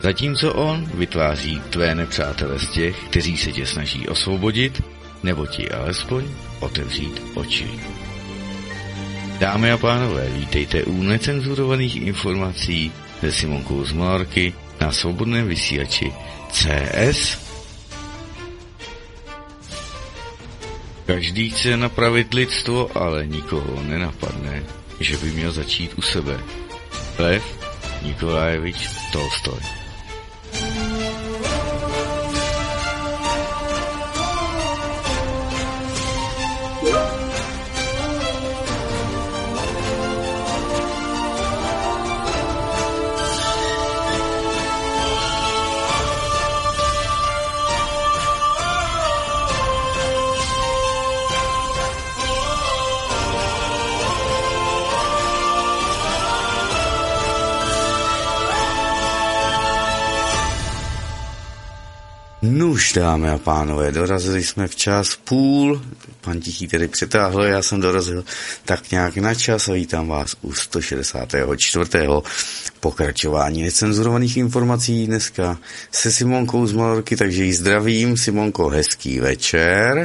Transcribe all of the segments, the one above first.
Zatímco on vytváří tvé nepřátele z těch, kteří se tě snaží osvobodit, nebo ti alespoň otevřít oči. Dámy a pánové, vítejte u necenzurovaných informací se Simonkou z Mallorky na svobodném vysílači CS. Každý chce napravit lidstvo, ale nikoho nenapadne, že by měl začít u sebe. Lev Nikolajevič Tolstoj. Nuž, dámy a pánové, dorazili jsme včas půl, pan Tichý tedy přetáhl, já jsem dorazil tak nějak na čas a vítám vás u 164. pokračování necenzurovaných informací dneska se Simonkou z Mallorky, takže ji zdravím. Simonko, hezký večer.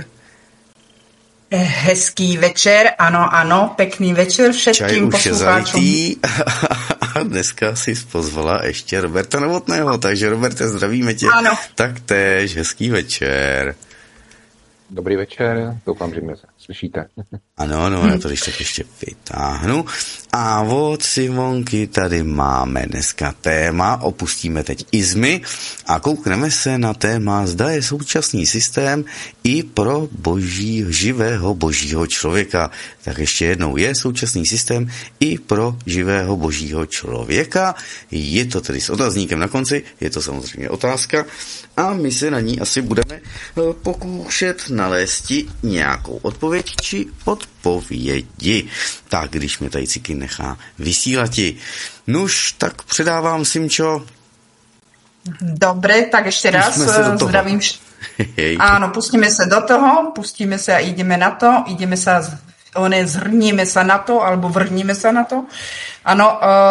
Hezký večer, ano, pekný večer všetkým poslucháčom. A dneska si pozvala ještě Roberta Novotného, takže Roberte, zdravíme tě. Ano. Taktéž, hezký večer. Dobrý večer, doufám, že mě slyšíte. Ano, já to když tak ještě vytáhnu. A od Simonky tady máme dneska téma, opustíme teď izmy a koukneme se na téma, zda je současný systém i pro živého božího člověka. Tak ještě jednou, je současný systém i pro živého božího člověka? Je to tedy s otazníkem na konci, je to samozřejmě otázka a my se na ní asi budeme pokoušet nalézt nějakou odpověď či odpovědi. Tak, když mě tady Ciky nechá vysílati. Nuž, tak předávám, Simčo. Dobre, tak ešte raz zdravím. Áno, pustíme sa do toho, pustíme sa a ideme na to, zhrníme sa na to, alebo vrhníme sa na to. Áno,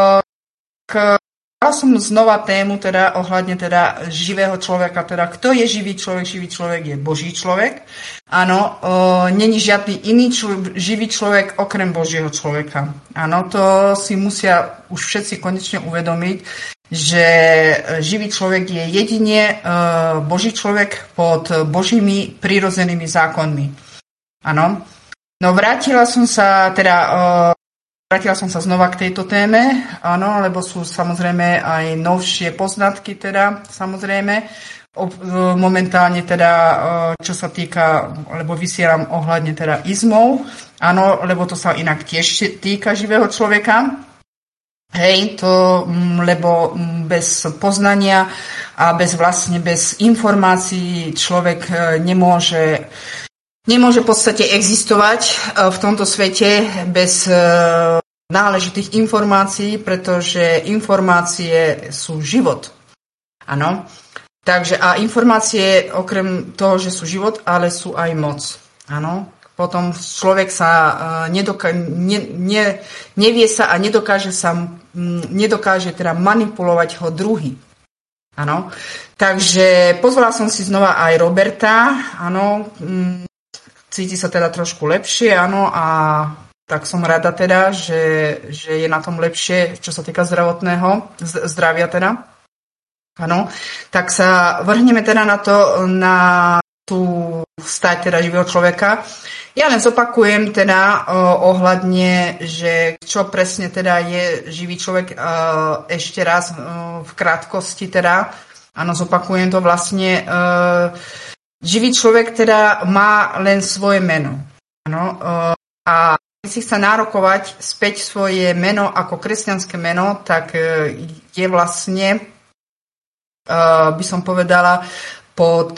dala som znova tému teda ohľadne teda živého človeka, teda kto je živý človek? Živý človek je Boží človek. Áno, není žiadny iný živý človek okrem Božieho človeka. Áno, to si musia už všetci konečne uvedomiť, že živý človek je jedine Boží človek pod Božími prirodzenými zákonmi. Áno. No vrátila som sa znova k tejto téme, áno, lebo sú samozrejme aj novšie poznatky, teda samozrejme, momentálne teda, čo sa týka, lebo vysielam ohľadne teda izmov, áno, lebo to sa inak tiež týka živého človeka. Hej, to, lebo bez poznania a bez informácií človek nemôže v podstate existovať v tomto svete bez náležitých informácií, pretože informácie sú život. Áno. Takže a informácie okrem toho, že sú život, ale sú aj moc. Áno. Potom človek sa nevie sa a nedokáže teda manipulovať ho druhý. Áno. Takže pozvala som si znova aj Roberta, áno, cíti sa teda trošku lepšie, áno, a tak som rada teda, že je na tom lepšie, čo sa týka zdravia teda. Áno. Tak sa vrhneme teda na tú stať teda živého človeka. Ja len zopakujem teda ohľadne, že čo presne teda je živý človek, ešte raz v krátkosti teda. Áno, zopakujem to vlastne. Živý človek teda má len svoje meno. Áno, a keď si chce nárokovať späť svoje meno ako kresťanské meno, tak je vlastne, by som povedala, pod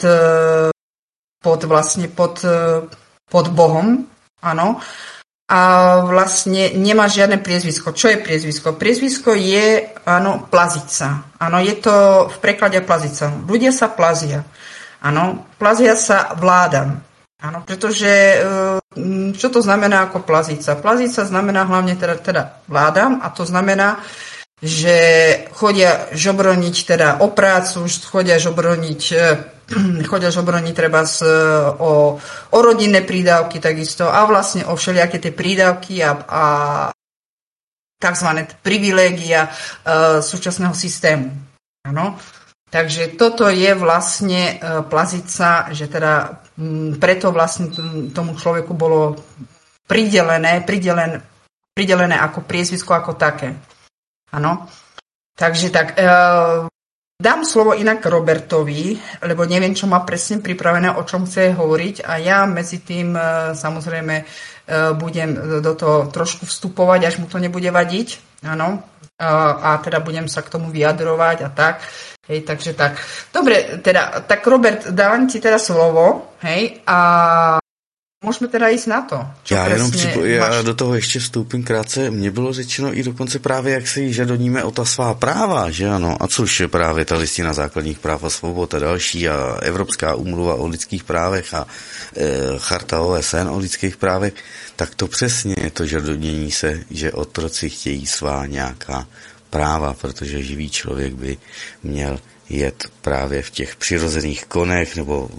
Bohom, áno. A vlastne nemá žiadne priezvisko. Čo je priezvisko? Priezvisko je, áno, plazica. Áno, je to v preklade plazica. Ľudia sa plazia. Áno, plazia sa vládam. Áno, pretože čo to znamená ako plazica? Plazica znamená hlavne teda vládam a to znamená, že chodia žobroniť teda o prácu, chodia žobroniť treba o rodinné prídavky takisto a vlastne o všelijaké tie prídavky a takzvané privilégia súčasného systému. Ano. Takže toto je vlastne plazica, že teda preto vlastne tomu človeku bolo pridelené ako priezvisko ako také. Áno. Takže tak, dám slovo inak Robertovi, lebo neviem, čo má presne pripravené, o čom chce hovoriť a ja medzi tým samozrejme budem do toho trošku vstupovať, až mu to nebude vadiť. Áno. A teda budem sa k tomu vyjadrovať a tak. Hej, takže tak. Dobre, teda, tak Robert, dávam ti teda slovo, hej, a můžeme teda jít na to. Já do toho ještě vstoupím krátce. Mně bylo řečeno i dokonce právě, jak se žadoníme o ta svá práva, že ano, a což je právě ta listina základních práv a svobod a další a Evropská úmluva o lidských právech a charta OSN o lidských právech, tak to přesně je to žadonění se, že otroci chtějí svá nějaká práva, protože živý člověk by měl jet právě v těch přirozených konech nebo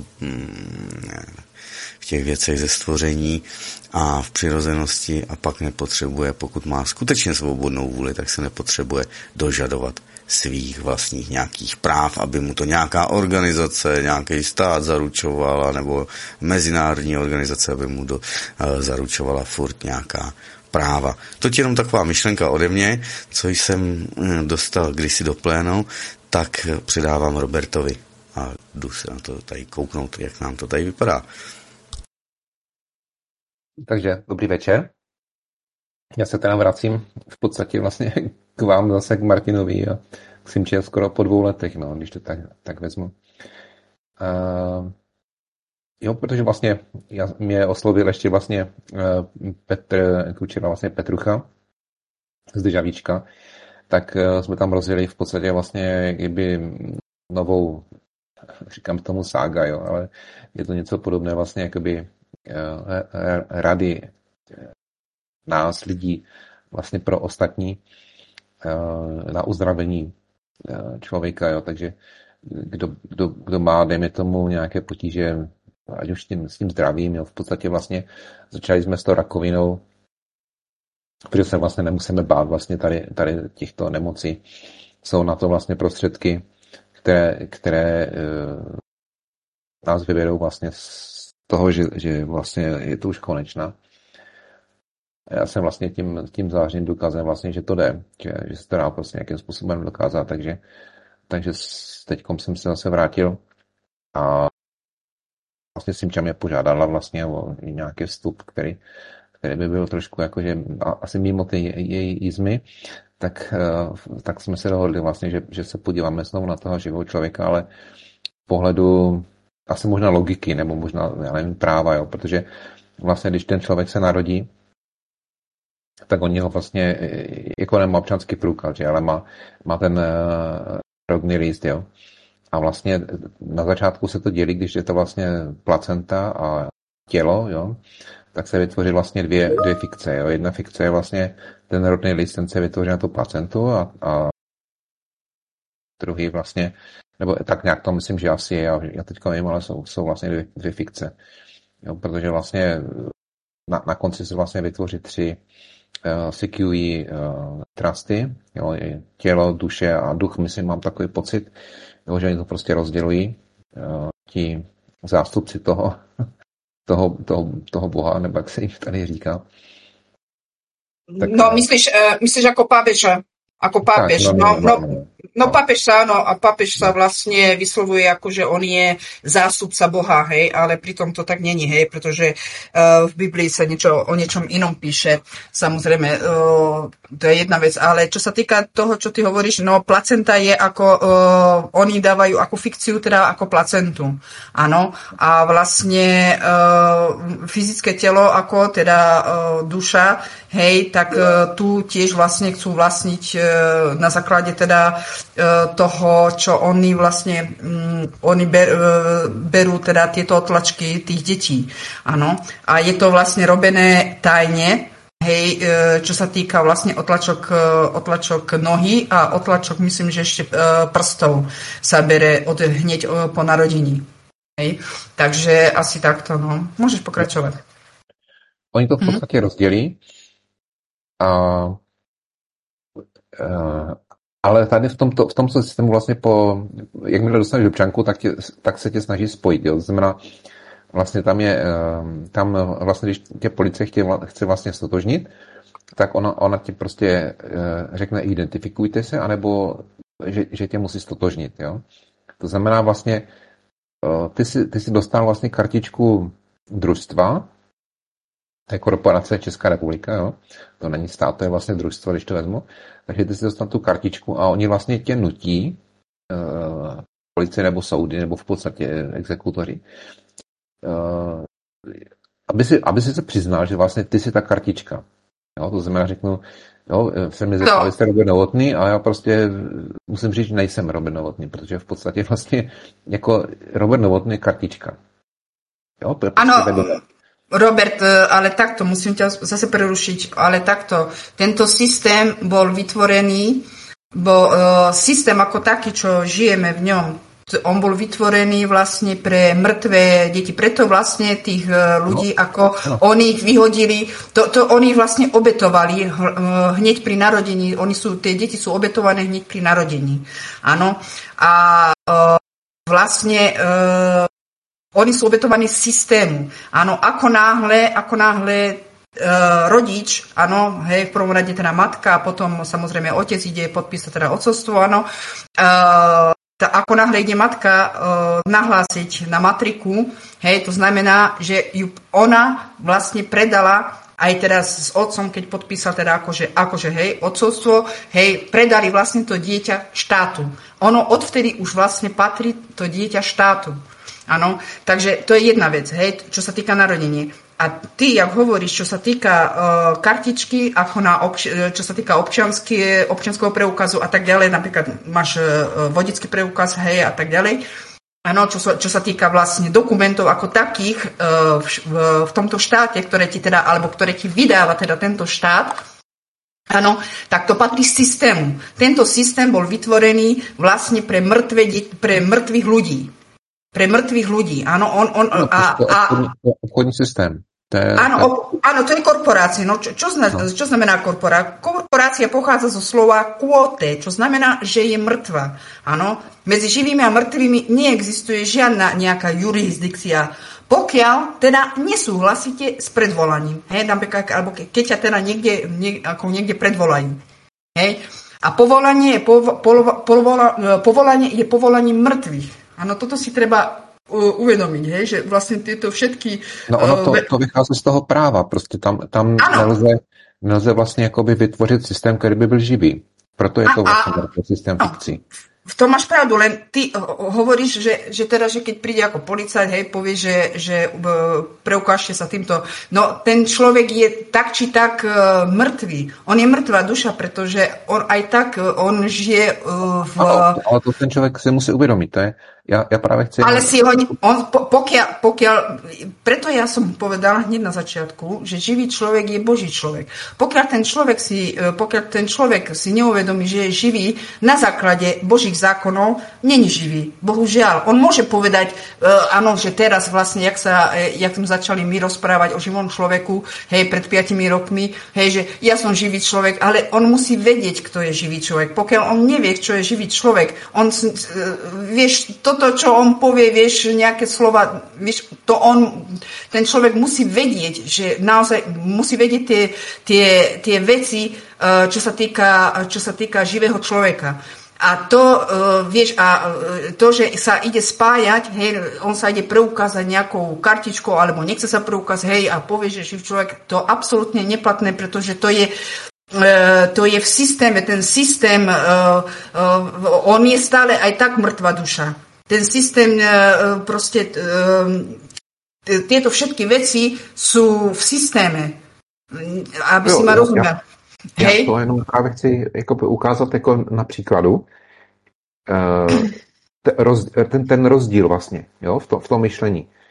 v těch věcech ze stvoření a v přirozenosti a pak nepotřebuje, pokud má skutečně svobodnou vůli, tak se nepotřebuje dožadovat svých vlastních nějakých práv, aby mu to nějaká organizace, nějaký stát zaručovala nebo mezinárodní organizace, aby mu zaručovala furt nějaká práva. To je jenom taková myšlenka ode mě, co jsem dostal kdysi do plénu, tak předávám Robertovi a jdu se na to tady kouknout, jak nám to tady vypadá. Takže dobrý večer. Já se teda vracím v podstatě vlastně k vám zase k Martinovi a k Simče skoro po 2 letech, no, když to tak vezmu. Jo, protože vlastně mě oslovil ještě vlastně Petr Kučera, vlastně Petrucha z Dežavíčka, tak jsme tam rozjeli v podstatě vlastně kdyby novou, říkám tomu sága, jo, ale je to něco podobné vlastně jakoby rady nás lidí vlastně pro ostatní na uzdravení člověka, jo, takže kdo má, dejme tomu, nějaké potíže, ať už s tím zdravím, jo, v podstatě vlastně začali jsme s tou rakovinou, protože se vlastně nemusíme bát vlastně tady těchto nemocí. Jsou na to vlastně prostředky, které nás vyvedou vlastně z toho, že vlastně je to už konečná. Já jsem vlastně tím zářným důkazem vlastně, že to jde, že se to dá prostě nějakým způsobem dokázat, takže teďkom jsem se zase vrátil a vlastně Simča mě požádala vlastně o nějaký vstup, který by byl trošku jakože asi mimo ty její jízmy, tak jsme se dohodli vlastně, že se podíváme znovu na toho živého člověka, ale v pohledu asi možná logiky, nebo možná, já nevím, práva, jo, protože vlastně, když ten člověk se narodí, tak on něho vlastně, jako nemá občanský průkaz, že, ale má ten rodný list, jo. A vlastně na začátku se to dělí, když je to vlastně placenta a tělo, jo, tak se vytvoří vlastně dvě fikce, jo. Jedna fikce je vlastně ten rodný list, ten se vytvoří na tu placentu a druhý vlastně, nebo tak nějak to myslím, že asi je, já teďka nevím, ale jsou vlastně dvě fikce. Jo, protože vlastně na konci se vlastně vytvoří 3 CQE trusty, jo, tělo, duše a duch, myslím, mám takový pocit, jo, že oni to prostě rozdělují ti zástupci toho Boha, nebo jak se jich tady říká. Tak, no, myslíš jako pápeža? Ako pápež. Pápež sa, áno, a pápež sa vlastne vyslovuje ako, že on je zástupca Boha, hej, ale pritom to tak není, hej, pretože v Biblii sa o niečom inom píše. Samozrejme, to je jedna vec, ale čo sa týka toho, čo ty hovoríš, no placenta je ako, oni dávajú ako fikciu, teda ako placentu, áno, a vlastne fyzické telo ako teda duša, hej, tak tu tiež vlastne chcú vlastniť na základe teda toho, čo oni vlastne berú teda tieto otlačky tých detí. Áno. A je to vlastne robené tajne, hej, čo sa týka vlastne otlačok nohy a otlačok, myslím, že ešte prstov sa bere hneď po narodení. Hej. Takže asi takto, no. Môžeš pokračovať. Oni to v podstate rozdělí. Ale tady v tomto systému vlastně jakmile dostaneš občanku, tak se tě snaží spojit. Jo? To znamená, vlastně tam vlastně, když tě policie chce vlastně stotožnit, tak ona ti prostě řekne identifikujte se, anebo že tě musí stotožnit. Jo? To znamená vlastně, ty si dostal vlastně kartičku družstva, to je korporace Česká republika, jo? To není stát, to je vlastně družstvo, když to vezmu. Takže ty si dostal tu kartičku a oni vlastně tě nutí, policie nebo soudy, nebo v podstatě exekutoři, aby si se přiznal, že vlastně ty si ta kartička. Jo? To znamená, řeknu, jo, se mi zeptal, jste Robert Novotný a já prostě musím říct, že nejsem Robert Novotný, protože v podstatě vlastně jako Robert Novotný je kartička. Jo? To je prostě Robert, ale takto, musím ťa zase prerušiť, ale takto, tento systém bol vytvorený, systém ako taký, čo žijeme v ňom, on bol vytvorený vlastne pre mŕtve deti, preto vlastne tých ľudí, oni ich vyhodili, oni ich vlastne obetovali hneď pri narodení, tie deti sú obetované hneď pri narodení, áno, a vlastne oni sú obetovaní systému. Áno, ako náhle rodič, áno, hej, v prvom rade teda matka a potom samozrejme otec ide podpísať teda otcovstvo, áno. Ako náhle ide matka nahlásiť na matriku, hej, to znamená, že ju ona vlastne predala aj teraz s otcom, keď podpísal teda akože hej, otcovstvo, hej, predali vlastne to dieťa štátu. Ono odvtedy už vlastne patrí to dieťa štátu. Áno, takže to je jedna vec, hej, čo sa týka narodenia. A ty, jak hovoríš, čo sa týka kartičky, čo sa týka občianskeho preukazu a tak ďalej, napríklad máš vodický preukaz, hej, a tak ďalej. Áno, čo sa týka vlastne dokumentov ako takých v tomto štáte, ktoré ti vydáva teda tento štát, áno, tak to patrí systému. Tento systém bol vytvorený vlastne pre mŕtvych ľudí. Pre mŕtvych ľudí, áno. Obchodný systém. Áno, to je korporácia. No, čo znamená korporácia? Korporácia pochádza zo slova quote, čo znamená, že je mŕtva. Áno, medzi živými a mŕtvými neexistuje žiadna nejaká jurisdikcia, pokiaľ teda nesúhlasíte s predvolaním. Hej, napríklad, alebo keď ťa teda niekde predvolajú. Hej. A povolanie je povolaním mŕtvych. Áno, toto si treba uvedomiť, hej, že vlastne tieto všetky... No ono to vychází z toho práva, prostě tam nelze vlastně jakoby vytvořit systém, který by byl živý. Proto je to vlastně systém fikcí. V tom máš pravdu, len ty hovoríš, že keď príde ako policajt, hej, povie, že preukážte sa týmto. No, ten človek je tak či tak mŕtvý. On je mŕtvá duša, pretože on aj tak, on žije v... Ale to ten človek si musí uvedomiť, to je... Ja práve chcem... Ale si ho... Pokiaľ... Preto ja som povedala hneď na začiatku, že živý človek je Boží človek. Pokiaľ ten človek si neuvedomí, že je živý na základe Božích zákonov, není živý. Bohužiaľ. On môže povedať, áno, že teraz vlastne, jak sme začali my rozprávať o živom človeku, hej, pred 5 rokmi, hej, že ja som živý človek, ale on musí vedieť, kto je živý človek. Pokiaľ on nevie, čo je živý človek, on, vieš, toto, čo on povie, vieš, nejaké slova, vieš, ten človek musí vedieť, že naozaj musí vedieť tie veci, čo sa týka živého človeka. A to, vieš, že sa ide spájať, hej, on sa ide preukázať nejakou kartičkou, alebo nechce sa preukázať, hej, a povie, že živý človek, to absolútne neplatné, pretože to je v systéme, ten systém, on je stále aj tak mŕtva duša. Ten systém proste, tieto všetky veci sú v systéme, aby si ma rozumel. Já to jenom právě chci jako ukázat jako na příkladu ten rozdíl vlastně, jo, v tom myšlení.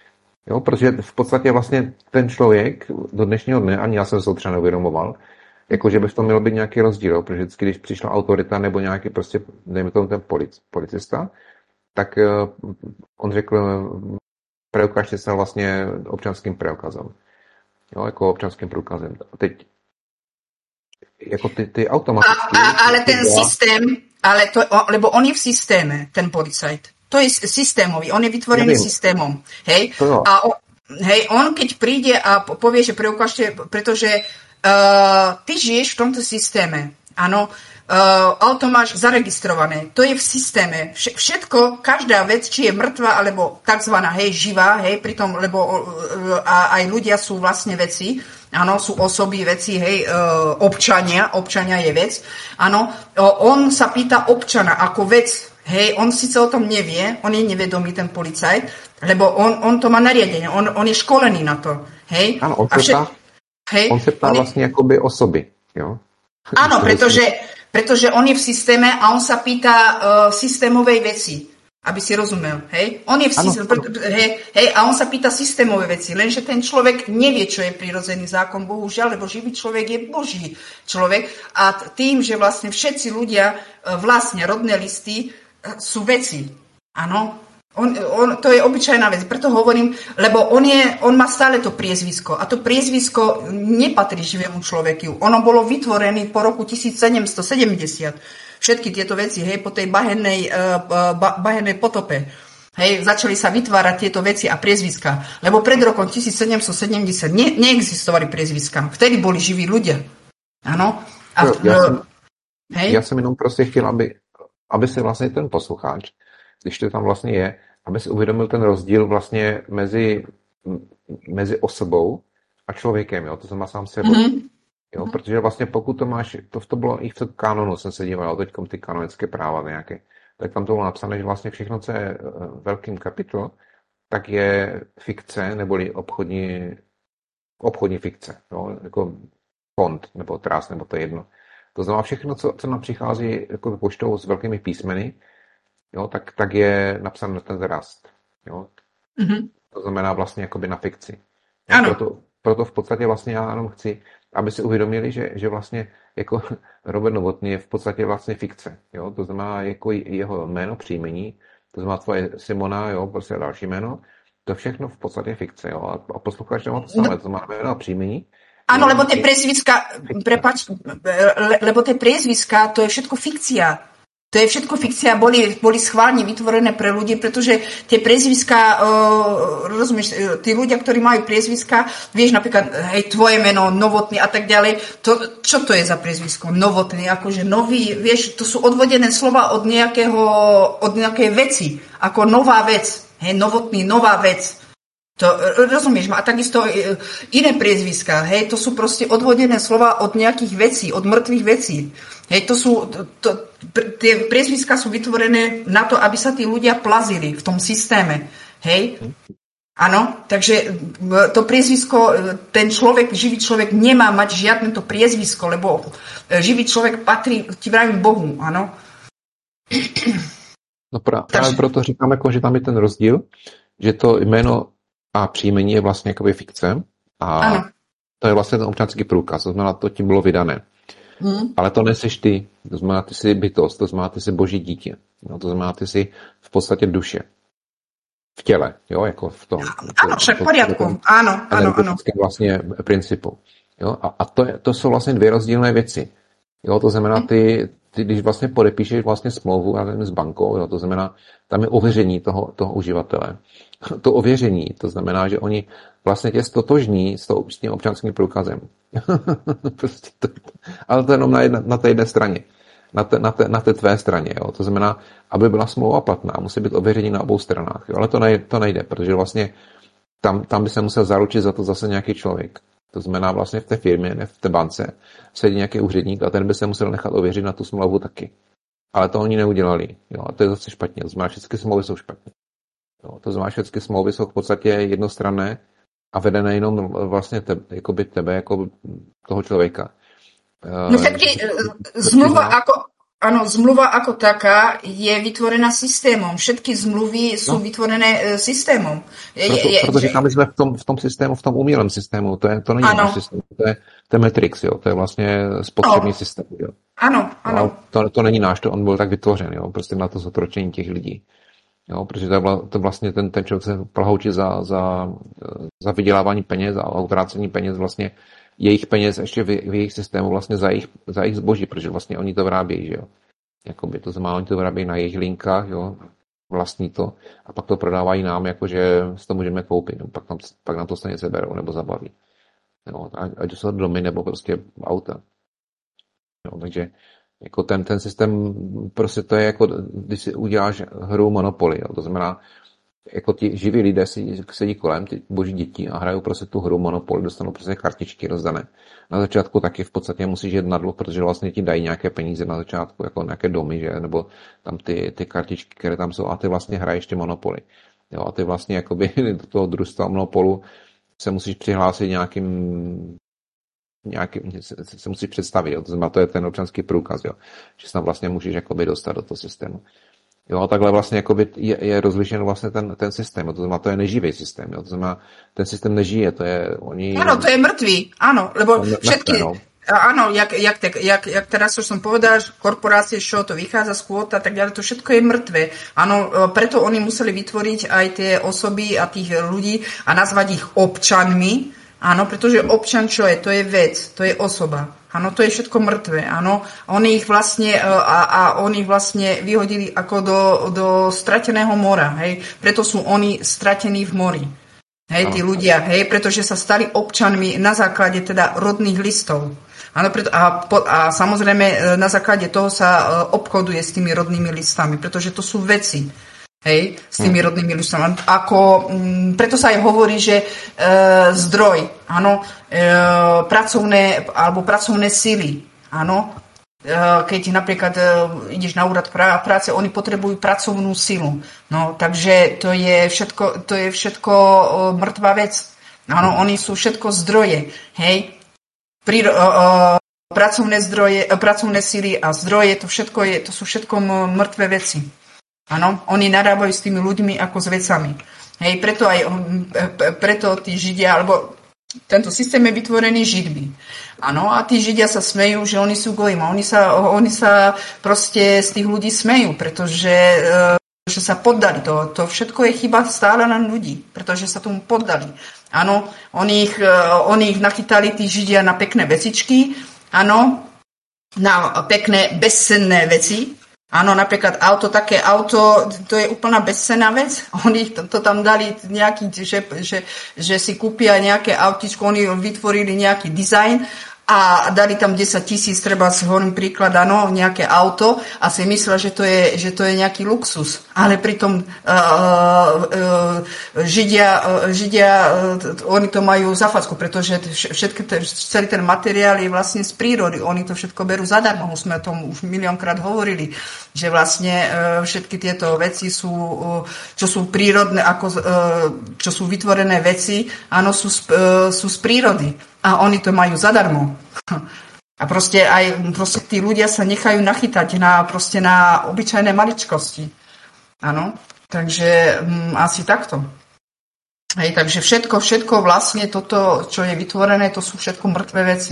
Jo, protože v podstatě vlastně ten člověk do dnešního dne, ani já jsem se to třeba neuvědomoval, jako že by v tom měl být nějaký rozdíl, jo, protože vždycky, když přišla autorita nebo nějaký prostě, dejme tomu ten policista, tak on řekl, preukážte se vlastně občanským průkazem. Jo, jako občanským průkazem. Teď jako ty automaticky... Ale ten systém, lebo on je v systéme, ten policajt. To je systémový, on je vytvorený systémom. Hej? A on keď príde a povie, že preukážte, pretože ty žiješ v tomto systéme. Áno, auto máš zaregistrované. To je v systéme. Všetko, každá vec, či je mŕtva, alebo takzvaná, živá, pritom, lebo aj ľudia sú vlastne veci, áno, sú osoby, veci, občania je vec. Áno, on sa pýta občana ako vec. On síce o tom nevie, on je nevedomý, ten policajt, lebo on to má nariadenie, on je školený na to. Áno, on se ptá vlastne akoby osoby. Jo? Áno, pretože on je v systéme a on sa pýta systémovej veci, aby si rozumel. On je v systéme, a on sa pýta systémové veci, lenže ten človek nevie, čo je prirodzený zákon, bohužiaľ, lebo živý človek je boží človek a tým, že vlastne všetci ľudia vlastne rodné listy sú veci. Áno, to je obyčajná vec. Preto hovorím, lebo on má stále to priezvisko. A to priezvisko nepatrí živému človeku. Ono bolo vytvorené po roku 1770. Všetky tieto veci, po tej bahennej potope. Začali sa vytvárať tieto veci a priezviska. Lebo pred rokom 1770 neexistovali priezviska. Vtedy boli živí ľudia. Áno. Já jsem jenom prostě chtěl, aby si vlastně ten posluchač, když to tam vlastně je, aby si uvědomil ten rozdíl vlastně mezi osobou a člověkem, jo, to znamená sám sebou. Jo, protože vlastně pokud to máš, to bylo i v kanonu, jsem se díval, teďkom ty kanonické práva nějaké, tak tam to bylo napsané, že vlastně všechno, co je velkým kapitol, tak je fikce, neboli obchodní fikce, jo, jako fond, nebo trás, nebo to je jedno. To znamená všechno, co nám přichází jako poštou s velkými písmeny, jo, tak je napsané na ten rast. Jo. To znamená vlastně jakoby na fikci. Proto v podstatě vlastně já jenom chci, aby si uvědomili, že vlastně jako Robert Novotný je v podstatě vlastně fikce. Jo. To znamená jako jeho jméno, příjmení, to znamená tvoje Simona, jo, prostě další jméno, to všechno v podstatě je fikce. Jo. A posluchač má to samé, to znamená jméno a příjmení. Áno, lebo tie priezviská, to je všetko fikcia. To je všetko fikcia, boli schválne vytvorené pre ľudí, pretože tie priezviská, rozumieš, tí ľudia, ktorí majú priezviská, vieš napríklad, tvoje meno, Novotný a tak ďalej, čo to je za priezvisko? Novotný, akože nový, vieš, to sú odvodené slova od nejakej veci, ako nová vec, Novotný, nová vec. To, rozumieš ma? A takisto iné priezviská, to sú proste odvodené slova od nejakých vecí, od mŕtvych vecí. Tie priezviská sú vytvorené na to, aby sa tí ľudia plazili v tom systéme. Áno, takže to priezvisko, ten človek, živý človek nemá mať žiadne to priezvisko, lebo živý človek patrí, ti vravím, Bohu, áno. No právě proto říkám, jako, že tam je ten rozdíl, že to jméno a příjmení je vlastně jakoby fikce a ano. To je vlastně ten občanský průkaz, to znamená, to ti bylo vydané. Ale to neseš ty, to znamená, ty jsi bytost, to znamená, ty jsi boží dítě, no, to znamená, ty jsi v podstatě duše. V těle, jo, jako v tom. Ano, však v poriadku, ano. Vlastně principu. Jo, a to jsou vlastně dvě rozdílné věci. Jo, to znamená, ty když vlastně podepíšeš vlastně smlouvu s bankou, jo, to znamená, tam je ověření toho uživatele. To ověření, to znamená, že oni vlastně tě stotožní s tím občanským průkazem. Prostě ale to jenom na té jedné straně. Na té tvé straně. Jo. To znamená, aby byla smlouva platná, musí být ověření na obou stranách. Jo. Ale to nejde, protože vlastně tam by se musel zaručit za to zase nějaký člověk. To znamená vlastně v té firmě, ne v té bance, sedí nějaký úředník a ten by se musel nechat ověřit na tu smlouvu taky. Ale to oni neudělali. Jo. A to je zase špatně. To znamená, všechny smlouvy jsou špatně. Jo. To znamená, všechny smlouvy jsou v podstatě jednostranné a vedené jenom vlastně tebe jako toho člověka. No všetky zmluva ako... Áno, zmluva ako taká je vytvorená systémom. Všetky zmluvy sú vytvorené systémom. Proto říkám, my jsme v tom systému, v tom umělém systému, to není náš systém, to je Matrix, jo, to je vlastně spotřební systém. Jo. Ano. To není náš, on byl tak vytvořen, jo, prostě na to zotročení těch lidí. Jo, protože to vlastně ten člověk se plhoučí za vydělávání peněz a utrácení peněz vlastně jejich peněz ještě v jejich systému vlastně za jejich zboží, protože vlastně oni to vyrábějí, že jo. Jakoby to znamená, oni to vyrábějí na jejich linkách, jo, vlastní to a pak to prodávají nám, jakože si to můžeme koupit, no, pak nám to stejně seberou nebo zabaví. Jo, ať jsou domy nebo prostě auta. Jo, takže jako ten systém, prostě to je jako, když si uděláš hru Monopoly, jo, to znamená, jako ti živí lidé sedí kolem, ty boží děti a hrajou prostě tu hru Monopoly, dostanou prostě kartičky rozdané. Na začátku taky v podstatě musíš jít na dluh, protože vlastně ti dají nějaké peníze na začátku, jako nějaké domy, že? Nebo tam ty kartičky, které tam jsou a ty vlastně hraješ ty Monopoly. Jo, a ty vlastně jakoby do toho družstva Monopolu se musíš přihlásit nějakým se musíš představit, jo? To znamená, to je ten občanský průkaz, jo? Že se tam vlastně můžeš jakoby dostat do toho systému. Jo, a takhle vlastně jakoby je rozlišen vlastně ten systém, to znamená, to je neživý systém, jo? To znamená, ten systém nežije, to je Áno, to je mŕtvý, áno, lebo všetky, áno, jak teraz už som povedala, korporácie, čo to vychádza z kvót a tak ďalej, to všetko je mŕtve. Áno, preto oni museli vytvoriť aj tie osoby a tých ľudí a nazvať ich občanmi, áno, pretože občan čo je? To je vec, to je osoba. Áno, to je všetko mŕtve, áno. Oni ich vlastne vyhodili ako do strateného mora, hej. Preto sú oni stratení v mori. Hej, tí ľudia, hej, pretože sa stali občanmi na základe teda rodných listov. Áno, a samozrejme na základe toho sa obchoduje s tými rodnými listami, pretože to sú veci. Hej, s tými rodnými listami. Preto sa aj hovorí, že zdroj, áno, pracovné sily, áno, keď napríklad ideš na úrad práce, oni potrebujú pracovnú silu. No, takže to je všetko mŕtvá vec. Áno, oni sú všetko zdroje, hej. Pracovné sily a zdroje, to sú všetko mŕtve veci. Áno, oni narábajú s tými ľuďmi ako s vecami. Hej, preto tí Židia, alebo tento systém je vytvorený Židmi. Áno, a tí Židia sa smejú, že oni sú gojim. Oni sa proste z tých ľudí smejú, pretože že sa poddali. To všetko je chyba stále na ľudí, pretože sa tomu poddali. Áno, oni ich nachytali, tí Židia, na pekné vecičky, áno, na pekné bezcenné veci. Áno, napríklad také auto, to je úplná bezcenná vec. Oni to tam dali nejaký, že si kúpia nejaké autičko, oni vytvorili nejaký dizajn a dali tam 10 000, treba si hovorím príklad, áno, nejaké auto a si myslia, že to je nejaký luxus. Ale pritom Židia, oni to majú za facku, pretože celý ten materiál je vlastne z prírody. Oni to všetko berú zadarmo. Sme o tom už miliónkrát hovorili, že vlastne všetky tieto veci sú, čo sú prírodné, čo sú vytvorené veci, áno, sú z prírody. A oni to majú zadarmo. A proste tí ľudia sa nechajú nachytať na obyčajné maličkosti. Áno, takže asi takto. Hej, takže všetko vlastne toto, čo je vytvorené, to sú všetko mŕtve veci.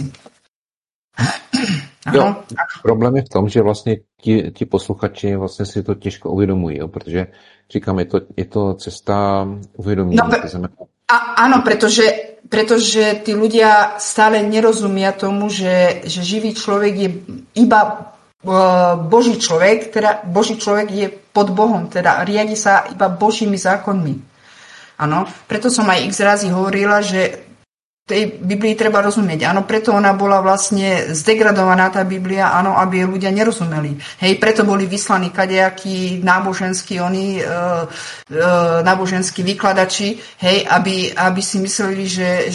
Jo, problém je v tom, že vlastně ti posluchači vlastně si to těžko uvědomují, jo, protože říkám, je to cesta uvědomění. Áno, pretože tí ľudia stále nerozumia tomu, že živý človek je iba Boží človek, teda Boží človek je pod Bohom, teda riadi sa iba Božími zákonmi. Áno, preto som aj x razy hovorila, že tej Biblii treba rozumieť. Áno, preto ona bola vlastne zdegradovaná, tá Biblia, áno, aby ľudia nerozumeli. Hej, preto boli vyslaní kadejakí náboženskí vykladači, hej, aby si mysleli,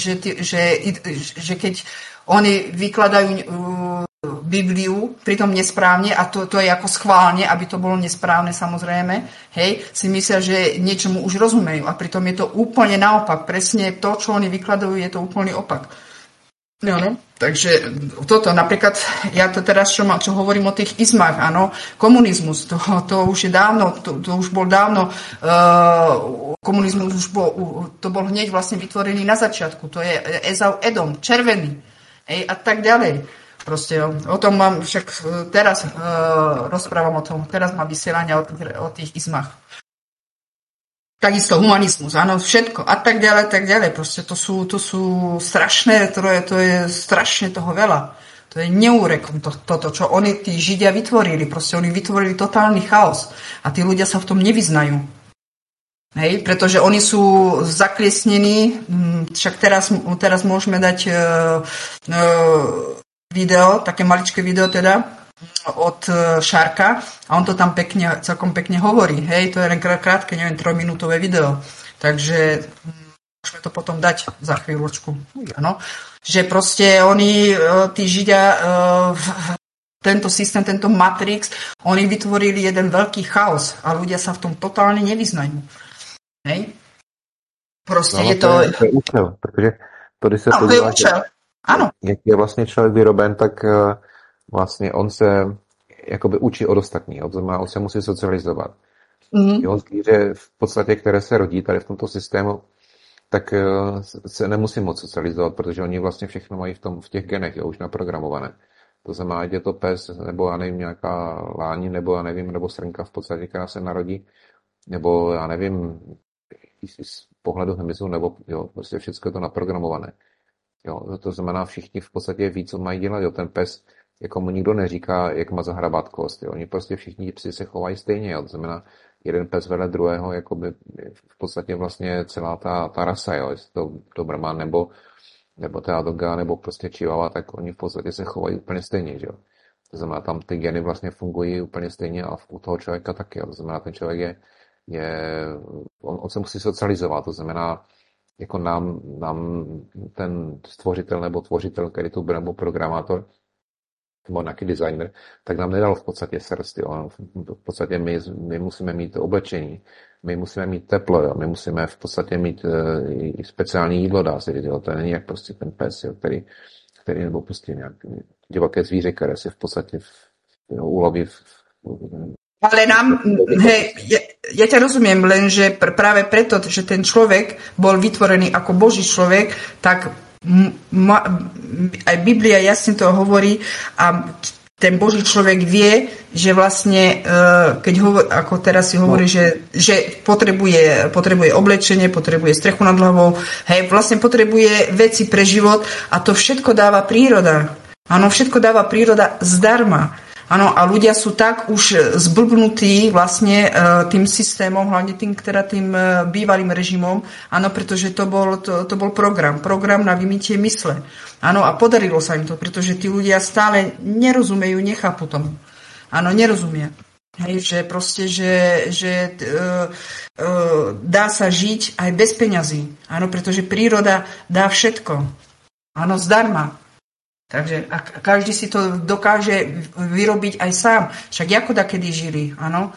že keď oni vykladajú Bibliu, pritom nesprávne, a to je ako schválne, aby to bolo nesprávne samozrejme, hej, si myslia, že niečomu už rozumejú a pritom je to úplne naopak. Presne to, čo oni vykladajú, je to úplný opak. No. Takže toto, napríklad, ja to teraz, čo hovorím o tých izmách, áno, komunizmus, to už je dávno, to už bol dávno, komunizmus už to bol hneď vlastne vytvorený na začiatku, to je Ezau Edom, červený, a tak ďalej. Proste o tom mám, však teraz rozprávam o tom, teraz mám vysielania o tých izmách. Takisto humanizmus, áno, všetko a tak ďalej, proste to sú strašné, to je strašne toho veľa. To je neúrekom toto, čo oni, tí Židia vytvorili, proste oni vytvorili totálny chaos a tí ľudia sa v tom nevyznajú. Hej, pretože oni sú zakliesnení, však teraz môžeme dať video, také maličké video teda, od Šarka a on to tam celkom pekne hovorí. Hej, to je len krátke, neviem, 3-minútové video. Takže môžeme to potom dať za chvíľočku. Ano. Že proste oni, tí Židia, tento systém, tento Matrix, oni vytvorili jeden veľký chaos a ľudia sa v tom totálne nevyznajú. Hej? Proste je to... To je účel, protože to, když se to je účel. Ano. Jak je vlastně člověk vyroben, tak vlastně on se jakoby učí od ostatního, to znamená, on se musí socializovat. Jo, zvíře v podstatě, které se rodí tady v tomto systému, tak se nemusí moc socializovat, protože oni vlastně všechno mají v těch genech, jo, už naprogramované. To znamená, ať je to pes, nebo já nevím, nějaká láni, nebo já nevím, nebo srnka v podstatě, která se narodí, nebo já nevím, z pohledu hmyzu, nebo jo, prostě všechno je to naprogramované. Jo, to znamená, všichni v podstatě ví, co mají dělat, jo, ten pes, jako mu nikdo neříká, jak má zahrabat kost, jo. Oni prostě všichni psi se chovají stejně, jo. To znamená, jeden pes vedle druhého, jakoby v podstatě vlastně celá ta rasa, jo, jestli to Doberman nebo ta doga, nebo prostě Chihuahua, tak oni v podstatě se chovají úplně stejně, že jo. To znamená, tam ty geny vlastně fungují úplně stejně a u toho člověka taky, jo. To znamená, ten člověk on se musí socializovat, to znamená, jako nám ten stvořitel nebo tvořitel, který tu byl, nebo programátor, nebo nějaký designer, tak nám nedal v podstatě srst, jo. V podstatě my musíme mít oblečení, my musíme mít teplo, jo. My musíme v podstatě mít i speciální jídlo, dá se říct, jo. To není jak prostě ten pes, jo, který nebo prostě nějak divoké zvíře, které si v podstatě uloví ale ja ťa rozumiem, lenže práve preto, že ten človek bol vytvorený ako Boží človek, tak aj Biblia jasne to hovorí a ten Boží človek vie, že vlastne, keď ako teraz si hovorí, že potrebuje oblečenie, potrebuje strechu nad hlavou, hej, vlastne potrebuje veci pre život a to všetko dáva príroda. Áno, všetko dáva príroda zdarma. Áno, a ľudia sú tak už zblbnutí vlastne tým systémom, hlavne tým bývalým režimom, áno, pretože to bol program na vymytie mysle. Áno, a podarilo sa im to, pretože tí ľudia stále nerozumejú, nechápu tomu. Áno, nerozumia. Hej, že proste, že dá sa žiť aj bez peňazí. Áno, pretože príroda dá všetko. Áno, zdarma. Takže a každý si to dokáže vyrobiť aj sám. Však ako dakedy žili, áno?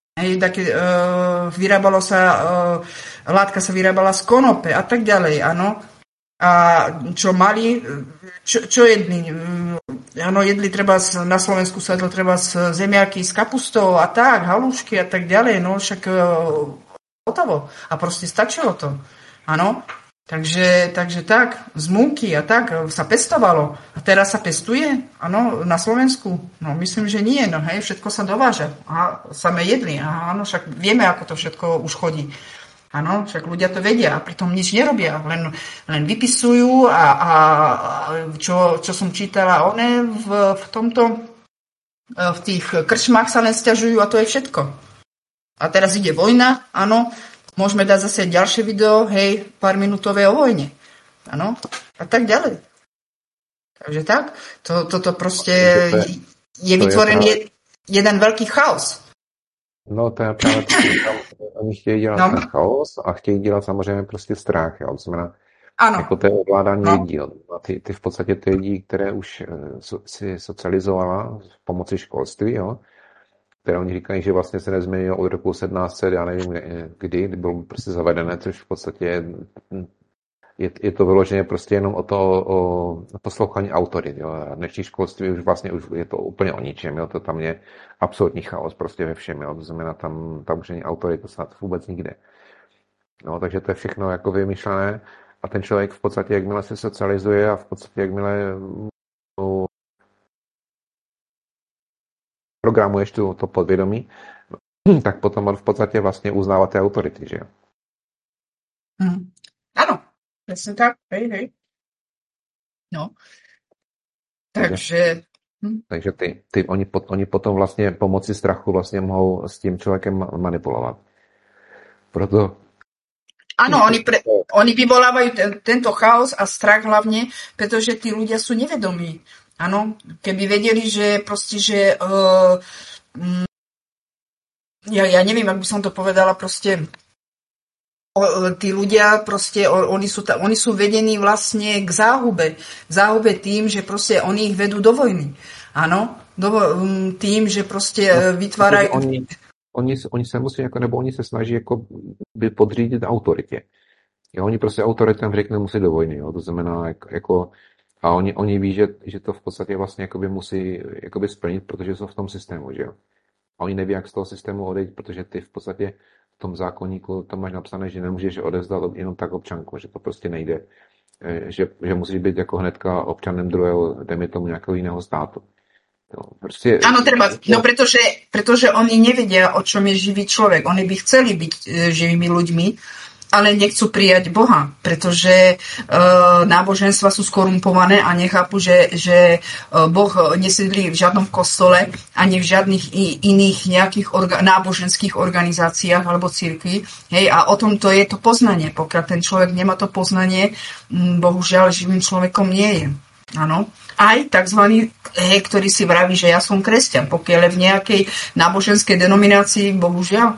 Látka sa vyrábala z konope a tak ďalej, áno? A čo mali, čo jedli? Áno, jedli treba na Slovensku sa jedlo treba zemiaky s kapustou a tak, halušky a tak ďalej, no však hotovo. A proste stačilo to, áno? Takže tak, z múky a tak sa pestovalo. A teraz sa pestuje? Áno, na Slovensku? No, myslím, že nie. No, hej, všetko sa dováža. A same jedli. A áno, však vieme, ako to všetko už chodí. Áno, však ľudia to vedia a pritom nič nerobia. Len vypisujú a čo som čítala, v tých krčmách sa len sťažujú a to je všetko. A teraz ide vojna, áno, môžeme dať zase ďalšie video, hej, pár minútové o vojne. Áno, a tak ďalej. Takže tak, toto proste je vytvorený jeden veľký chaos. No to je právě oni chtějí dělat ten chaos a chtějí dělat samozřejmě prostě strach, jo. To znamená, jako to je ovládání lidí, jo. Ty v podstatě ty lidi, které už si socializovala v pomoci školství, jo, které oni říkají, že vlastně se nezměnilo od roku 1700, já nevím kdy bylo prostě zavedené, což v podstatě je to vyloženě prostě jenom o poslouchání autorit. Jo. Dnešní školství už vlastně už je to úplně o ničem. Jo. To tam je absolutní chaos prostě ve všem. Jo. To znamená, tam už není autorita snad vůbec nikde. No, takže to je všechno jako vymyšlené a ten člověk v podstatě, jakmile se socializuje a v podstatě, jakmile programuješ to podvědomí, tak potom on v podstatě vlastně uznává ty autority, že jo? Ano, přesně tak, hej. No, takže oni potom vlastně pomocí strachu vlastně mohou s tím člověkem manipulovat. Proto áno, oni vyvolávajú tento chaos a strach hlavne, pretože tí ľudia sú nevedomí. Áno, keby vedeli, že proste, že ja neviem, ak by som to povedala, proste tí ľudia proste, oni sú vedení vlastne k záhube tým, že proste oni ich vedú do vojny. Áno, tým, že proste vytvárajú... Oni se musí, nebo oni se snaží by podřídit autoritě. Jo, oni prostě autoritem řekne musí do vojny, jo, to znamená a oni ví, že to v podstatě vlastně musí splnit, protože jsou v tom systému, že jo. A oni neví, jak z toho systému odejít, protože ty v podstatě v tom zákoníku tam máš napsané, že nemůžeš odevzdat jenom tak občanku, že to prostě nejde. Že musíš být jako hnedka občanem druhého, dejme tomu nějakého jiného státu. Áno, treba, no pretože oni nevedia, o čom je živý človek. Oni by chceli byť živými ľuďmi, ale nechcú prijať Boha, pretože náboženstva sú skorumpované a nechápu, že Boh nesedlí v žiadnom kostole ani v žiadnych iných nejakých náboženských organizáciách alebo cirkvi. Hej, a o tom to je to poznanie. Pokiaľ ten človek nemá to poznanie, bohužiaľ živým človekom nie je. Áno. Aj takzvaný, ktorý si vraví, že ja som kresťan. Pokiaľ je v nejakej náboženskej denominácii, bohužiaľ,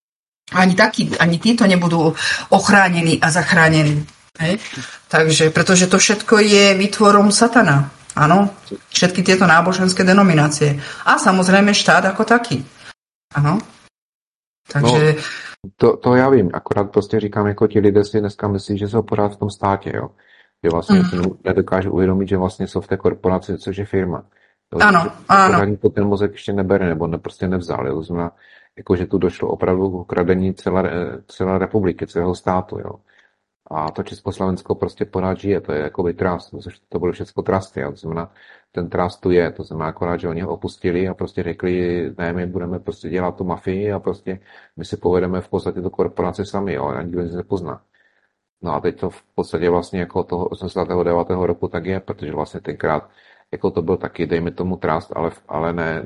ani títo nebudú ochránení a zachránení. Hej? Takže, pretože to všetko je výtvorom satana. Áno, všetky tieto náboženské denominácie. A samozrejme štát ako taký. Áno. Takže... No, to já vím, akorát prostě říkám, jako ti lidé si dneska myslí, že jsou pořád v tom státě, jo. Že vlastně si nedokážu uvědomit, že vlastně jsou v té korporaci, což je firma. Jo, ano. Pořádně to ten mozek ještě nebere, nebo prostě nevzal. Jo. To znamená, jako, že tu došlo opravdu k ukradení celé republiky, celého státu. Jo. A to Československo prostě pořád žije, to je jakoby trust, to bylo všechno trusty. Jo. To znamená, ten trust tu je, to znamená akorát, že oni ho opustili a prostě řekli, ne, my budeme prostě dělat tu mafii a prostě my si povedeme v podstatě tu korporaci sami, jo, a nikdo nic nepozná. No a teď to v podstatě vlastně jako toho 89. roku tak je, protože vlastně tenkrát jako to byl taky, dejme tomu trust, ale ne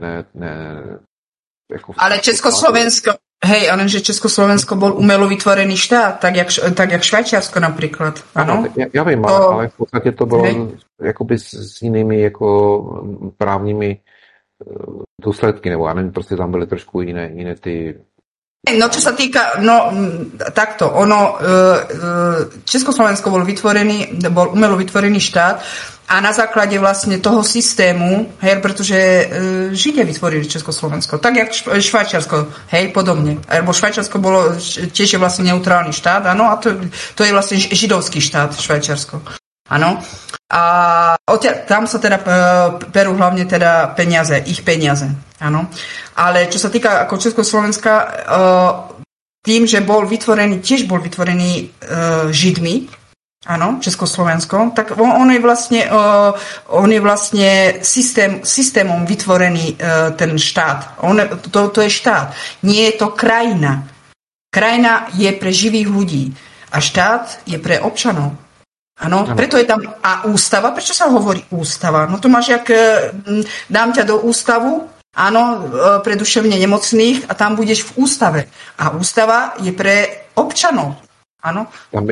jako ale Československo, hej, ale že Československo bol umelo vytvorený štát, tak jak Švajčiarsko napríklad, áno? Ja viem, ale v podstate to bolo jakoby s jinými jako právními důsledky, nebo já nevím, prostě tam byly trošku jiné ty... No, čo sa týka, takto, Československo bol umelo vytvorený štát a na základe vlastne toho systému, hej, pretože Židia vytvorili Československo, tak jak Švajčiarsko, hej, podobne. Alebo Švajčiarsko bolo tiež je vlastne neutrálny štát, áno, a to je vlastne židovský štát, Švajčiarsko. Áno. A tam sa teda perú hlavne teda ich peniaze. Áno. Ale čo sa týka ako Československa, tým, že tiež bol vytvorený Židmi, áno, Československo, tak on je vlastne systémom vytvorený ten štát. To je štát. Nie je to krajina. Krajina je pre živých ľudí a štát je pre občanov. Áno, preto je tam a ústava. Prečo sa hovorí ústava? No to máš dám ťa do ústavu, áno, pre duševne nemocných a tam budeš v ústave. A ústava je pre občanov. Áno.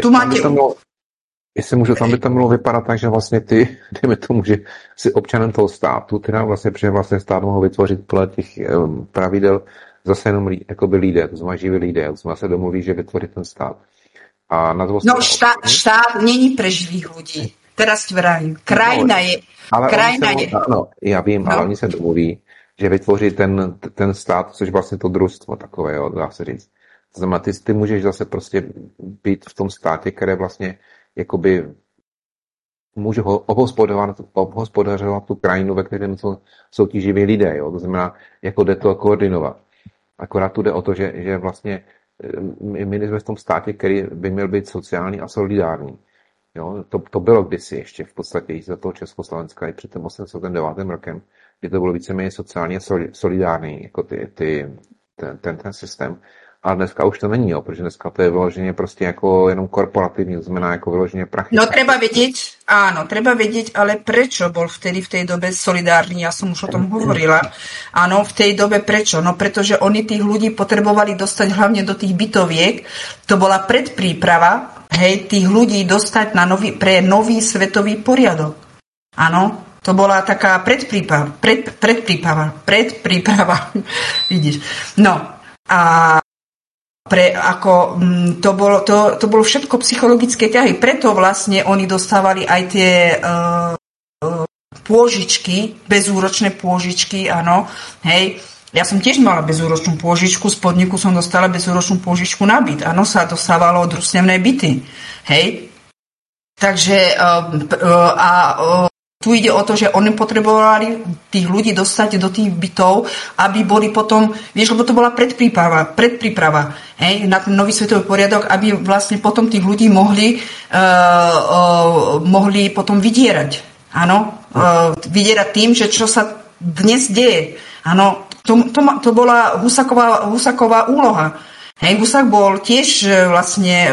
Jestli můžu, tam by to mělo vypadat tak, že vlastně ty, dejme tomu, že jsi občanem toho státu, teda vlastně, protože vlastně stát mohl vytvořit podle těch pravidel zase jenom jakoby lidé, to znamená živí lidé, to znamená se domluví, že vytvoří ten stát. A štát není pre živých ľudí. Teraz ti vravím. Krajina je. Ano, já vím, ale oni se domluví, že vytvoří ten stát, což vlastně to družstvo takové, jo, dá se říct. To znamená, ty můžeš zase prostě být v tom státě, které vlastně jakoby může obhospodařovat tu krajinu, ve kterém jsou ti živí lidé. Jo? To znamená, jako jde to koordinovat. Akorát tu jde o to, že vlastně my jsme v tom státě, který by měl být sociální a solidární. Jo? To bylo kdysi ještě v podstatě za toho Československa i před tím 89. rokem, kdy to bylo víceméně sociálně solidární, jako ten systém. Ale dneska už to není, jo, protože dneska to je vyloženě prostě jako jenom korporativní, to znamená jako vyloženě prachy. No treba vedieť, ale prečo bol vtedy v tej dobe solidárny, ja som už o tom hovorila. Áno, v tej dobe prečo? No pretože oni tých ľudí potrebovali dostať hlavne do tých bytoviek, to bola predpríprava, hej, tých ľudí dostať pre nový svetový poriadok. Áno, to bola taká predpríprava, vidíš. No, a to bolo všetko psychologické ťahy. Preto vlastne oni dostávali aj tie pôžičky, bezúročné pôžičky, áno. Hej, ja som tiež mala bezúročnú pôžičku, z podniku som dostala bezúročnú pôžičku na byt. Áno, sa dostávalo družstevné byty. Hej. Takže tu ide o to, že oni potrebovali tých ľudí dostať do tých bytov, aby boli potom, vieš, lebo to bola predpríprava, hej, na ten nový svetový poriadok, aby vlastne potom tých ľudí mohli potom vydierať. Áno, vydierať tým, že čo sa dnes deje. Áno, to bola Husáková úloha. Hej, Husák bol tiež vlastne,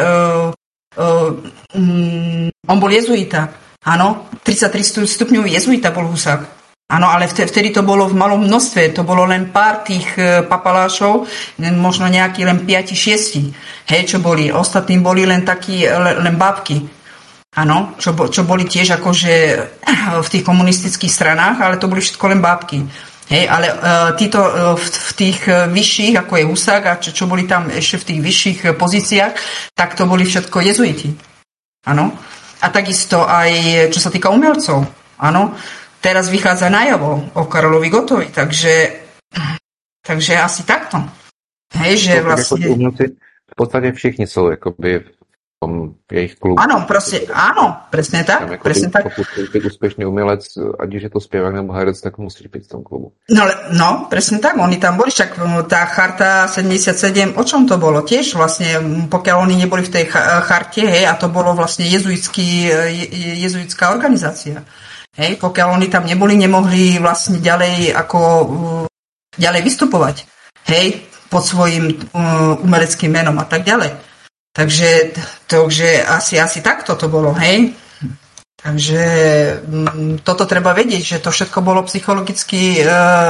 on bol jezuita. Áno, 33 stupňový jezuita bol Husák. Áno, ale vtedy to bolo v malom množstve. To bolo len pár tých papalášov, možno nejaký len 5-6. Hej, čo boli. Ostatní boli len takí, len bábky. Áno, čo boli tiež akože v tých komunistických stranách, ale to boli všetko len bábky. Hej, ale títo v tých vyšších, ako je Husák a čo boli tam ešte v tých vyšších pozíciách, tak to boli všetko jezuiti. Áno. A takisto aj, čo sa týka umelcov. Áno, teraz vychádza najavo o Karolovi Gottovi, takže asi takto. Hej, že vlastne... Umelci v podstate všichni sú akoby v tom jejich klubu. Áno, presne tak. Tam, presne tak. Pokud jsi úspešný umelec, ať už je to zpěvák nebo herec, tak musíš byť v tom klubu. No, presne tak, oni tam boli, však tá charta 77, o čom to bolo? Tiež vlastne, pokiaľ oni neboli v tej charte, hej, a to bolo vlastne jezuitská organizácia. Hej, pokiaľ oni tam neboli, nemohli vlastne ďalej vystupovať. Hej, pod svojím umeleckým menom a tak ďalej. Takže asi takto to bolo, hej. Takže toto treba vedieť, že to všetko bolo psychologické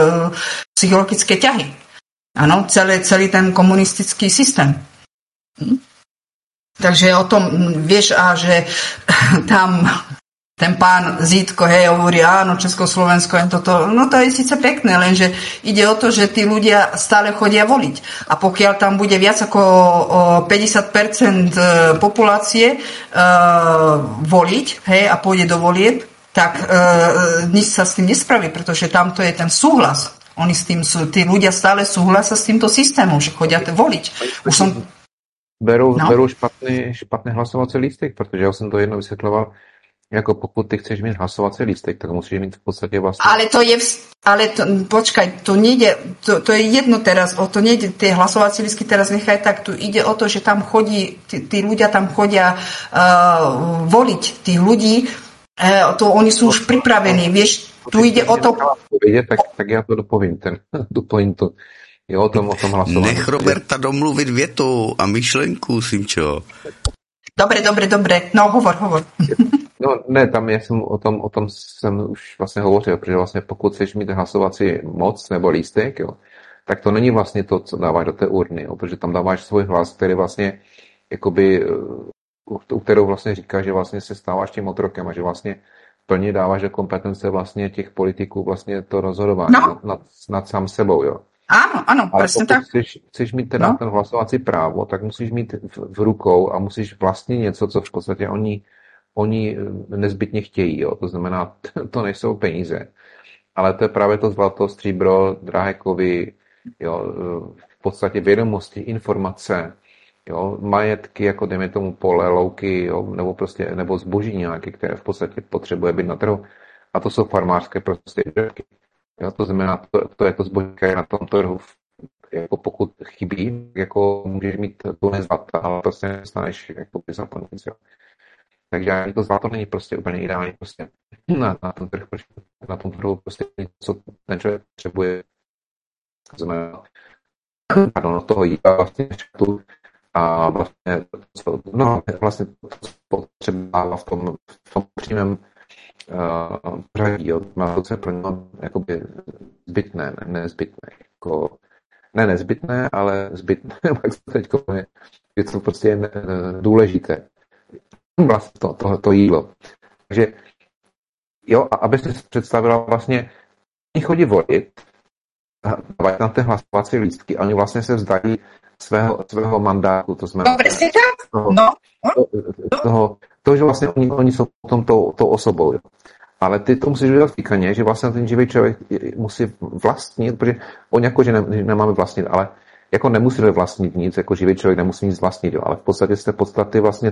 ťahy. Áno, celý ten komunistický systém. Takže o tom vieš, a že tam ten pán Zítko, hej, hovorí, áno, Československo, no to je síce pekné, lenže ide o to, že tí ľudia stále chodia voliť. A pokiaľ tam bude viac ako 50% populácie voliť, hej, a pôjde do volieb, tak nič sa s tým nespraví, pretože tamto je ten súhlas. Oni s tým tí ľudia stále súhlasia s týmto systémom, že chodia voliť. Už som... Berú špatný hlasovací lístek, protože ja som to jedno vysvetľoval. Jako pokud ty chceš mít hlasovací lístek, tak musíš mít v podstatě vlastně... Počkaj, to nejde, to je jedno teraz, to nejde, tie hlasovací lístky teraz nechaj tak, tu ide o to, že tam chodí, tí ľudia tam chodia voliť tých ľudí, to oni sú už pripravení, vieš, tu ide o to... Tak já to dopovím, tu pointu. Jo, o tom hlasování. Nech Roberta domluvit větu a myšlenku, Simčo. Dobre, no hovor. No ne, tam o tom jsem už vlastně hovořil, protože vlastně pokud chceš mít hlasovací moc nebo lístek, jo, tak to není vlastně to, co dáváš do té urny, jo, protože tam dáváš svůj hlas, který vlastně jakoby, u kterou vlastně říká, že vlastně se stáváš tím otrokem a že vlastně plně dáváš do kompetence vlastně těch politiků vlastně to rozhodování nad sám sebou, jo. Áno, presne tak. Chceš mít teda ten hlasovací právo, tak musíš mít v rukou a musíš vlastnit něco, co v podstatě oni nezbytně chtějí. Jo. To znamená, to nejsou peníze. Ale to je právě to zlato, stříbro, drahé kovy, jo, v podstatě vědomosti, informace, Jo, majetky, jako dejme tomu pole, louky, jo, nebo prostě, nebo zboží nějaké, které v podstatě potřebuje být na trhu. A to jsou farmářské prostě výrobky. Jo, to znamená, to je to zboží, které na tom trhu, jako pokud chybí, jako můžeš mít tuny zlata, ale prostě nestaneš jako za peníze. Takže ani to zlato není prostě úplně ideální prostě na ten trh, protože na tom trhu prostě něco ten člověk potřebuje. To znamená, toho jídla vlastně šatu a vlastně to potřeba v tom přímém pořadí, jo, má to, co je pro něho jakoby zbytné, nezbytné, jako ne nezbytné, ale zbytné, jak se teď je to prostě důležité, vlastně to jídlo. Takže jo, a aby si představila vlastně, oni chodí volit, dávají tam ty hlasovací lístky a oni vlastně se vzdají svého mandátu, to znamená toho, že vlastně oni jsou potom tou osobou. Jo. Ale ty to musíš udělat týkaně, že vlastně ten živý člověk musí vlastnit, protože oni jako, že nemáme vlastnit, ale jako nemusíme vlastnit nic, jako živý člověk nemusí nic vlastnit, jo, ale v podstatě z té podstaty vlastně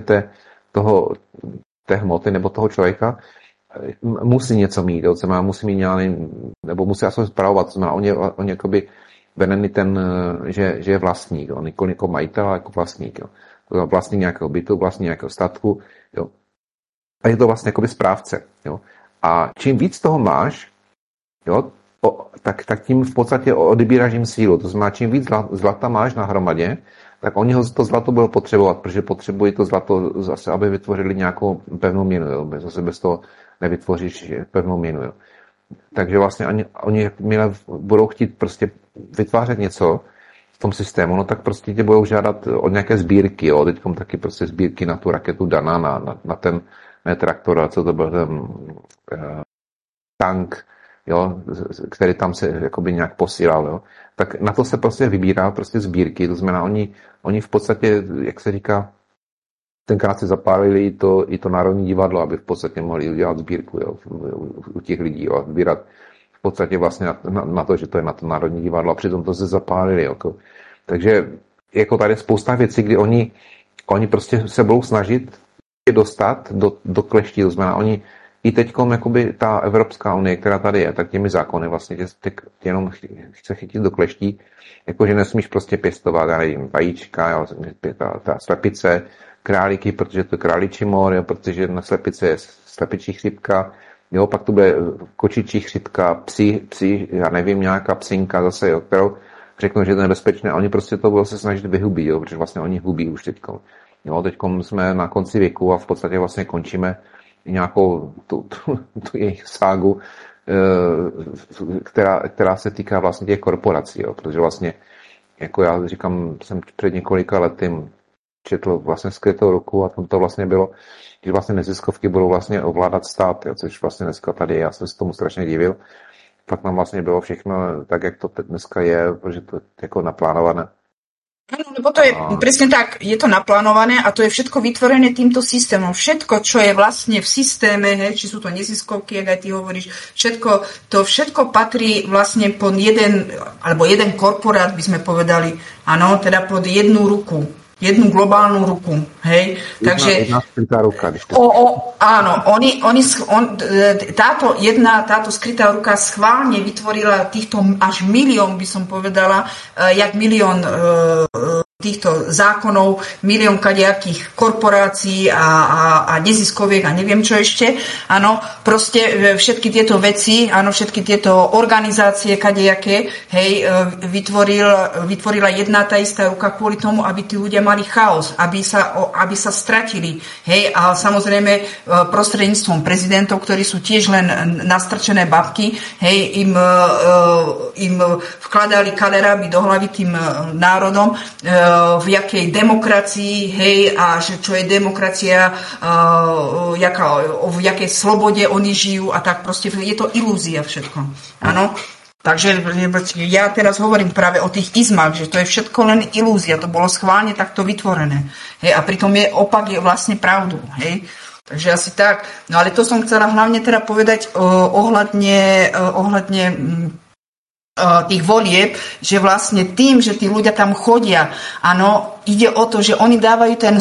té hmoty nebo toho člověka musí něco mít, jo, musí mít nějaký, nebo musí aspoň spravovat, to znamená, on jakoby venený ten, že je vlastník, on jako majitel, ale jako vlastník, jo. Vlastník nějakého bytu, vlastník nějakého statku, jo. A je to vlastně jakoby správce, jo. A čím víc toho máš, jo, tak tím v podstatě odebíráš jim sílu. To znamená, čím víc zlata máš na hromadě, tak oni to zlato budou potřebovat, protože potřebují to zlato zase, aby vytvořili nějakou pevnou měnu. Jo. Zase bez toho nevytvoříš pevnou měnu. Jo. Takže vlastně oni jakmile budou chtít prostě vytvářet něco v tom systému, no tak prostě tě budou žádat od nějaké sbírky. Jo. Teďkom taky prostě sbírky na tu raketu Dana, na ten traktor, a co to byl ten tank, jo, který tam se jakoby nějak posílal, jo. Tak na to se prostě vybírá prostě sbírky, to znamená, oni v podstatě, jak se říká, tenkrát si zapálili i to Národní divadlo, aby v podstatě mohli udělat sbírku, jo, u těch lidí, jo, sbírat v podstatě vlastně na to, že to je na to Národní divadlo, a přitom to se zapálili, jo. Takže jako tady je spousta věcí, kdy oni prostě se budou snažit dostat do kleští, to znamená, oni i teďkom jakoby ta Evropská unie, která tady je, tak těmi zákony vlastně tě jenom chce chytit do kleští, jakože nesmíš prostě pěstovat, já nevím, vajíčka, ta slepice, králíky, protože to je králičí mor, jo, protože na slepice je slepičí chřipka, jo, pak to bude kočičí chřipka, psi, já nevím, nějaká psinka zase, jo, kterou řeknou, že to je nebezpečné, a oni prostě to budou se snažit vyhubit, jo, protože vlastně oni hubí už teďkom. Jo, teďkom jsme na konci věku a v podstatě vlastně končíme nějakou tu jejich ságu, která se týká vlastně těch korporací, jo, protože vlastně, jako já říkám, jsem před několika lety četl vlastně Skrytou ruku a tam to vlastně bylo, že vlastně neziskovky budou vlastně ovládat stát, jo, což vlastně dneska tady, já jsem se tomu strašně divil, pak nám vlastně bylo všechno tak, jak to dneska je, protože to je jako naplánované. Áno, lebo to je presne tak, je to naplánované a to je všetko vytvorené týmto systémom. Všetko, čo je vlastne v systéme, či sú to neziskovky, jak aj ty hovoríš, všetko patrí vlastne pod jeden korporát, by sme povedali, áno, teda pod jednu ruku. Jednu globálnu ruku, hej. Takže jedna skrytá ruka. Áno, táto skrytá ruka schválne vytvorila týchto až milión, by som povedala, jak milión týchto zákonov, milión kadejakých korporácií a neziskoviek a neviem čo ešte. Áno, proste všetky tieto veci, áno, všetky tieto organizácie kadejaké, hej, vytvorila jedna tá istá ruka kvôli tomu, aby tí ľudia mali chaos, aby sa stratili, hej, a samozrejme prostredníctvom prezidentov, ktorí sú tiež len nastrčené babky, hej, im vkladali kaderáby do hlavy tým národom, v jakej demokracii, hej, a že čo je demokracia, v jakej slobode oni žijú a tak proste je to ilúzia všetko. Áno. Takže ja teraz hovorím práve o tých izmách, že to je všetko len ilúzia, to bolo schválne takto vytvorené. Hej, a pritom opak je vlastne pravdou, hej. Takže asi tak. No ale to som chcela hlavne teda povedať ohľadne tých volieb, že vlastne tým, že tí ľudia tam chodia, áno, ide o to, že oni dávajú ten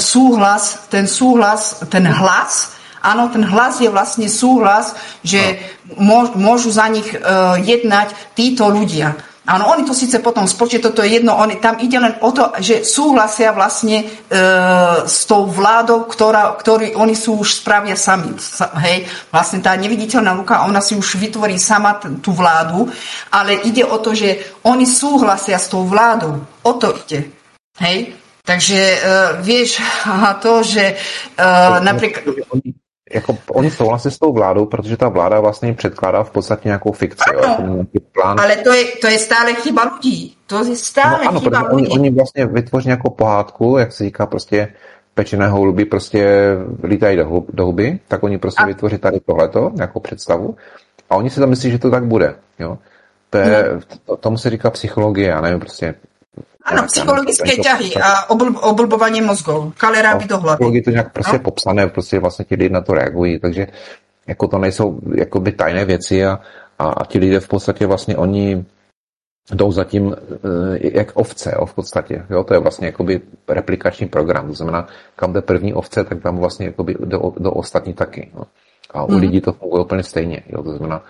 hlas, áno, ten hlas je vlastne súhlas, že môžu za nich jednať títo ľudia. Áno, oni to síce potom spočítajú, to je jedno, tam ide len o to, že súhlasia vlastne s tou vládou, ktorú oni sú už spravia sami. Hej, vlastne tá neviditeľná ruka, ona si už vytvorí sama tú vládu, ale ide o to, že oni súhlasia s tou vládou. O to ide. Hej, takže vieš, to, že napríklad... Oni souhlasí s tou vládou, protože ta vláda vlastně jim předkládá v podstatě nějakou fikci. Ano, plán. Ale to je stále chyba lidí. To je stále chyba lidí. Oni vlastně vytvoří nějakou pohádku, jak se říká, prostě pečené holuby prostě lítají do huby, tak oni prostě vytvoří tady tohleto, nějakou představu a oni si tam myslí, že to tak bude. Jo? Tomu se říká psychologie, já nevím, prostě. Áno, psychologické ťahy a oblbovanie mozgov. Kaleráby do hlavy. Psychologii to nějak prostě popsané, prostě vlastně ti lidé na to reagují, takže jako to nejsou jakoby tajné věci a ti lidé v podstatě vlastně oni jdou zatím jak ovce, v podstatě. Jo? To je vlastně jakoby replikační program. To znamená, kam jde první ovce, tak tam vlastně jakoby do ostatní taky. Jo? A u lidí to funguje úplně stejně. Jo? To znamená,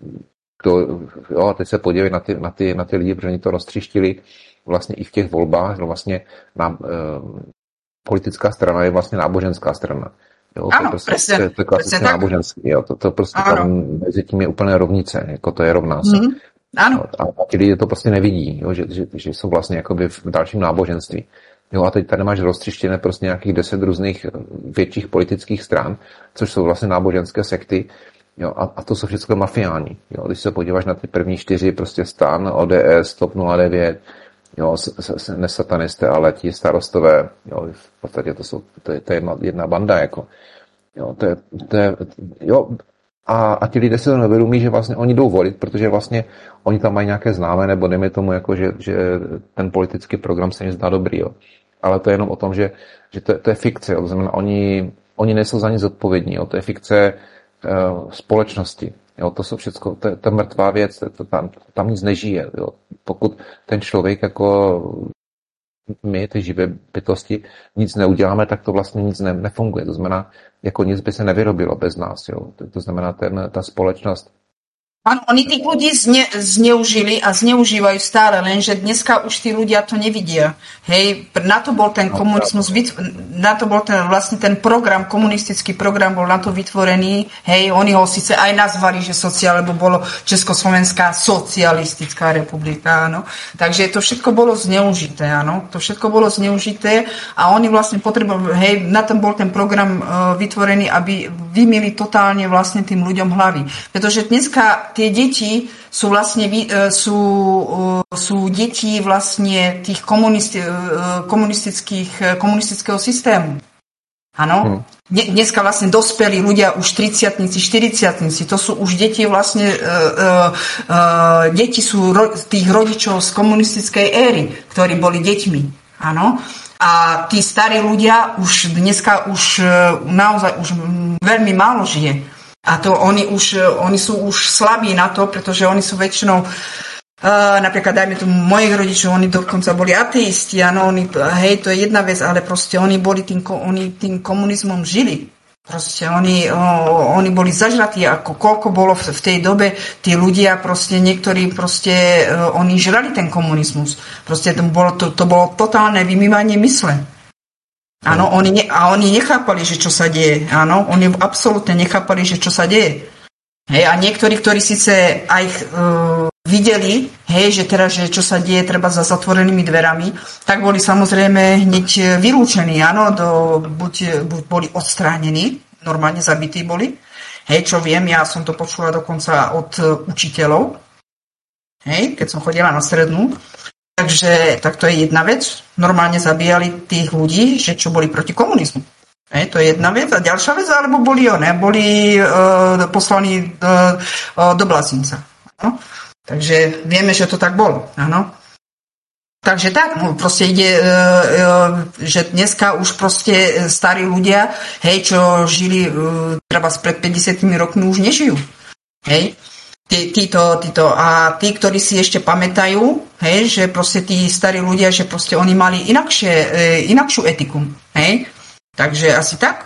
a teď se podívej na ty lidi, protože oni to roztříštili vlastně i v těch volbách, že vlastně politická strana je vlastně náboženská strana. Jo, ano, to je klasické náboženství. Jo, to prostě tam mezi tím je úplné rovnice, jako to je rovná se. Ano. A ti lidé to prostě nevidí, jo, že jsou vlastně jakoby v dalším náboženství. Jo, a teď tady máš roztřištěné prostě nějakých 10 různých větších politických stran, což jsou vlastně náboženské sekty. Jo, a to jsou všechno mafiáni. Jo, když se podíváš na ty první 4, prostě STAN, ODS, TOP 09, jo, nesatanisté, ale ti starostové, jo, v podstatě to je jedna banda, jako. Jo, jo, a ti lidé se to nevědomí, že vlastně oni jdou volit, protože vlastně oni tam mají nějaké známé, nebo dejme tomu, jako, že ten politický program se jim zdá dobrý, jo. Ale to je jenom o tom, že to je fikce, jo. To znamená, oni nejsou za nic zodpovědní, jo. To je fikce společnosti. Jo, to jsou všechno, to je mrtvá věc, tam nic nežije. Jo. Pokud ten člověk jako my, ty živé bytosti, nic neuděláme, tak to vlastně nic nefunguje. To znamená, jako nic by se nevyrobilo bez nás. Jo. To znamená, ta společnost. Áno, oni tých ľudí zneužili a zneužívajú stále, lenže dneska už tí ľudia to nevidia. Hej, na to bol ten komunizmus, na to bol vlastne ten program, komunistický program bol na to vytvorený. Hej, oni ho síce aj nazvali, že lebo bolo Československá socialistická republika, áno. Takže to všetko bolo zneužité, áno. To všetko bolo zneužité a oni vlastne potrebovali, hej, na tom bol ten program vytvorený, aby vymýli totálne vlastne tým ľuďom hlavy. Pretože dneska tie deti sú vlastne sú deti vlastne tých komunistického systému. Áno? Dneska vlastne dospelí ľudia už 30-tnici, 40-tnici, to sú už deti vlastne deti sú tých rodičov z komunistickej éry, ktorí boli deťmi. Áno? A tí starí ľudia už dneska naozaj už veľmi málo žije. A to oni sú už slabí na to, pretože oni sú väčšinou, napríklad dajme tu mojich rodičov, oni dokonca boli ateisti, áno, hej, to je jedna vec, ale proste oni tým komunizmom žili. Proste oni boli zažratí, ako koľko bolo v tej dobe tí ľudia, proste niektorí proste, oni žrali ten komunizmus. Proste to bolo totálne vymývanie mysle. Áno, oni nechápali, že čo sa deje. Áno, oni absolútne nechápali, že čo sa deje. Hej, a niektorí, ktorí síce aj videli, hej, že teraz, že čo sa deje treba za zatvorenými dverami, tak boli samozrejme hneď vylúčení, áno, buď boli odstránení, normálne zabití boli. Hej, čo viem, ja som to počula dokonca od učiteľov, hej, keď som chodila na strednú. Takže tak to je jedna vec. Normálne zabíjali tých ľudí, že čo boli proti komunizmu. To je jedna vec. A ďalšia vec, alebo boli poslaní do blázinca. No? Takže vieme, že to tak bolo. Áno. Takže tak, proste ide, že dneska už proste starí ľudia, hej, čo žili treba pred 50 rokmi, už nežijú. Hej. Títo. A tí, ktorí si ešte pamätajú, hej, že proste tí starí ľudia, že proste oni mali inakšiu etiku. Hej? Takže asi tak?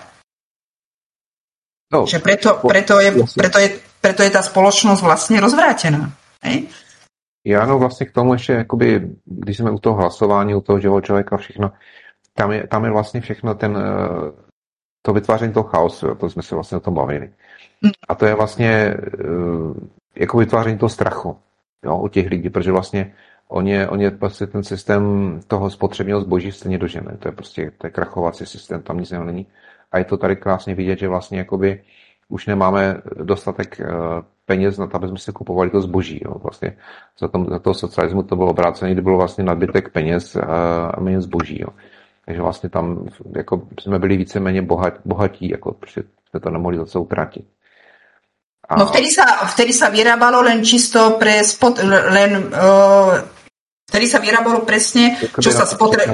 No, že preto je tá spoločnosť vlastne rozvrátená. Hej? Já vlastně k tomu ještě, jakoby, když jsme u toho hlasování, u toho živou člověka, všechno, tam je vlastně všechno to vytváření toho chaosu, jo, to jsme se vlastně o tom bavili. A to je vlastně jako vytváření toho strachu, jo, u těch lidí, protože vlastně on je prostě ten systém toho spotřebního zboží stejně dožené. To je krachovací systém, tam nic není. A je to tady krásně vidět, že vlastně jakoby už nemáme dostatek peněz na to, aby jsme si kupovali to zboží. Jo. Vlastně za toho socialismu to bylo obrácené, kdy bylo vlastně nadbytek peněz a méně zboží. Jo. Takže vlastně tam jako jsme byli víceméně bohatí, jako, protože jsme to nemohli zase utratit. No vtedy sa vyrábalo len čisto pre vtedy sa vyrábalo presne, čo sa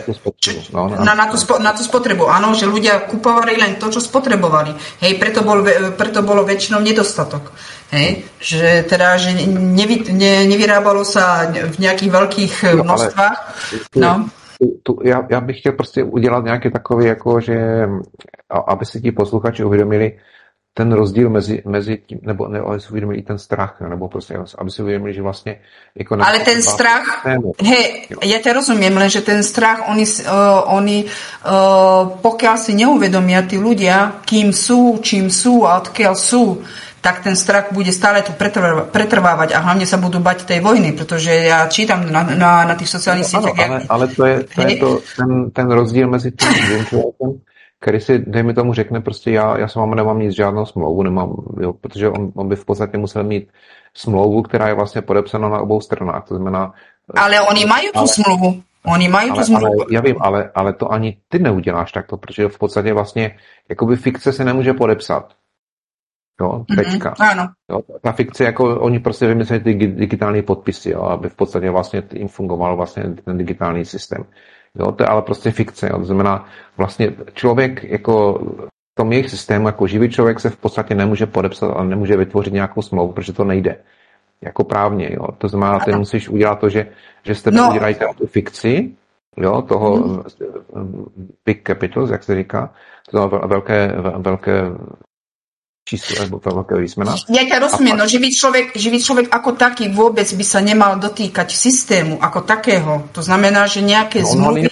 na tú spotrebu. Áno, že ľudia kupovali len to, čo spotrebovali. Hej, preto bolo väčšinou nedostatok. Hej, že teda, že nevyrábalo sa v nejakých veľkých množstvách. No. Já bych chtěl prostě udělat nějaké takové, jako že aby si ti posluchači uvědomili ten rozdíl mezi tím, nebo aby si uvědomili ten strach, nebo prostě, aby si uvědomili, že vlastně jako... Ale ten strach, hej, ja ťa rozumiem, lenže ten strach, oni pokiaľ si neuvedomia tí ľudia, kým sú, čím sú a odkiaľ sú, tak ten strach bude stále tu pretrvávať a hlavne sa budú bať tej vojny, pretože ja čítam na tých sociálnych sieťach. Ale to je ten rozdíl mezi tím člověkem, který si, dejme tomu, řekne prostě já s vámi nemám nic, žádnou smlouvu, nemám, jo, protože on by v podstatě musel mít smlouvu, která je vlastně podepsána na obou stranách, to znamená... Ale oni mají tu smlouvu. Já vím, ale to ani ty neuděláš takto, protože v podstatě vlastně jakoby fikce se nemůže podepsat. Jo, tečka. Ano. Jo, ta fikce, jako oni prostě vymysleli ty digitální podpisy, jo, aby v podstatě vlastně jim fungoval vlastně ten digitální systém. Jo, to je ale prostě fikce. Jo. To znamená, vlastně člověk jako v tom jejich systému, jako živý člověk se v podstatě nemůže podepsat, ale nemůže vytvořit nějakou smlouvu, protože to nejde. Jako právně. Jo. To znamená, ty musíš udělat to, že jste udělají tu fikci, jo, toho big capitals, jak se říká, to velké číslo alebo veľké výsmena. Ja ťa rozumiem, no živý človek ako taký vôbec by sa nemal dotýkať systému ako takého. To znamená, že nejaké zmluvy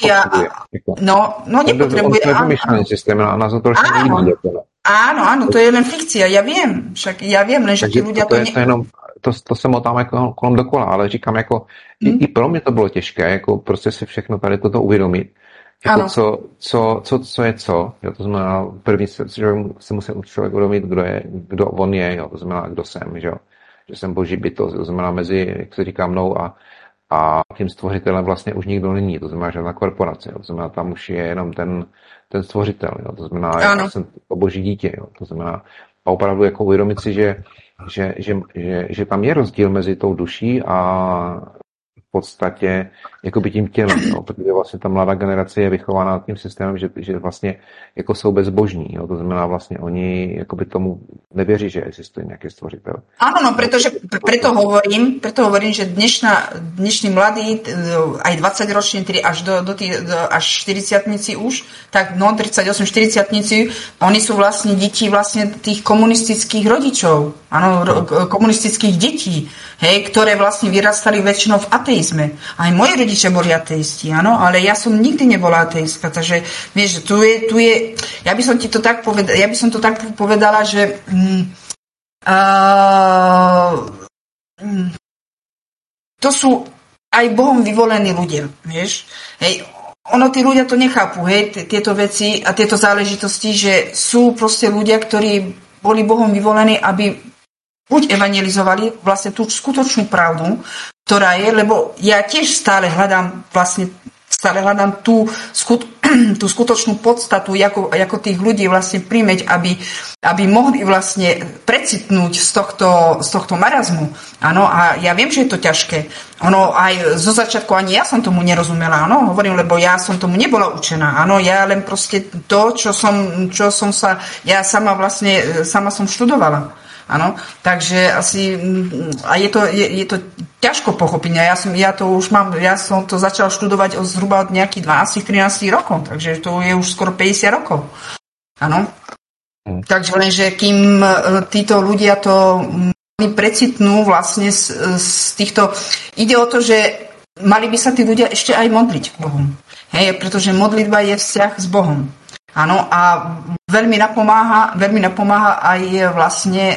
nepotrebuje. On to je vymyšlený systém a nás to trošku nejde. Áno, to je len fikcia, ja viem, len že tí ľudia to se motáme kolem dokola, ale říkám, jako i pro mě to bylo těžké, jako prostě si všechno tady toto uvědomit. Jako co je co, jo, to znamená první se musí člověk uvědomit, kdo on je, jo, to znamená, kdo jsem, že jsem boží bytost, to znamená mezi, jak se říká, mnou a tím stvořitelem vlastně už nikdo není, to znamená žádná korporace, jo, to znamená, tam už je jenom ten stvořitel, jo, to znamená, já jsem to boží dítě, jo, to znamená, a opravdu jako uvědomit si, že tam je rozdíl mezi tou duší a v podstatě jakoby tím tělem, no, protože vlastně ta mladá generace je vychovaná tím systémem, že vlastně jako jsou bezbožní, jo, to znamená vlastně oni jakoby tomu nevěří, že existuje nějaký stvořitel. Áno, preto hovorím, že dnešní mladí, aj 20-roční, až 40-tnici už, tak 38-40-tnici, oni sú vlastne deti vlastne tých komunistických rodičov, komunistických detí, hej, ktoré vlastne vyrastali väčšinou v ateizme. Aj moji rodičia boli ateisti, áno, ale ja som nikdy nebola ateistka, takže vieš, tu je, ja by som to tak povedala, že to sú aj Bohom vyvolení ľudia, vieš, hej, ono tí ľudia to nechápu, hej, tieto veci a tieto záležitosti, že sú proste ľudia, ktorí boli Bohom vyvolení, aby buď evangelizovali vlastne tú skutočnú pravdu, ktorá je, lebo ja tiež stále hľadám tú skutočnú podstatu, ako tých ľudí vlastne príjmeť, aby mohli vlastne precitnúť z tohto marazmu. Áno, a ja viem, že je to ťažké. Ono aj zo začiatku ani ja som tomu nerozumela, áno, hovorím, lebo ja som tomu nebola učená, áno, ja len proste to, čo som sa, ja sama som študovala. Áno, takže asi a je to ťažko pochopiť. Ja som to začal študovať zhruba od nejakých 12-13 rokov, takže to je už skoro 50 rokov. Áno. Takže lenže kým títo ľudia to precitnú vlastne z týchto... Ide o to, že mali by sa tí ľudia ešte aj modliť k Bohu. Hej, pretože modlitba je vzťah s Bohom. Áno, a veľmi napomáha aj vlastne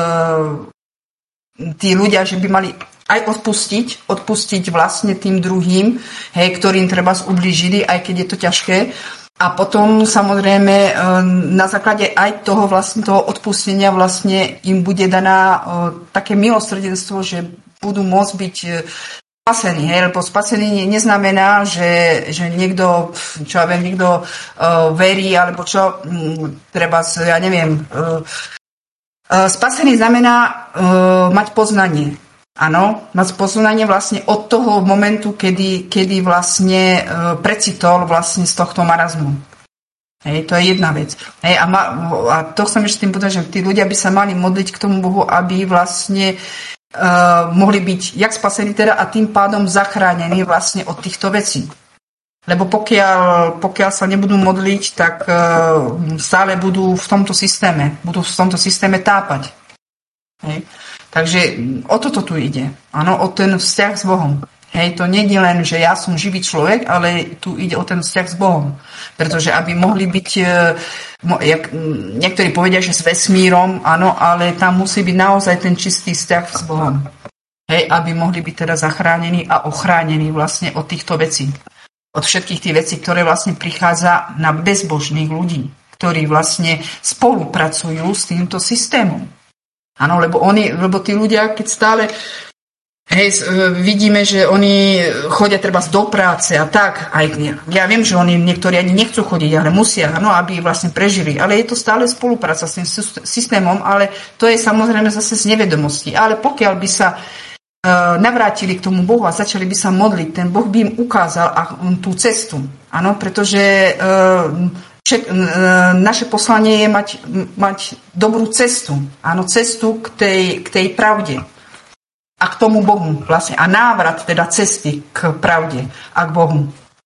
tí ľudia, že by mali aj odpustiť vlastne tým druhým, hej, ktorým treba ublížili, aj keď je to ťažké. A potom samozrejme na základe aj toho odpustenia vlastne im bude daná také milosrdenstvo, že budú môcť byť spasení. Hej? Lebo spasený neznamená, že niekto verí, alebo čo, treba, ja neviem. Spasený znamená mať poznanie. Áno, mať poznanie vlastne od toho momentu, kedy vlastne precitol vlastne z tohto marazmu. Hej, to je jedna vec. Hej, a to chcem ešte tým povedať, že tí ľudia by sa mali modliť k tomu Bohu, aby vlastne mohli byť jak spasení teda a tým pádom zachránení vlastne od týchto vecí. Lebo pokiaľ sa nebudú modliť, tak stále budú v tomto systéme tápať. Hej. Takže o toto tu ide. Áno, o ten vzťah s Bohom. Hej, to nie je len, že ja som živý človek, ale tu ide o ten vzťah s Bohom. Pretože aby mohli byť, niektorí povedia, že s vesmírom, áno, ale tam musí byť naozaj ten čistý vzťah s Bohom. Hej, aby mohli byť teda zachránení a ochránení vlastne od týchto vecí. Od všetkých tých vecí, ktoré vlastne prichádza na bezbožných ľudí, ktorí vlastne spolupracujú s týmto systémom. Áno, lebo tí ľudia, keď stále vidíme, že oni chodia treba do práce a tak, aj ja viem, že oni niektorí ani nechcú chodiť, ale musia, áno, aby vlastne prežili. Ale je to stále spolupráca s tým systémom, ale to je samozrejme zase z nevedomosti. Ale pokiaľ by sa navrátili k tomu Bohu a začali by sa modliť, ten Boh by im ukázal tú cestu. Áno, pretože naše poslanie je mať dobrú cestu. Áno, cestu k tej pravde. A k tomu Bohu vlastne. A návrat teda cesty k pravde a k Bohu.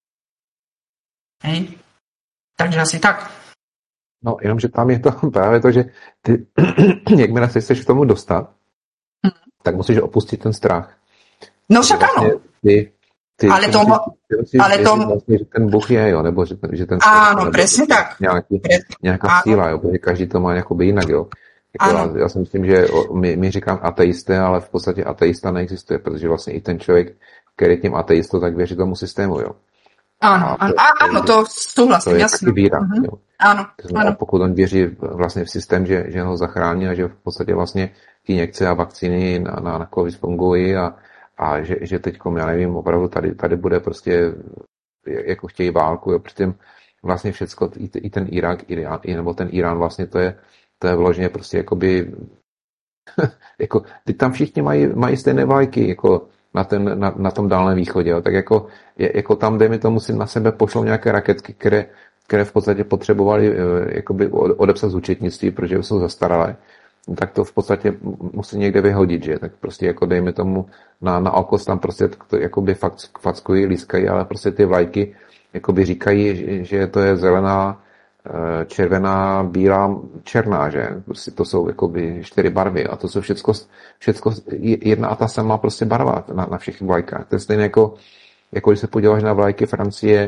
Hej? Takže asi tak. No, jenomže tam je to právě to, že ty, jakmile se chceš k tomu dostat, tak musíš opustit ten strach. No však áno. Ale to vlastně, že ten Bůh je, jo, nebo že ten áno, presne tak. Nějaká síla, jo, protože každý to má jakoby jinak, jo. Jako já si myslím, že my říkám ateisté, ale v podstatě ateista neexistuje, protože vlastně i ten člověk, který je tím ateistou, tak věří tomu systému, jo. Áno, to súhlasím, to je jasne. taky víra, jo. Áno. Pokud on věří vlastně v systém, že ho zachrání a že v podstatě vlastně ty injekce a vakcíny na COVID fungují a že teďkom, já nevím, opravdu tady bude prostě, jako chtějí válku, jo, přitom vlastně všecko, i ten Irák, nebo ten Irán vlastně to je vloženě prostě jakoby, jako, teď tam všichni mají stejné vlajky, jako na tom Dálném východě, jo, tak jako tam, dejme tomu, si na sebe pošlou nějaké raketky, které v podstatě potřebovali jakoby odepsat z účetnictví, protože jsou zastaralé, tak to v podstatě musí někde vyhodit, že? Tak prostě jako dejme tomu na oko tam prostě to jakoby fackují, lískají, ale prostě ty vlajky jakoby říkají, že to je zelená, červená, bílá, černá, že? Prostě to jsou jakoby 4 barvy a to jsou všecko jedna a ta samá prostě barva na všech vlajkách. To je stejné jako když se podíváš na vlajky Francie,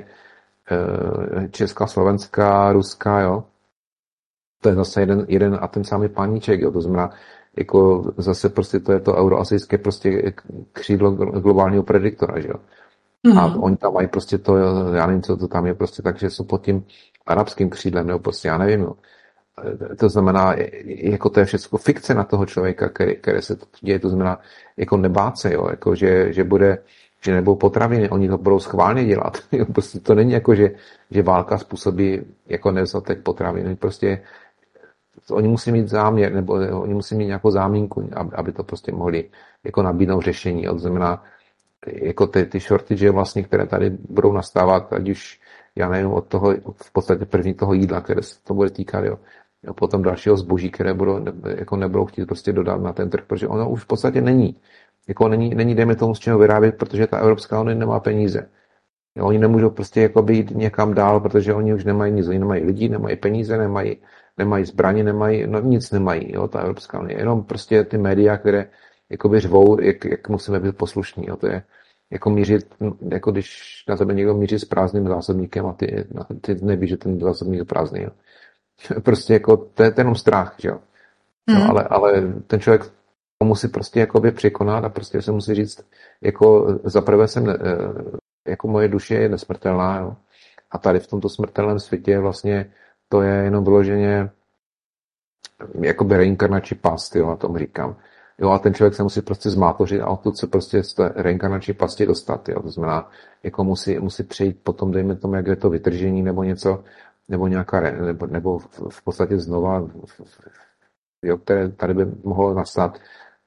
Česká, Slovenská, Ruská, jo? To je zase jeden a ten samý paníček, jo? To znamená, jako zase prostě to je to euroasijské prostě křídlo globálního prediktora, že jo? A oni tam mají prostě to, já nevím, co to tam je prostě, takže jsou pod tím arabským křídlem, nebo prostě, já nevím, no. To znamená, jako to je všechno fikce na toho člověka, které se to děje, to znamená, jako nebát se, jo, jako že nebudou potraviny, oni to budou schválně dělat, jo, prostě to není jako, že válka způsobí jako nedostatek potravin, prostě oni musí mít záměr, nebo oni musí mít nějakou zámínku, aby to prostě mohli jako nabídnout řešení, jo, to znamená, jako ty shortage vlastně, které tady budou nastávat, ať už, já nevím, od toho v podstatě první toho jídla, které se to bude týkat, jo. a potom dalšího zboží, které nebudou chtít prostě dodat na ten trh, protože ono už v podstatě není. Jako není dejme tomu z čeho vyrábět, protože ta Evropská unie nemá peníze. Jo, oni nemůžou prostě jako jít někam dál, protože oni už nemají nic. Oni nemají lidi, nemají peníze, nemají zbraně, nic nemají, jo, ta Evropská unie. Jenom prostě ty média, které jakoby řvou, jak musíme být poslušní. Jo, to je jako mířit, jako když na tebe někdo míří s prázdným zásobníkem a ty nevíš, že ten zásobník je prázdný. Jo. Prostě jako to je jenom strach, že jo. No, ale ten člověk to musí prostě jakoby překonat a prostě se musí říct, jako zaprvé jako moje duše je nesmrtelná, jo. A tady v tomto smrtelném světě vlastně to je jenom vyloženě jakoby reinkarnační past, jo, na tom říkám. Jo, a ten člověk se musí prostě zmátořit a odtud se prostě z té reinkarnační pasti dostat, jo. To znamená, jako musí přejít potom, dejme tomu, jak je to vytržení nebo něco, nebo nějaká, nebo v podstatě znova, jo, které tady by mohlo nastat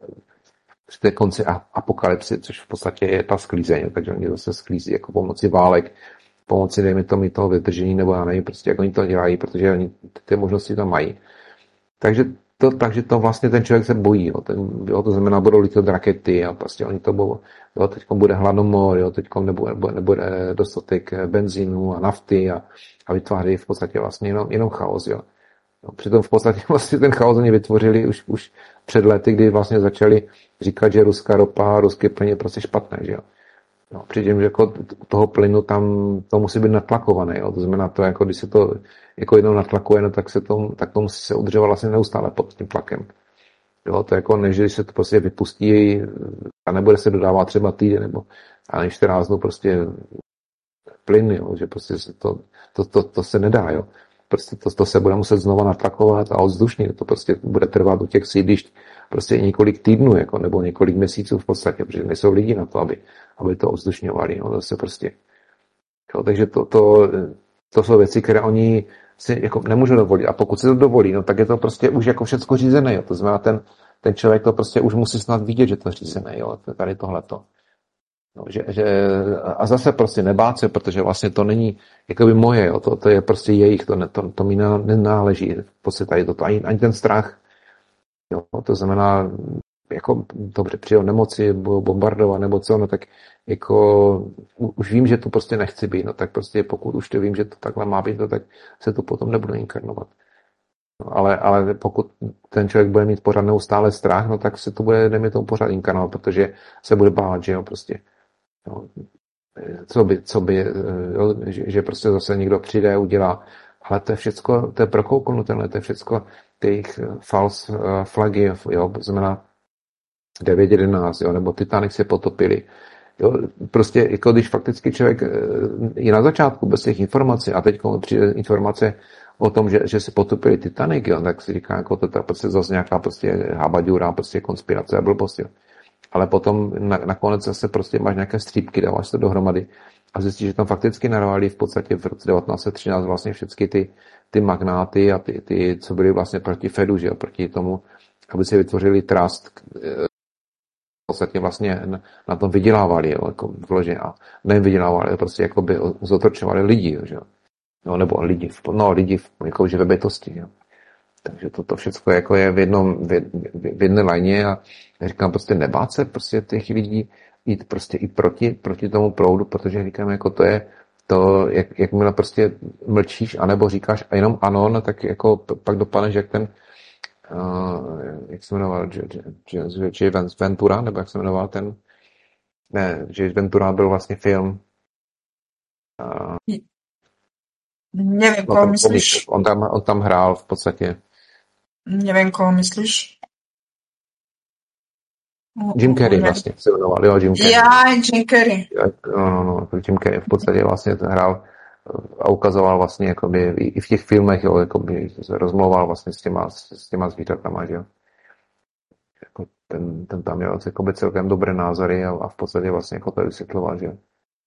při té konci apokalypsy, což v podstatě je ta sklízeň, takže oni zase sklízí jako pomocí válek, pomocí, dejme tomu, toho vytržení, nebo já nevím, prostě jak oni to dělají, protože oni ty možnosti tam mají. Takže to vlastně ten člověk se bojí, jo, to znamená, budou lítat rakety a prostě oni to budou, jo, teďkom bude hladomor, jo, teďkom nebude dostatek benzínu a nafty a vytváří v podstatě vlastně jenom chaos, jo. No, přitom v podstatě vlastně ten chaos oni vytvořili už před lety, kdy vlastně začali říkat, že ruská ropa a ruský plyn je prostě špatné, že jo. No, přitom, že jako toho plynu tam to musí být natlakované, jo. To znamená to, jako když se to jako jednou natlakuje, no, tak to musí se udržovat vlastně neustále pod tím tlakem. Jo, to jako než když se to prostě vypustí a nebude se dodávat třeba týden nebo ani 14 dnů prostě plyn, jo, že prostě to se nedá, jo. Prostě to se bude muset znova natlakovat a ovzdušně, to prostě bude trvat u těch sídlišť prostě několik týdnů, jako, nebo několik měsíců v podstatě, protože nejsou lidi na to, aby to ovzdušňovali, no, to se prostě. Jo, takže to jsou věci, které oni si jako nemůžou dovolit. A pokud si to dovolí, no, tak je to prostě už jako všecko řízené, jo. To znamená, ten člověk to prostě už musí snad vidět, že to je řízené, jo, tady tohleto. No, a zase prostě nebát se, protože vlastně to není jakoby moje, jo, to je prostě jejich, to mi nenáleží, prostě tady toto, ani ten strach, jo, to znamená, jako dobře, přijel nemoci, budou bombardovat nebo co, no tak jako už vím, že to prostě nechci být, no tak prostě pokud už to vím, že to takhle má být, no tak se to potom nebudu inkarnovat. No, ale pokud ten člověk bude mít pořád neustále strach, no tak se to bude, dejme tomu, pořád inkarnovat, protože se bude bát, že jo, prostě. No, co by jo, že prostě zase někdo přijde a udělá, ale to je všecko, to je prokouknutelné, to je všecko těch false flagy, jo, znamená 9.11, jo, nebo Titanic se potopili. Jo, prostě jako když fakticky člověk je na začátku bez těch informací a teď přijde informace o tom, že se potopili Titanic, jo, tak si říká, jako to je prostě zase nějaká prostě habaďura, prostě konspirace a blbost, jo. Ale potom nakonec zase prostě máš nějaké střípky, dáváš to dohromady a zjistíš, že tam fakticky narvali v podstatě v roce 1913 vlastně všechny ty magnáty a ty, co byly vlastně proti Fedu, že jo, proti tomu, aby se vytvořili trust, v podstatě vlastně na tom vydělávali, jo, jako vloženě, a nejen vydělávali, prostě jako by zotročovali lidi, jo, že jo. No, nebo lidi jako že ve bytosti, jo. Takže toto všechno jako je v jedné lajně a říkám prostě nebát se prostě těch lidí jít prostě i proti tomu proudu, protože říkám, jako to je to, jakmile prostě mlčíš anebo říkáš a jenom ano, no, tak jako pak dopadneš jak ten jak se jmenoval James Ventura, nebo jak se jmenoval ten James Ventura byl vlastně film nevím, koho myslíš. On tam hrál v podstatě. Nevím, koho myslíš. Jim Carrey vlastně se jmenoval, jo, Jim Carrey. Já, Jim Carrey. No, Jim Carrey v podstatě vlastně hrál a ukazoval vlastně jakoby i v těch filmech, jo, jakoby se rozmlouval vlastně s těma zvířatama, že jo. Jako ten tam měl jakoby celkem dobré názory a v podstatě vlastně jako to vysvětloval, že jo.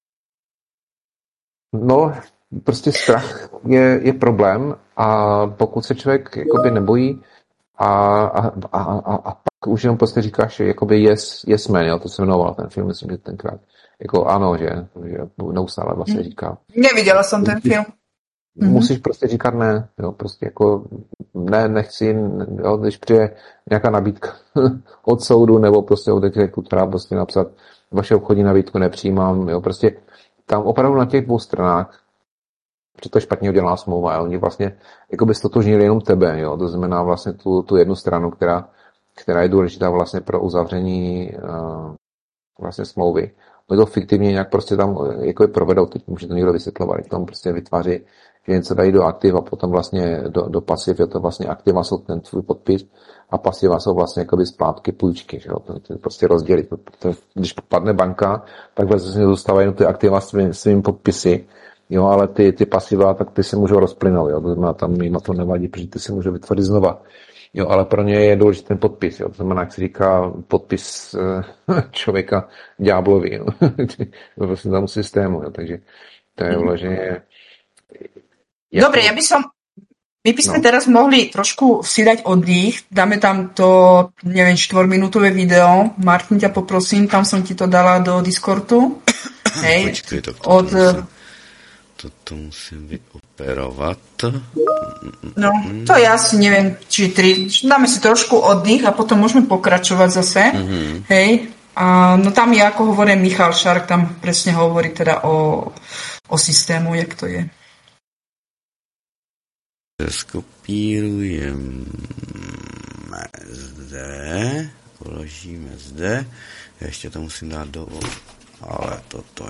No, prostě strach je problém a pokud se člověk jakoby nebojí a pak už jenom prostě říkáš, že jakoby yes man, jo, to se jmenoval ten film, myslím, že tenkrát. Jako ano, že neustále vlastně říká. Neviděla jsem ten film. musíš prostě říkat ne, jo, prostě jako ne, nechci, jo, když přijde nějaká nabídka od soudu, nebo prostě od exekutora prostě napsat, vaše obchodní nabídku nepřijímám, jo, prostě tam opravdu na těch dvou stranách, protože to špatně udělaná smlouva, jo, oni vlastně jako by stotožnili jenom tebe, jo, to znamená vlastně tu jednu stranu, která je důležitá vlastně pro uzavření vlastně smlouvy. Oni to fiktivně nějak prostě tam jako je provedou, teď může to někdo vysvětlovat, jak tam prostě vytváří, že něco dají do aktiv a potom vlastně do pasiv, je to vlastně aktiva jsou ten tvůj podpis a pasiva jsou vlastně jakoby splátky, půjčky, že jo, to prostě rozdělit. Když padne banka, tak vlastně zůstávají jenom ty aktiva svým podpisy, jo, ale ty pasiva, tak ty se můžou rozplynout, jo, to znamená, tam jim to nevadí, protože ty se můžou vytvořit znova. Jo, ale pro ně je důležitý ten podpis, jo. To znamená, jak se říká, podpis člověka ďáblovi, jo. Vlastně tomu systému, jo. Takže to je vloženě... Dobre, my by sme teraz mohli trošku si dať oddych, dáme tam to, neviem, 4-minútové video. Martin, ťa poprosím, tam som ti to dala do Discordu. Hej, počkej, toto musím vyoperovat. No, to ja si neviem, či 3. Dáme si trošku oddych a potom môžeme pokračovať zase. Hej. A no tam je, ako hovorí Michal Šark, tam presne hovorí teda o systému, jak to je. Skopírujeme zde, položíme zde. Já ještě to musím dát ale toto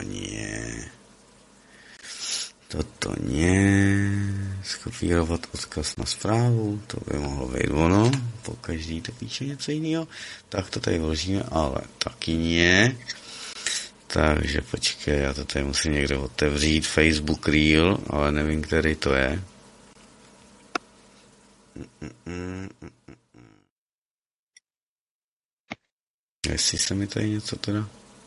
nie. Skopírovat odkaz na zprávu, to by mohlo být ono, po každý to píše něco jiného. Tak to tady vložíme, ale taky nie. Takže počkej, já to tady musím někde otevřít, Facebook Reel, ale nevím, který to je. Jestli se mi tady něco teda...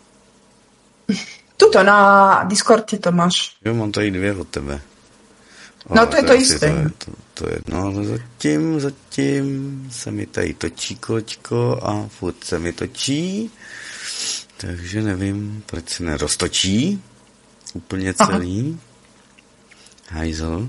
Tuto na Discordě to máš. Jo, mám tady 2 od tebe. No to je to jisté. To je jedno, ale zatím se mi tady točí kolečko a furt se mi točí. Takže nevím, proč se neroztočí. Úplně celý. Hajzel.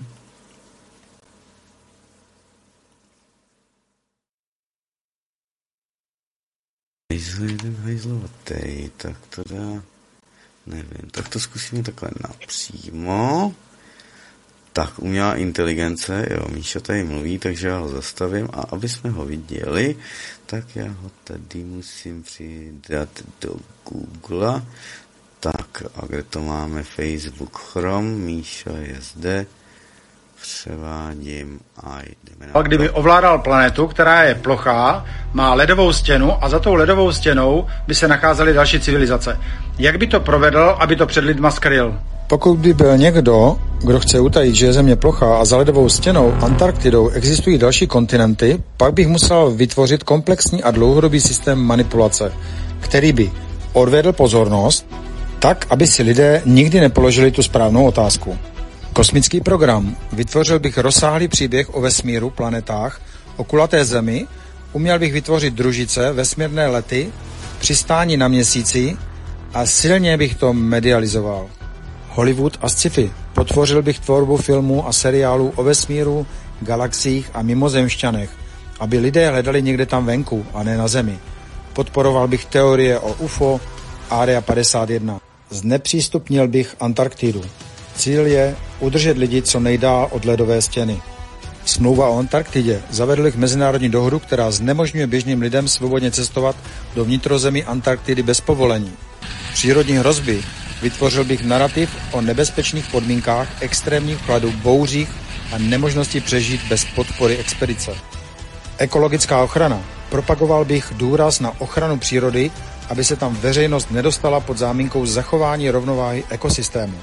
Jeden hajzlovatý, tak to dá, nevím, tak to zkusíme takhle napřímo. Tak, umělá inteligence, jo, Míša tady mluví, takže já ho zastavím a aby jsme ho viděli, tak já ho tady musím přidat do Google. Tak, a kde to máme? Facebook Chrome, Míša je zde, převádím a jdeme na to. Kdyby ovládal planetu, která je plochá, má ledovou stěnu a za tou ledovou stěnou by se nacházely další civilizace. Jak by to provedl, aby to před lidma skryl? Pokud by byl někdo, kdo chce utajit, že je země plochá a za ledovou stěnou Antarktidou existují další kontinenty, pak bych musel vytvořit komplexní a dlouhodobý systém manipulace, který by odvedl pozornost tak, aby si lidé nikdy nepoložili tu správnou otázku. Kosmický program. Vytvořil bych rozsáhlý příběh o vesmíru, planetách, o kulaté zemi, uměl bych vytvořit družice, vesmírné lety, přistání na měsíci a silně bych to medializoval. Hollywood a sci-fi. Podpořil bych tvorbu filmů a seriálů o vesmíru, galaxiích a mimozemšťanech, aby lidé hledali někde tam venku a ne na Zemi. Podporoval bych teorie o UFO, Area 51. Znepřístupnil bych Antarktidu. Cíl je udržet lidi co nejdál od ledové stěny. Smlouva o Antarktidě. Zavedl bych mezinárodní dohodu, která znemožňuje běžným lidem svobodně cestovat do vnitrozemí Antarktidy bez povolení. Přírodní hrozby. Vytvořil bych narrativ o nebezpečných podmínkách, extrémních chladů, bouřích a nemožnosti přežít bez podpory expedice. Ekologická ochrana. Propagoval bych důraz na ochranu přírody, aby se tam veřejnost nedostala pod záminkou zachování rovnováhy ekosystému.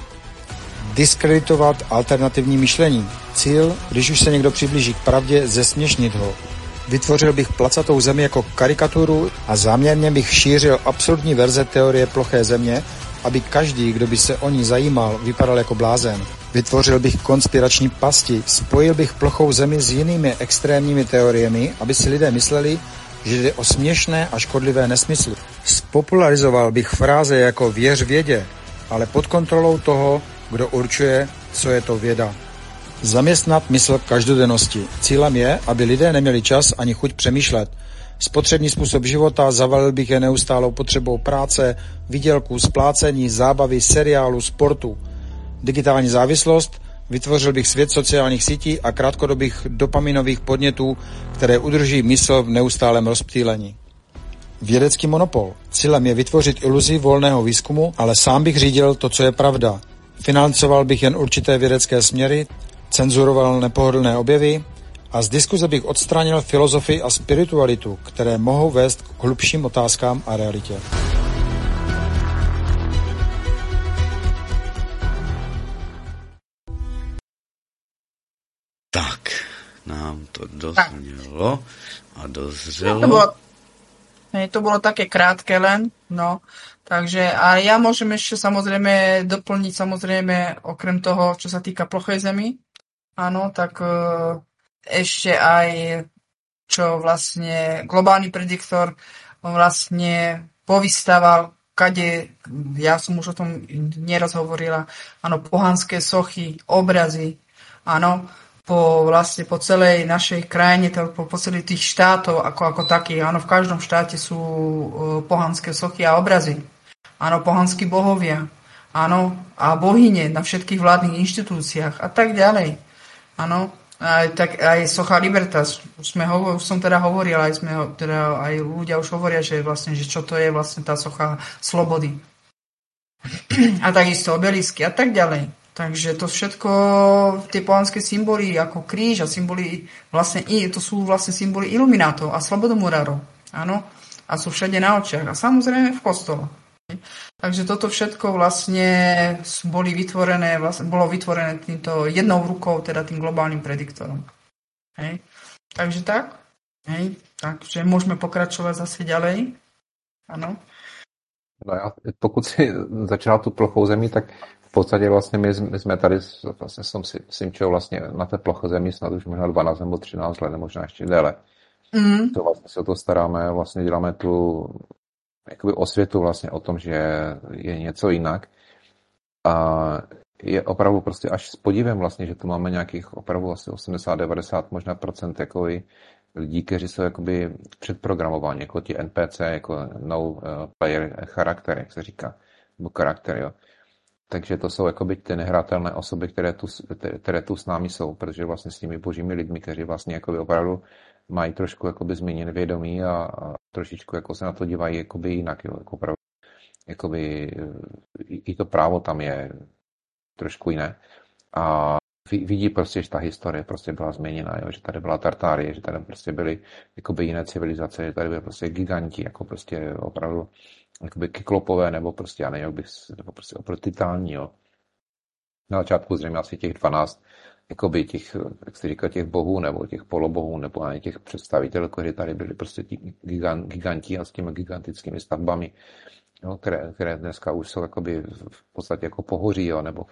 Diskreditovat alternativní myšlení. Cíl, když už se někdo přiblíží k pravdě, zesměšnit ho. Vytvořil bych placatou zemi jako karikaturu a záměrně bych šířil absurdní verze teorie ploché země, aby každý, kdo by se o ní zajímal, vypadal jako blázen. Vytvořil bych konspirační pasti, spojil bych plochou zemi s jinými extrémními teoriemi, aby si lidé mysleli, že jde o směšné a škodlivé nesmysly. Spopularizoval bych fráze jako věř vědě, ale pod kontrolou toho, kdo určuje, co je to věda. Zaměstnat mysl k každodennosti. Cílem je, aby lidé neměli čas ani chuť přemýšlet. Spotřební způsob života zavalil bych je neustálou potřebou práce, výdělku, splácení, zábavy, seriálu, sportu. Digitální závislost. Vytvořil bych svět sociálních sítí a krátkodobých dopaminových podnětů, které udrží mysl v neustálém rozptýlení. Vědecký monopol. Cílem je vytvořit iluzi volného výzkumu, ale sám bych řídil to, co je pravda. Financoval bych jen určité vědecké směry, cenzuroval nepohodlné objevy a z diskuze bych odstranil filozofii a spiritualitu, které mohou vést k hlubším otázkám a realitě. Tak, nám to doznělo a dozřelo. To bolo také krátke len, no. Takže, a ja môžem ešte samozrejme doplniť, samozrejme, okrem toho, čo sa týka plochej zemi, áno, tak ešte aj, čo vlastne globálny prediktor vlastne povystával, kade, ja som už o tom nieraz hovorila, áno, pohanské sochy, obrazy, áno, po celej našej krajine, po celých tých štátov ako takých. Áno, v každom štáte sú pohanské sochy a obrazy. Áno, pohanskí bohovia. Áno, a bohyne na všetkých vládnych inštitúciách a tak ďalej. Áno, aj socha Libertas. Som teda hovoril, aj ľudia už hovoria, že vlastne, že čo to je vlastne tá socha slobody. A takisto obelisky a tak ďalej. Takže to všetko, tie pohanské symboly ako kríž a symboly, vlastne to sú vlastne symboly iluminátov a slobodomurárov. Áno? A sú všade na očiach. A samozrejme v kostole. Takže toto všetko vlastne bolo vytvorené týmto jednou rukou, teda tým globálnym prediktorom. Hej? Takže tak. Hej? Takže môžeme pokračovať zase ďalej. Áno. No já, pokud si začal tu plochou zemí, tak v podstatě vlastně my jsme tady, vlastně jsem si Simčou vlastně na té ploché zemi snad už možná 12 nebo 13 let, možná ještě déle. To vlastně se o to staráme, vlastně děláme tu jakoby osvětu vlastně o tom, že je něco jinak. A je opravdu prostě až s podívem vlastně, že tu máme nějakých opravdu vlastně 80-90 možná procent jakoby lidí, kteří jsou jakoby předprogramováni, jako ti NPC, jako no player charakter, jak se říká, nebo charakter, jo. Takže to jsou jakoby ty nehratelné osoby, které tu s námi jsou, protože vlastně s těmi božími lidmi, kteří vlastně jakoby opravdu mají trošku jakoby změněné vědomí a trošičku jako se na to dívají jakoby jinak, jo, jako opravdu, jakoby i to právo tam je trošku jiné. A vidí prostě, že ta historie prostě byla změněna, jo? Že tady byla Tartárie, že tady prostě byly jakoby jiné civilizace, že tady byly prostě giganti, jako prostě opravdu jakoby kyklopové, nebo prostě, já nevím, nebo prostě opravdu titální, jo. Na začátku zřejmě asi těch 12, jakoby těch, jak se říká, těch bohů, nebo těch polobohů, nebo ani těch představitelů, kteří tady byli prostě ti giganti a s těmi gigantickými stavbami, jo, které dneska už jsou jakoby v podstatě jako pohoří, jo, nebo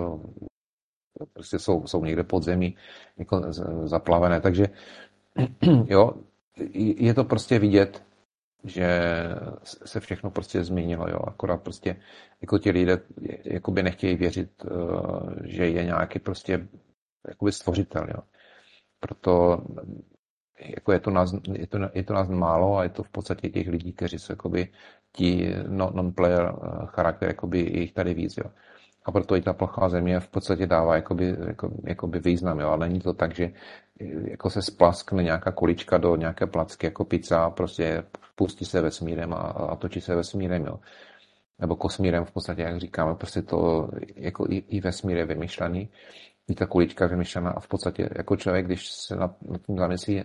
prostě jsou někde pod zemí jako zaplavené, takže jo, je to prostě vidět, že se všechno prostě změnilo, jo, akorát prostě jako ti lidé jakoby nechtějí věřit, že je nějaký prostě jakoby stvořitel, jo. Proto jako je to nás málo a je to v podstatě těch lidí, kteří jsou jakoby ti non-player charakter, jakoby je jich tady víc, jo. A proto i ta plochá země v podstatě dává jakoby význam, jo. Ale není to tak, že jako se splaskne nějaká kulička do nějaké placky jako pizza, prostě pustí se vesmírem a točí se vesmírem, jo. Nebo kosmírem v podstatě, jak říkáme, prostě to jako i vesmír je vymyšlený, i ta kulička je vymyšlená a v podstatě jako člověk, když se na tím zamyslí,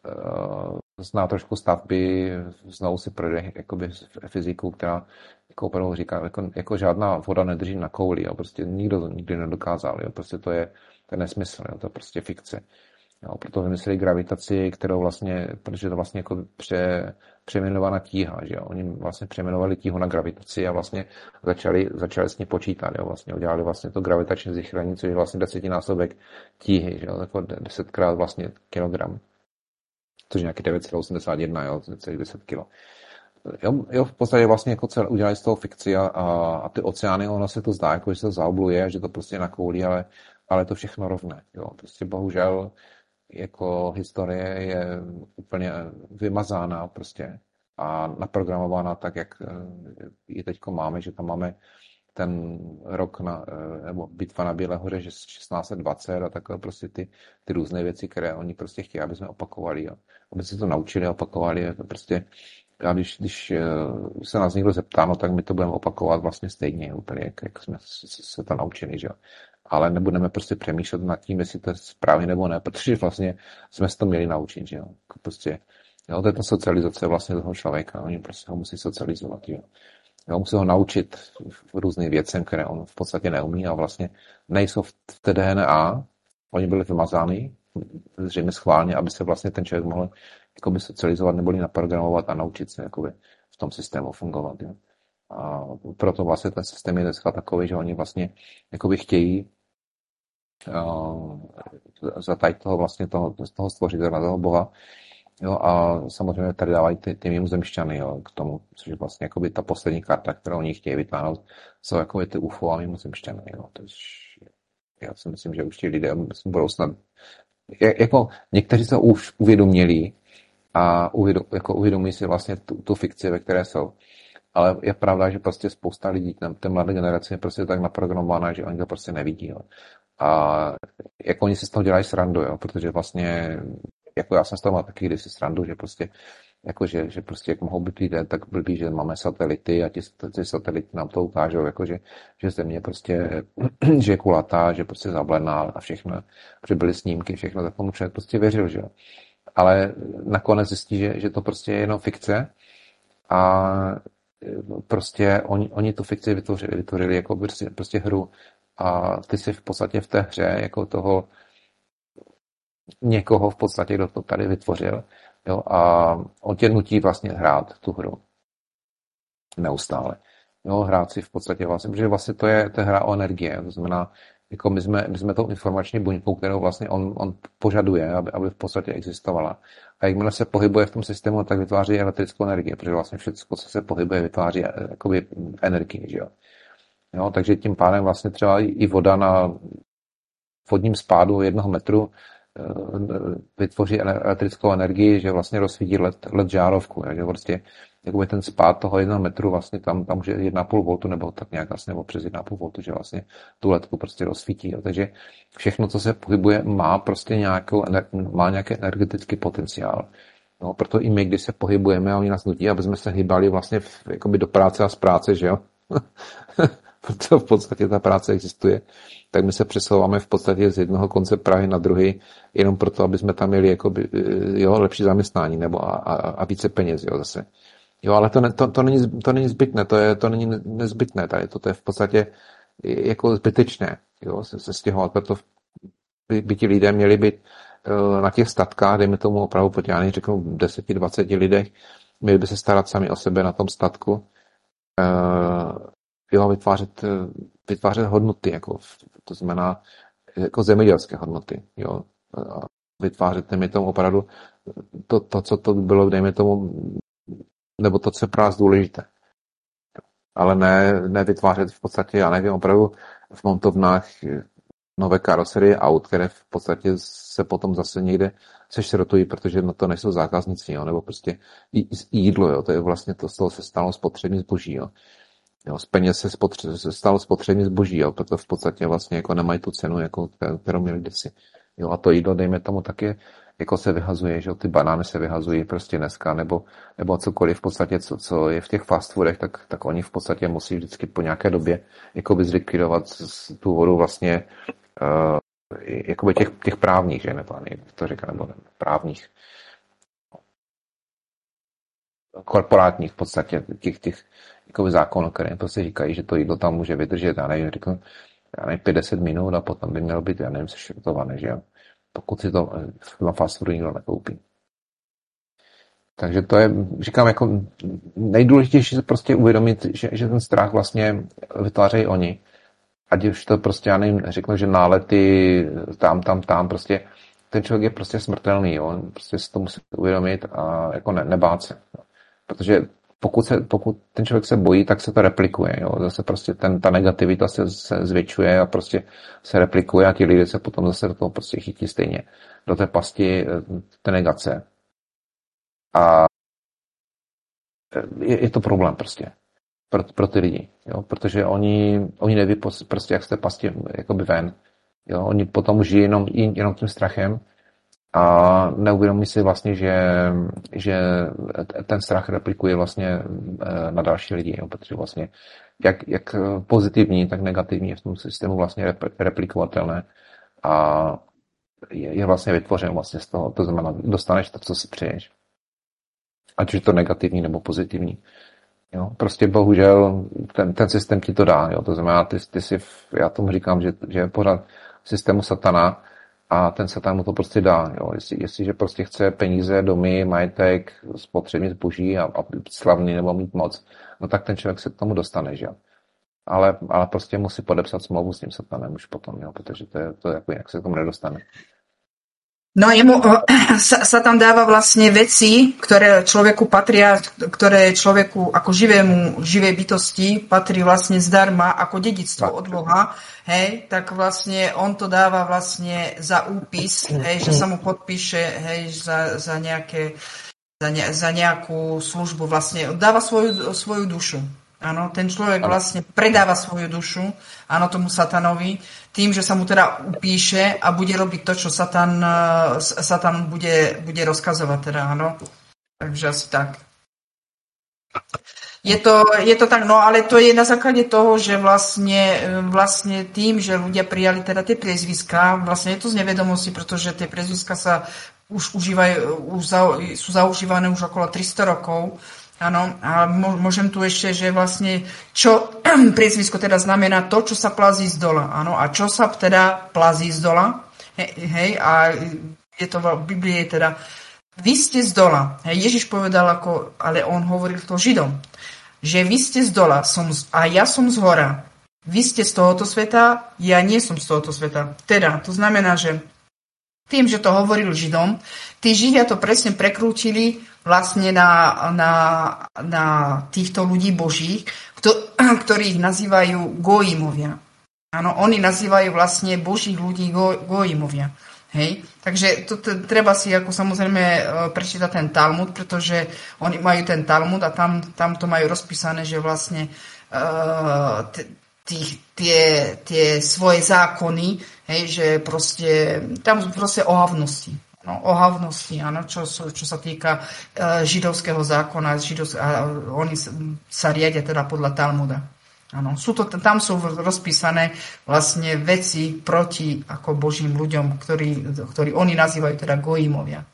zná trošku stavby, znovu si projde jakoby fyziku, která jako opravdu říká, jako žádná voda nedrží na kouli, jo, prostě nikdo to nikdy nedokázal, jo, prostě to je nesmysl, jo, to je prostě fikce. Jo, proto vymysleli gravitaci, kterou vlastně, protože to vlastně jako přejmenovaná tíha, že jo, oni vlastně přejmenovali tíhu na gravitaci a vlastně začali s ní počítat, jo, vlastně udělali vlastně to gravitační zrychlení, což je vlastně 10násobek tíhy, že jo, jako 10krát vlastně kilogram, což je nějaký 9,81, jo, celých 10 kilo. Jo, v podstatě vlastně jako udělali z toho fikci a ty oceány, ono se to zdá, jako že se to zaobluje, že to prostě na kouli, ale ale je to všechno rovné. Jo. Prostě bohužel jako historie je úplně vymazána prostě a naprogramována tak, jak ji teďko máme, že tam máme ten rok nebo bitva na Bílé hoře, že 1620 a takové prostě ty různé věci, které oni prostě chtějí, aby jsme opakovali. Jo. Aby se to naučili a opakovali. Prostě a když se nás někdo zeptá, no tak my to budeme opakovat vlastně stejně, úplně jak jsme se to naučili, že jo. Ale nebudeme prostě přemýšlet nad tím, jestli to je správně nebo ne, protože vlastně jsme se to měli naučit, že jo. Prostě, jo, to je ta socializace vlastně toho člověka, oni prostě ho musí socializovat, jo. Jo, musí ho naučit různým věcem, které on v podstatě neumí a vlastně nejsou v té DNA, oni byli vymazány, zřejmě schválně, aby se vlastně ten člověk mohl jakoby socializovat neboli naprogramovat a naučit se jakoby v tom systému fungovat. Jo. A proto vlastně ten systém je dneska takový, že oni vlastně jakoby chtějí zatajit toho vlastně toho stvořitele, toho Boha. Jo, a samozřejmě tady dávají ty mimozemšťany, jo, k tomu, což je vlastně jakoby ta poslední karta, kterou oni chtějí vytáhnout, jsou jakoby ty UFO a mimozemšťany. Jo. Já si myslím, že už ti lidé budou snad jako někteří se už uvědomili a uvědomují si vlastně tu fikci, ve které jsou. Ale je pravda, že prostě spousta lidí, té mladé generace je prostě tak naprogramovaná, že oni to prostě nevidí. Jo. A jako oni si z toho dělají srandu, jo, protože vlastně, jako já jsem z toho mal taky kdysi srandu, že prostě jako, že prostě jak mohou být lidé tak blbý, že máme satelity a ty satelity nám to ukážou, jako, že země prostě, že je kulatá, že prostě zablená a všechno, že byly snímky, všechno, tak tomu člověk prostě věřil, že jo. Ale nakonec zjistí, že to prostě je jenom fikce a prostě oni tu fikci vytvořili jako prostě hru a ty si v podstatě v té hře jako toho někoho v podstatě, kdo to tady vytvořil, jo, a on tě nutí vlastně hrát tu hru. Neustále. Jo, hrát si v podstatě vlastně, protože vlastně to je hra o energie, to znamená, jako my jsme tou informační buňkou, kterou vlastně on požaduje, aby v podstatě existovala. A jakmile se pohybuje v tom systému, tak vytváří elektrickou energii, protože vlastně všechno, co se pohybuje, vytváří jakoby energii, že jo. Jo, takže tím pádem vlastně třeba i voda na vodním spádu 1 metru vytvoří elektrickou energii, že vlastně rozsvítí LED žárovku, že prostě jakoby ten spád toho 1 metru vlastně tam už je 1,5 voltu nebo tak nějak vlastně, nebo přes 1,5 voltu, že vlastně tu ledku prostě rozsvítí. Jo. Takže všechno, co se pohybuje, má prostě má nějaký energetický potenciál. No, proto i my, když se pohybujeme a oni nás nutí, aby jsme se hýbali vlastně jakoby do práce a z práce, že jo? Proto v podstatě ta práce existuje, tak my se přesouváme v podstatě z jednoho konce Prahy na druhý, jenom proto, aby jsme tam měli jakoby, jo, lepší zaměstnání nebo a více peněz, jo, zase. Jo, ale to není zbytné, to není nezbytné tady, to je v podstatě jako zbytečné, jo, se stěhovat, proto by ti lidé měli být na těch statkách, dejme tomu opravdu, protože já řeknu 10-20 lidech, měli by se starat sami o sebe na tom statku, jo, vytvářet hodnoty, jako, to znamená jako zemědělské hodnoty, jo, a vytvářet, dejme tomu opravdu to, co to bylo, dejme tomu, nebo to, co je pro nás důležité. Ale ne vytvářet v podstatě, já nevím, opravdu v montovnách nové karoserie aut, které v podstatě se potom zase někde sešrotují, protože na to nejsou zákazníci, jo, nebo prostě jídlo, jo, to je vlastně to, z toho se stalo spotřební zboží, jo. Jo, z peněz se stalo spotřební zboží, jo, proto v podstatě vlastně jako nemají tu cenu, jako, kterou měli kdysi. Jo, a to jídlo, dejme tomu, taky jako se vyhazuje, že ty banány se vyhazují prostě dneska, nebo cokoliv v podstatě, co je v těch fast foodech, tak oni v podstatě musí vždycky po nějaké době jakoby zlikvidovat z důvodu vlastně jakoby těch právních, že nebo to říká, nebo právních korporátních v podstatě těch jakoby zákonů, které prostě říkají, že to jídlo tam může vydržet, já nevím, 50 minut a potom by mělo být, já nevím, sešrotované, že jo. Pokud si to na fast foodu nikdo nekoupí. Takže to je, říkám, jako nejdůležitější se prostě uvědomit, že ten strach vlastně vytvářejí oni. Ať už to prostě, já nevím, řeknu, že nálety tam, prostě ten člověk je prostě smrtelný, jo. On prostě si to musí uvědomit a jako nebát se. Protože pokud ten člověk se bojí, tak se to replikuje. Jo? Zase prostě ta negativita se zvětšuje a prostě se replikuje a ti lidé se potom zase do toho prostě chytí stejně. Do té pasti té negace. A je to problém prostě pro ty lidi, jo? Protože oni neví prostě, jak z té pasti jakoby ven. Jo? Oni potom žijí jenom tím strachem a neuvědomí si vlastně, že ten strach replikuje vlastně na další lidi, jo? Protože vlastně jak pozitivní, tak negativní v tom systému vlastně replikovatelné a je vlastně vytvořen vlastně z toho, to znamená, dostaneš to, co si přeješ. Ať už to negativní nebo pozitivní. Jo? Prostě bohužel ten systém ti to dá. Jo? To znamená, ty si, já tomu říkám, že je pořád systému satana a ten satan mu to prostě dá. Jo? Jestliže prostě chce peníze, domy, majetek, spotřební zboží a slavný nebo mít moc, no tak ten člověk se k tomu dostane, že jo. Ale prostě musí podepsat smlouvu s tím satanem už potom, jo? Protože to jako jinak se k tomu nedostane. No Satan dáva vlastne veci, ktoré človeku patria, ktoré človeku ako živej bytosti patrí vlastne zdarma, ako dedičstvo od Boha, hej, tak vlastne on to dáva vlastne za úpis, hej, že sa mu podpíše, hej, za nejakú službu vlastne, dáva svoju dušu. Áno, ten človek vlastne predáva svoju dušu, áno, tomu satanovi, tým, že sa mu teda upíše a bude robiť to, čo Satan bude rozkazovať, teda, áno. Takže asi tak. Je to tak, no ale to je na základe toho, že vlastne tým, že ľudia prijali teda tie priezviská, vlastne je to z nevedomosti, pretože tie priezviská sa už sú zaužívané už okolo 300 rokov. Áno, a môžem tu ešte, že vlastne čo priezvisko teda znamená to, čo sa plazí z dola. Áno, a čo sa teda plazí z dola? Hej, a je to v Biblii teda vy ste z dola. Hej, Ježiš povedal, ale on hovoril to Židom, že vy ste z dola a ja som z hora. Vy ste z tohoto sveta, ja nie som z tohoto sveta. Teda, to znamená, že tým, že to hovoril Židom, tí Židia to presne prekrútili vlastne na týchto ľudí božích, ktorých nazývajú Goimovia. Áno, oni nazývajú vlastne božích ľudí Goimovia. Hej? Takže to treba si ako samozrejme prečítať ten Talmud, pretože oni majú ten Talmud a tam to majú rozpísané, že vlastne tie svoje zákony, hej, že proste tam proste ohavnosti. No, ohavnosti, áno, čo sa týka židovského zákona, a oni sa riadia teda podľa Talmuda. Áno, tam sú rozpísané vlastne veci proti ako Božím ľuďom, ktorí oni nazývajú teda Goimovia.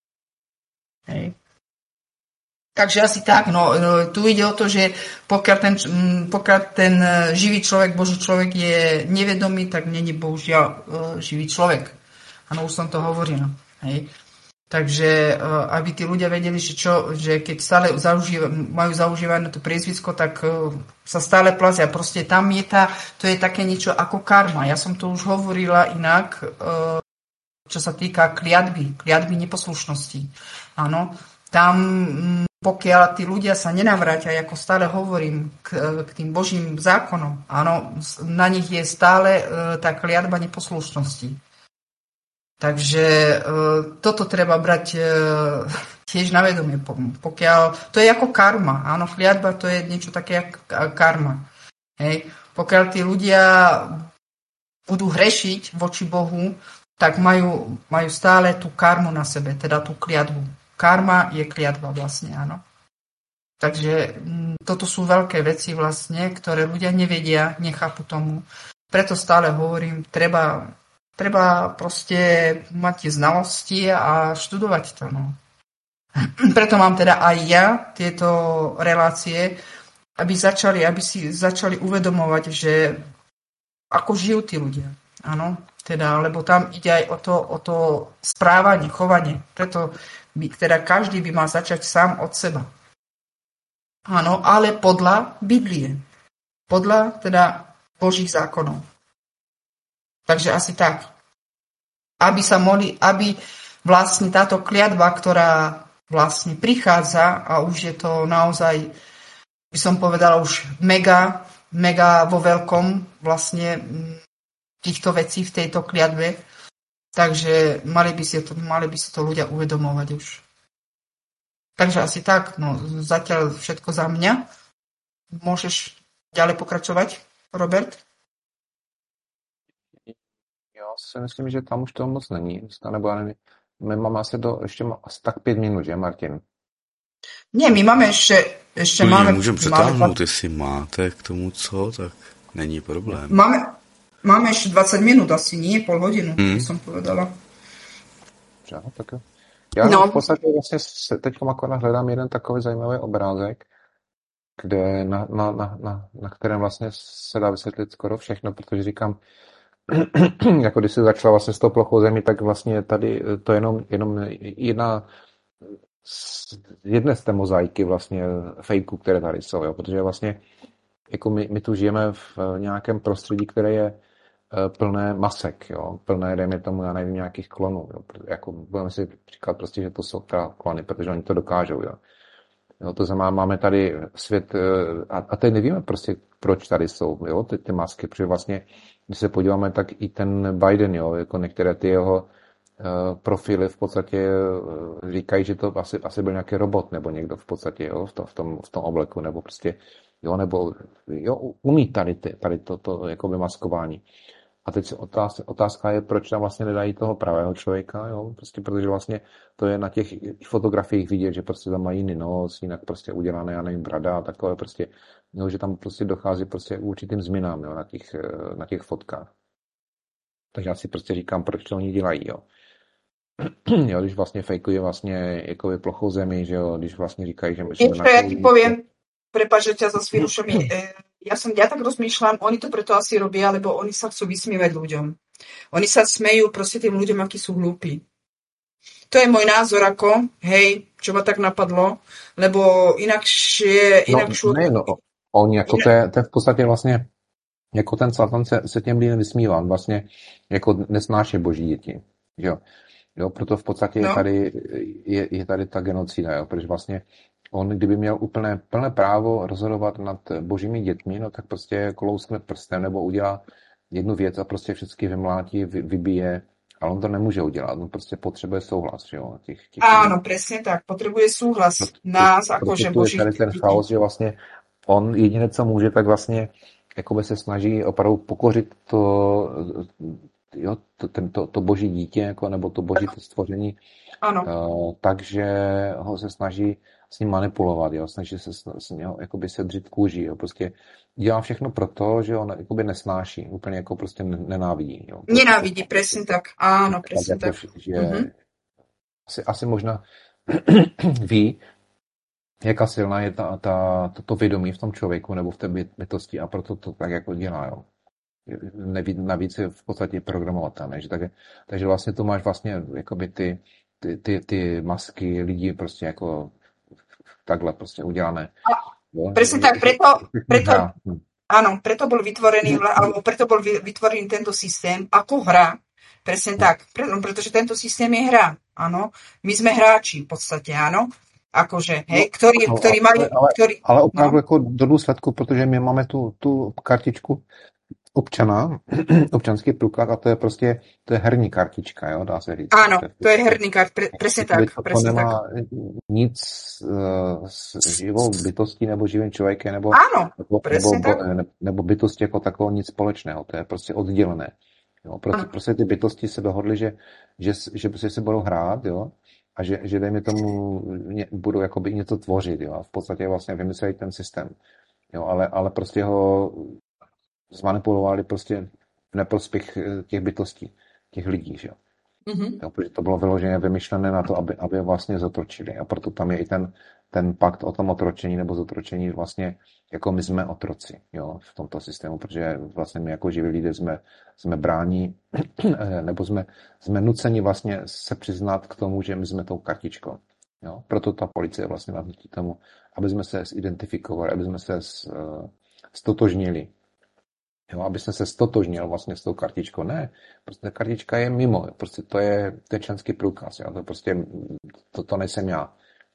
Hej. Takže asi tak, no tu ide o to, že pokiaľ ten živý človek, Boží človek je nevedomý, tak není bohužiaľ živý človek. Áno, už som to hovoril. Hej. Takže aby tí ľudia vedeli, že keď stále majú zaužívané to priezvisko, tak sa stále plazia. Proste tam to je také niečo ako karma. Ja som to už hovorila inak, čo sa týka kliatby neposlušnosti. Áno, tam pokiaľ tí ľudia sa nenavrátia, ako stále hovorím, k tým Božím zákonom, áno, na nich je stále tá kliatba neposlušnosti. Takže toto treba brať tiež na vedomie. Pokiaľ, to je ako karma. Áno, kliatba to je niečo také ako karma. Hej. Pokiaľ tí ľudia budú hrešiť voči Bohu, tak majú stále tú karmu na sebe, teda tú kliatbu. Karma je kliatba vlastne, áno. Takže toto sú veľké veci vlastne, ktoré ľudia nevedia, nechápu tomu. Preto stále hovorím, treba proste mať tie znalosti a študovať to. No. Preto mám teda aj ja tieto relácie, aby si začali uvedomovať, že ako žijú tí ľudia. Áno, teda, lebo tam ide aj o to správanie, chovanie. Preto teda každý by mal začať sám od seba. Áno, ale podľa Biblie. Podľa teda Božích zákonov. Takže asi tak. Aby vlastne táto kliatba, ktorá vlastne prichádza a už je to naozaj, by som povedala, už mega vo veľkom vlastne týchto vecí v tejto kliatbe. Takže mali by si to ľudia uvedomovať už. Takže asi tak, no zatiaľ všetko za mňa. Môžeš ďalej pokračovať, Robert? Já si myslím, že tam už toho moc není. Nebo já nevím, my máme asi ještě asi tak 5 minut, že Martin? Nie, my máme ešte máme... Můžeme přetáhnout, jestli máte k tomu co, tak není problém. Máme ešte 20 minút, asi nie, pol hodinu, by som povedala. Tak jo. Já v podstatě vlastně teď akorát hledám jeden takový zajímavý obrázek, kde na kterém vlastně se dá vysvětlit skoro všechno, protože říkám, jako když se začala vlastně s tou plochou zemí, tak vlastně tady to je jenom jedné z té mozaiky vlastně fejků, které tady jsou, jo? Protože vlastně jako my tu žijeme v nějakém prostředí, které je plné masek, jo? Plné, dejme tomu, já nevím, nějakých klonů, jo? Jako budeme si říkat prostě, že to jsou klony, protože oni to dokážou, jo? Jo, to znamená, máme tady svět, a teď nevíme prostě, proč tady jsou, jo, ty masky, protože vlastně, když se podíváme, tak i ten Biden, jo, jako některé ty jeho profily v podstatě říkají, že to asi byl nějaký robot, nebo někdo v podstatě, jo, v tom obleku, nebo prostě, jo, nebo, jo, umí tady to jako vymaskování. A teď otázka je, proč tam vlastně nedají toho pravého člověka, jo? Prostě protože vlastně to je na těch fotografiích vidět, že prostě tam mají jiný nos, jinak prostě udělané, já nevím, brada a takové prostě, jo, že tam prostě dochází prostě k určitým změnám, jo, na těch fotkách. Takže já si prostě říkám, proč to oni dělají, jo. Jo, když vlastně fejkují vlastně jako plochou zemi, že jo, když vlastně říkají, že... Ja ti poviem, prepáč, že ťa zasvírušam. Ja tak rozmýšľam, oni to preto asi robia, lebo oni sa chcú vysmievať ľuďom. Oni sa smejú proste tým ľuďom, akí sú hlúpi. To je môj názor, ako, hej, čo ma tak napadlo, lebo inakšie... Oni jako to je v podstatě vlastně, jako ten Satan se těm lidem vysmívá, on vlastně jako nesnáší boží děti, jo, proto v podstatě je tady ta genocida, jo, protože vlastně on, kdyby měl plné právo rozhodovat nad božími dětmi, no tak prostě kolouskne prstem nebo udělá jednu věc a prostě všechny vymlátí, vybije, ale on to nemůže udělat, on prostě potřebuje souhlas, jo. Áno, presne tak, potřebuje souhlas nás, akože božích dětí. Ten chaos, že vlastně on jediné, co může, tak vlastně jakoby se snaží opravdu pokořit to boží dítě, jako, nebo to boží stvoření, takže ho se snaží s ním manipulovat, jo, snaží se s něho jakoby sedřít kůži, jo, prostě dělá všechno proto, že on jakoby nesnáší, úplně jako prostě nenávidí, jo. Nenávidí, presne tak, áno, presne tak. Asi možná ví, jaká silná je to vědomí v tom člověku nebo v té bytosti a proto to tak jako dělá, jo. Navíc je v podstatě programovatelné, že takže vlastně to máš vlastně jakoby ty masky lidí prostě jako takhle prostě udělané. Presne tak, preto bol vytvorený, alebo preto bol vytvorený tento systém ako hra. Presne tak, pretože tento systém je hra, áno. My sme hráči v podstate, áno. Akože, hej, ktorí majú... Ale opravdu jako do důsledku, protože my máme tu kartičku občana, občanský průkaz a to je herní kartička, jo, dá se říct. Áno, to je herní kartička, presne tak. To nemá nic s živou bytostí nebo živým člověkem nebo bytosti jako takového nic společného, to je prostě oddělené. Jo, prostě ty bytosti se dohodly, že prostě se budou hrát, jo, a že dejme tomu budou jakoby něco tvořit, jo, a v podstatě vlastně vymysleli ten systém, jo, ale prostě ho zmanipulovali prostě v neprospěch těch bytostí, těch lidí, že jo. Mm-hmm. Jo, protože to bylo vyloženě vymyšlené na to, aby vlastně zotročili. A proto tam je i ten pakt o tom otročení nebo zotročení vlastně, jako my jsme otroci, jo, v tomto systému, protože vlastně my jako živí lidé jsme brání, nebo jsme nuceni vlastně se přiznat k tomu, že my jsme tou kartičkou. Jo. Proto ta policie vlastně nutí tomu, aby jsme se identifikovali, aby jsme se stotožnili. Jo, aby se stotožnil vlastně s tou kartičkou. Ne, prostě ta kartička je mimo, prostě to je členský průkaz, jo, to prostě, to nejsem já.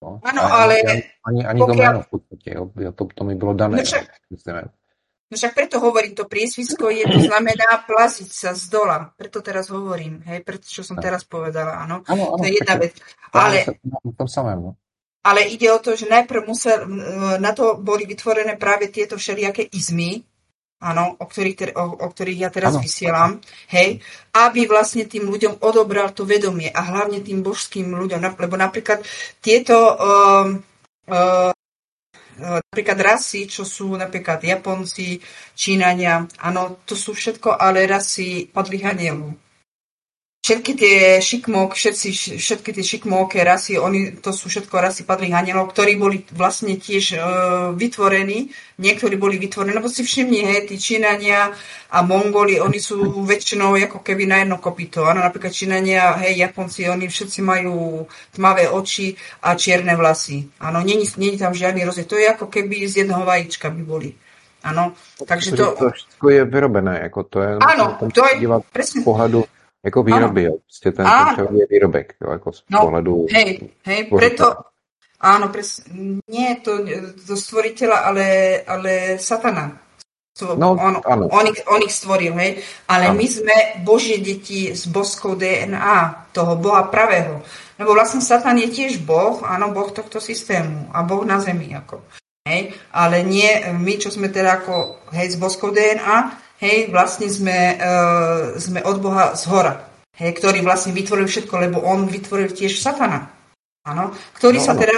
No. Áno, ale Ani to jméno v podstatě, jo. To mi bylo dané. No však preto hovorím, to priezvisko to znamená plaziť sa z dola. Preto teraz hovorím, hej, preto čo som teraz povedala, áno. Ano, to je jedna vec. Ale ide o to, že najprv na to boli vytvorené práve tieto všelijaké izmy, áno, o ktorých ja teraz vysielam, hej, aby vlastne tým ľuďom odobral to vedomie a hlavne tým božským ľuďom, lebo napríklad tieto napríklad rasy, čo sú napríklad Japonci, Číňania, áno, to sú všetko ale rasy padlých anielov. Všetky tie šikmóke rasy, to sú všetko rasy padlých anielov, ktorí boli vlastne tiež vytvorení. Niektorí boli vytvorení, lebo si všimni, hej, tí Číňania a Mongoli, oni sú väčšinou ako keby na jedno kopyto. Áno, napríklad Číňania, hej, Japonci, oni všetci majú tmavé oči a čierne vlasy. Áno, není tam žiadny rozdiel. To je ako keby z jedného vajíčka by boli. Áno, takže to všetko je vyrobené, jako to je... Áno, to je presne... Z pohľadu jako výroby, jo. Prostě ten je výrobek, jo, jako z pohledu... Hej, preto... Áno, nie to stvoriteľa, ale satana. On ich stvoril, hej. Ale my sme Božie deti s božskou DNA, toho Boha pravého. Lebo vlastne Satan je tiež Boh, áno, Boh tohto systému a Boh na zemi, ako. Hej, ale nie my, čo sme teda ako, hej, s božskou DNA, hej, vlastne sme od Boha zhora, hej, ktorý vlastne vytvoril všetko, lebo on vytvoril tiež satana, áno, ktorý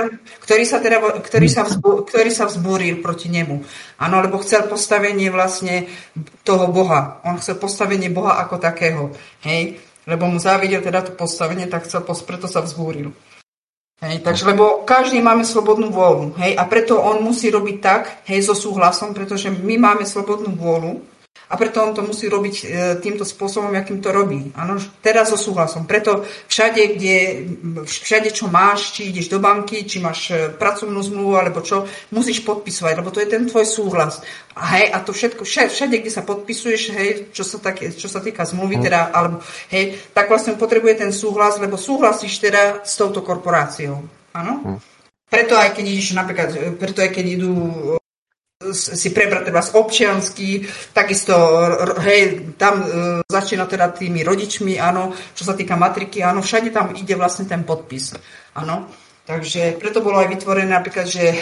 sa vzbúril proti nemu, áno, lebo chcel postavenie vlastne toho Boha, on chcel postavenie Boha ako takého, hej, lebo mu závidel teda to postavenie, tak preto sa vzbúril. Hej, takže, lebo každý máme slobodnú vôľu, hej, a preto on musí robiť tak, hej, so súhlasom, pretože my máme slobodnú vôľu a preto on to musí robiť týmto spôsobom, akým to robí. Áno, teraz so súhlasom. Preto všade, čo máš, či ideš do banky, či máš pracovnú zmluvu, alebo čo, musíš podpisovať, lebo to je ten tvoj súhlas. A hej, a to všetko, všade, kde sa podpisuješ, hej, čo sa týka zmluvy, teda, alebo, hej, tak vlastne potrebuje ten súhlas, lebo súhlasíš teda s touto korporáciou. Áno? Preto aj keď idú si prebrať teda občiansky, takisto, hej, tam začína teda tými rodičmi, áno, čo sa týka matriky, áno, všade tam ide vlastne ten podpis, áno. Takže preto bolo aj vytvorené napríklad, že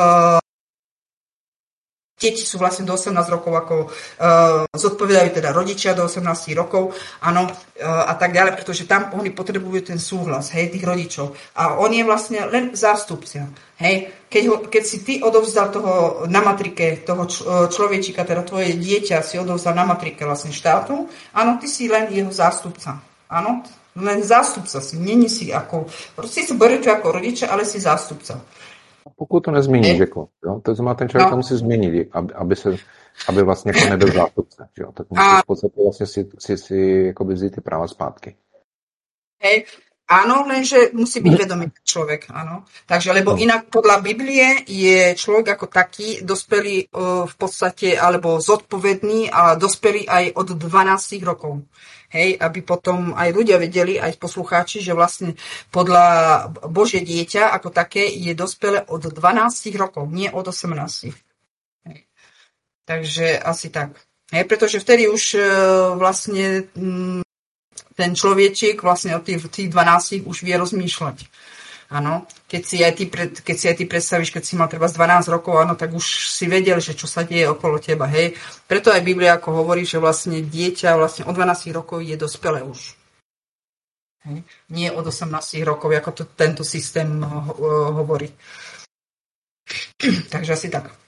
deti sú vlastne do 18 rokov, ako zodpovedajú teda rodičia do 18 rokov, áno, a tak ďalej, pretože tam oni potrebujú ten súhlas, hej, tých rodičov. A on je vlastne len zástupca, hej. Keď si ty odovzdal toho na matrike, toho človečika, teda tvoje dieťa si odovzdal na matrike vlastne štátu, áno, ty si len jeho zástupca, áno, len zástupca si, není si ako, proste si berete ako rodičia, ale si zástupca. Pokud to nezměníš, jako, jo? To znamená, ten člověk to musí změnit, aby vlastně to nebyl zástupce. Jo? Tak musí v podstatě vlastně si jakoby vzít ty práva zpátky. Hej, áno, lenže musí byť vedomý človek, áno. Takže, lebo inak podľa Biblie je človek ako taký dospelý v podstate, alebo zodpovedný a dospelý aj od 12 rokov. Hej, aby potom aj ľudia vedeli, aj poslucháči, že vlastne podľa Božie dieťa ako také je dospelé od 12 rokov, nie od 18. Hej. Takže asi tak. Hej, pretože vtedy už vlastne ten človečik vlastne od tých 12 už vie rozmýšľať. Áno, keď si aj ty predstavíš, keď si mal treba z 12 rokov, áno, tak už si vedel, že čo sa deje okolo teba, hej. Preto aj Biblia ako hovorí, že vlastne dieťa vlastne od 12 rokov je dospelé už. Hej. Nie od 18 rokov, ako to tento systém hovorí. Takže asi tak.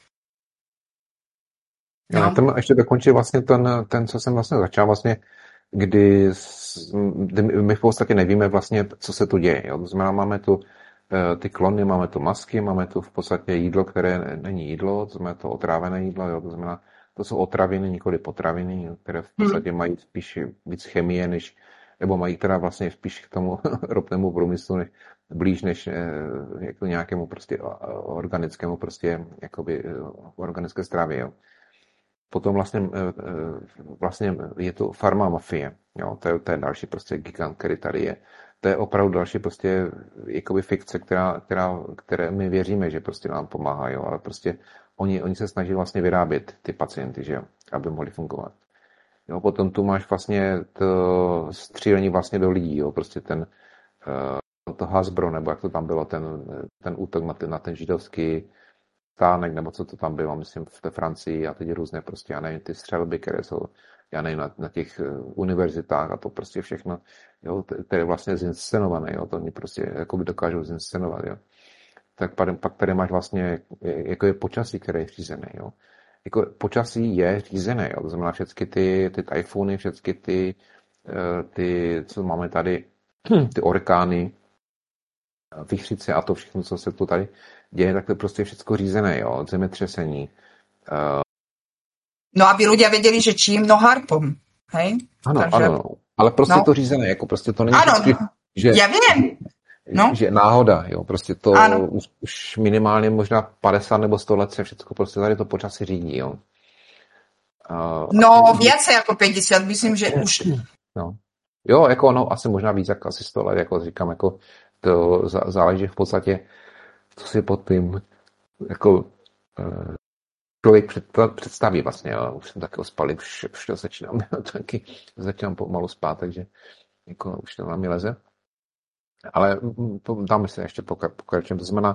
No. Já tam ještě dokončím vlastně ten, co jsem vlastně začal vlastně, kdy my v podstatě nevíme vlastně, co se tu děje. Jo? To znamená, máme tu ty klony, máme tu masky, máme tu v podstatě jídlo, které není jídlo, to znamená to otrávené jídlo, jo? To znamená, to jsou otraviny, nikoli potraviny, které v podstatě mají spíš víc chemie, nebo mají teda vlastně spíš k tomu ropnému průmyslu blíž než jako nějakému prostě organickému prostě jakoby organické stravě. Jo? Potom vlastně je to farma mafie. Jo? To je další prostě gigant, který tady je. to je opravdu další prostě jakoby fikce, které my věříme, že prostě nám pomáhá, jo, ale prostě oni se snaží vlastně vyrábět ty pacienty, že jo, aby mohli fungovat. Jo, potom tu máš vlastně to střílení vlastně do lidí, jo, prostě to Hasbro, nebo jak to tam bylo, ten útok na ten židovský stánek, nebo co to tam bylo, myslím, v té Francii a teď různé prostě, já nevím, ty střelby, které jsou, já nevím, na těch univerzitách a to prostě všechno, jo, to je vlastně zinscenované, jo, to oni prostě jakoby dokážou zinscenovat, jo. Tak pak tady máš vlastně, jako je počasí, které je řízené, jo. Jako počasí je řízené, jo, to znamená všechny ty tajfuny, všechny ty, co máme tady, ty orkány, vichřice a to všechno, co se tu tady děje, tak to je prostě všechno řízené, jo, zemětřesení. No aby ľudia vedeli, že čím harpom, hej? Ano, Takže... ano, ale prostě to řízené, jako prostě to není vždycky, že... Já vím. No. Že náhoda, jo, prostě to už minimálně možná 50 nebo 100 let se všechno prostě tady to počasí řídí, jo. No, viacej jako 50, myslím, že už. No. Jo, jako no, asi možná víc, jako asi 100 let, jako říkám, jako to záleží v podstatě, co si pod tím, jako člověk představí vlastně, jo. Už jsem taky ospalý, už to začínám pomalu spát, takže jako už to na mě leze. Ale dáme se ještě pokračujeme. To znamená,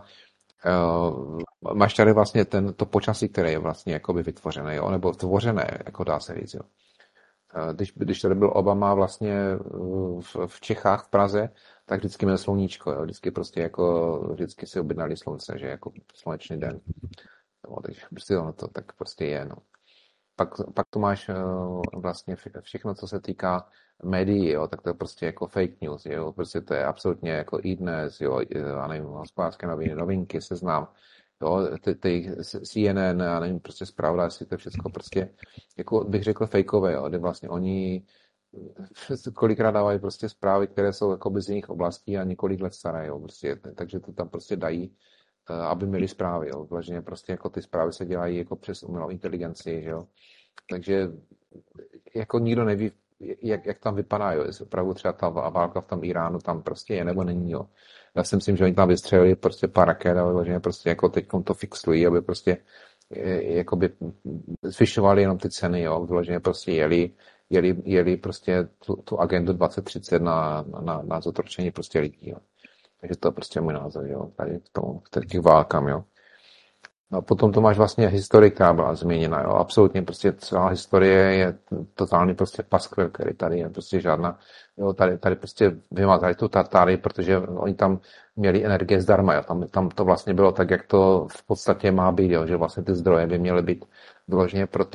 máš tady vlastně to počasí, které je vlastně jakoby vytvořené, jo? Nebo tvořené, jako dá se říct. Jo? Když tady byl Obama vlastně v Čechách, v Praze, tak vždycky měl sluníčko, jo? Vždycky si objednali slunce, že jako slunečný den. No, takže prostě ono to tak prostě je, no. Pak tu máš vlastně všechno, co se týká médií, jo, tak to je prostě jako fake news, jo, prostě to je absolutně jako iDnes, jo, a nevím, hospodářské noviny, novinky, Seznam, jo, ty CNN, a nevím, prostě zpravodajství, to je všechno prostě, jako bych řekl fakeové, jo, kde vlastně oni kolikrát dávají prostě zprávy, které jsou jako z jiných oblastí a několik let staré, jo, prostě, takže to tam prostě dají, aby měli zprávy, jo, vlastně prostě jako ty zprávy se dělají jako přes umělou inteligenci, jo, takže jako nikdo neví, jak tam vypadá, jo, jestli opravdu třeba ta válka v tom Iránu tam prostě je nebo není, jo. Já si myslím, že oni tam vystřelili prostě pár raket a vyloženě prostě jako teďkom to fixují, aby prostě jakoby zvyšovali jenom ty ceny, jo, vyloženě prostě jeli prostě tu agendu 2030 na zotročení prostě lidí, jo. Takže to je prostě můj názor, jo, tady v těch válkám, jo. No, potom to máš vlastně historii, která byla změněna, jo. Absolutně prostě celá historie je totálně prostě paskvil, který tady je prostě žádná, jo, tady prostě vymazali tu Tatáry, protože oni tam měli energie zdarma, jo. Tam to vlastně bylo tak, jak to v podstatě má být, jo, že vlastně ty zdroje by měly být vyloženě pro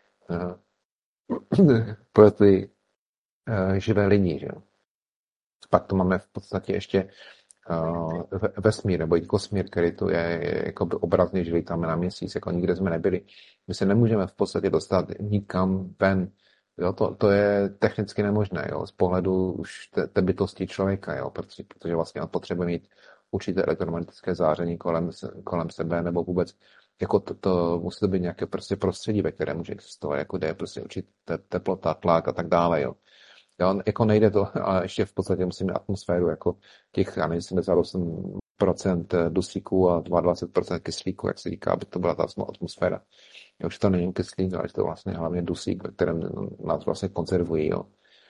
ty živé lidi, že jo. Pak to máme v podstatě ještě vesmír nebo i kosmír, který tu je jako by obrazně, že lítáme na měsíc, jako nikde jsme nebyli. My se nemůžeme v podstatě dostat nikam ven. Jo, to je technicky nemožné, jo, z pohledu už té bytosti člověka, jo, protože vlastně on potřebuje mít určité elektromagnetické záření kolem sebe, nebo vůbec jako to musí to být nějaké prostě prostředí, ve které může existovat, jako kde je prostě určitě teplota, tlak a tak dále, jo. Jo, jako nejde to, ale ještě v podstatě musíme atmosféru jako těch, já nevím, 78% dusíku a 22% kyslíku, jak se říká, aby to byla ta atmosféra. Jo, že to není kyslík, ale že to vlastně hlavně dusík, ve kterém nás vlastně konzervují, jo.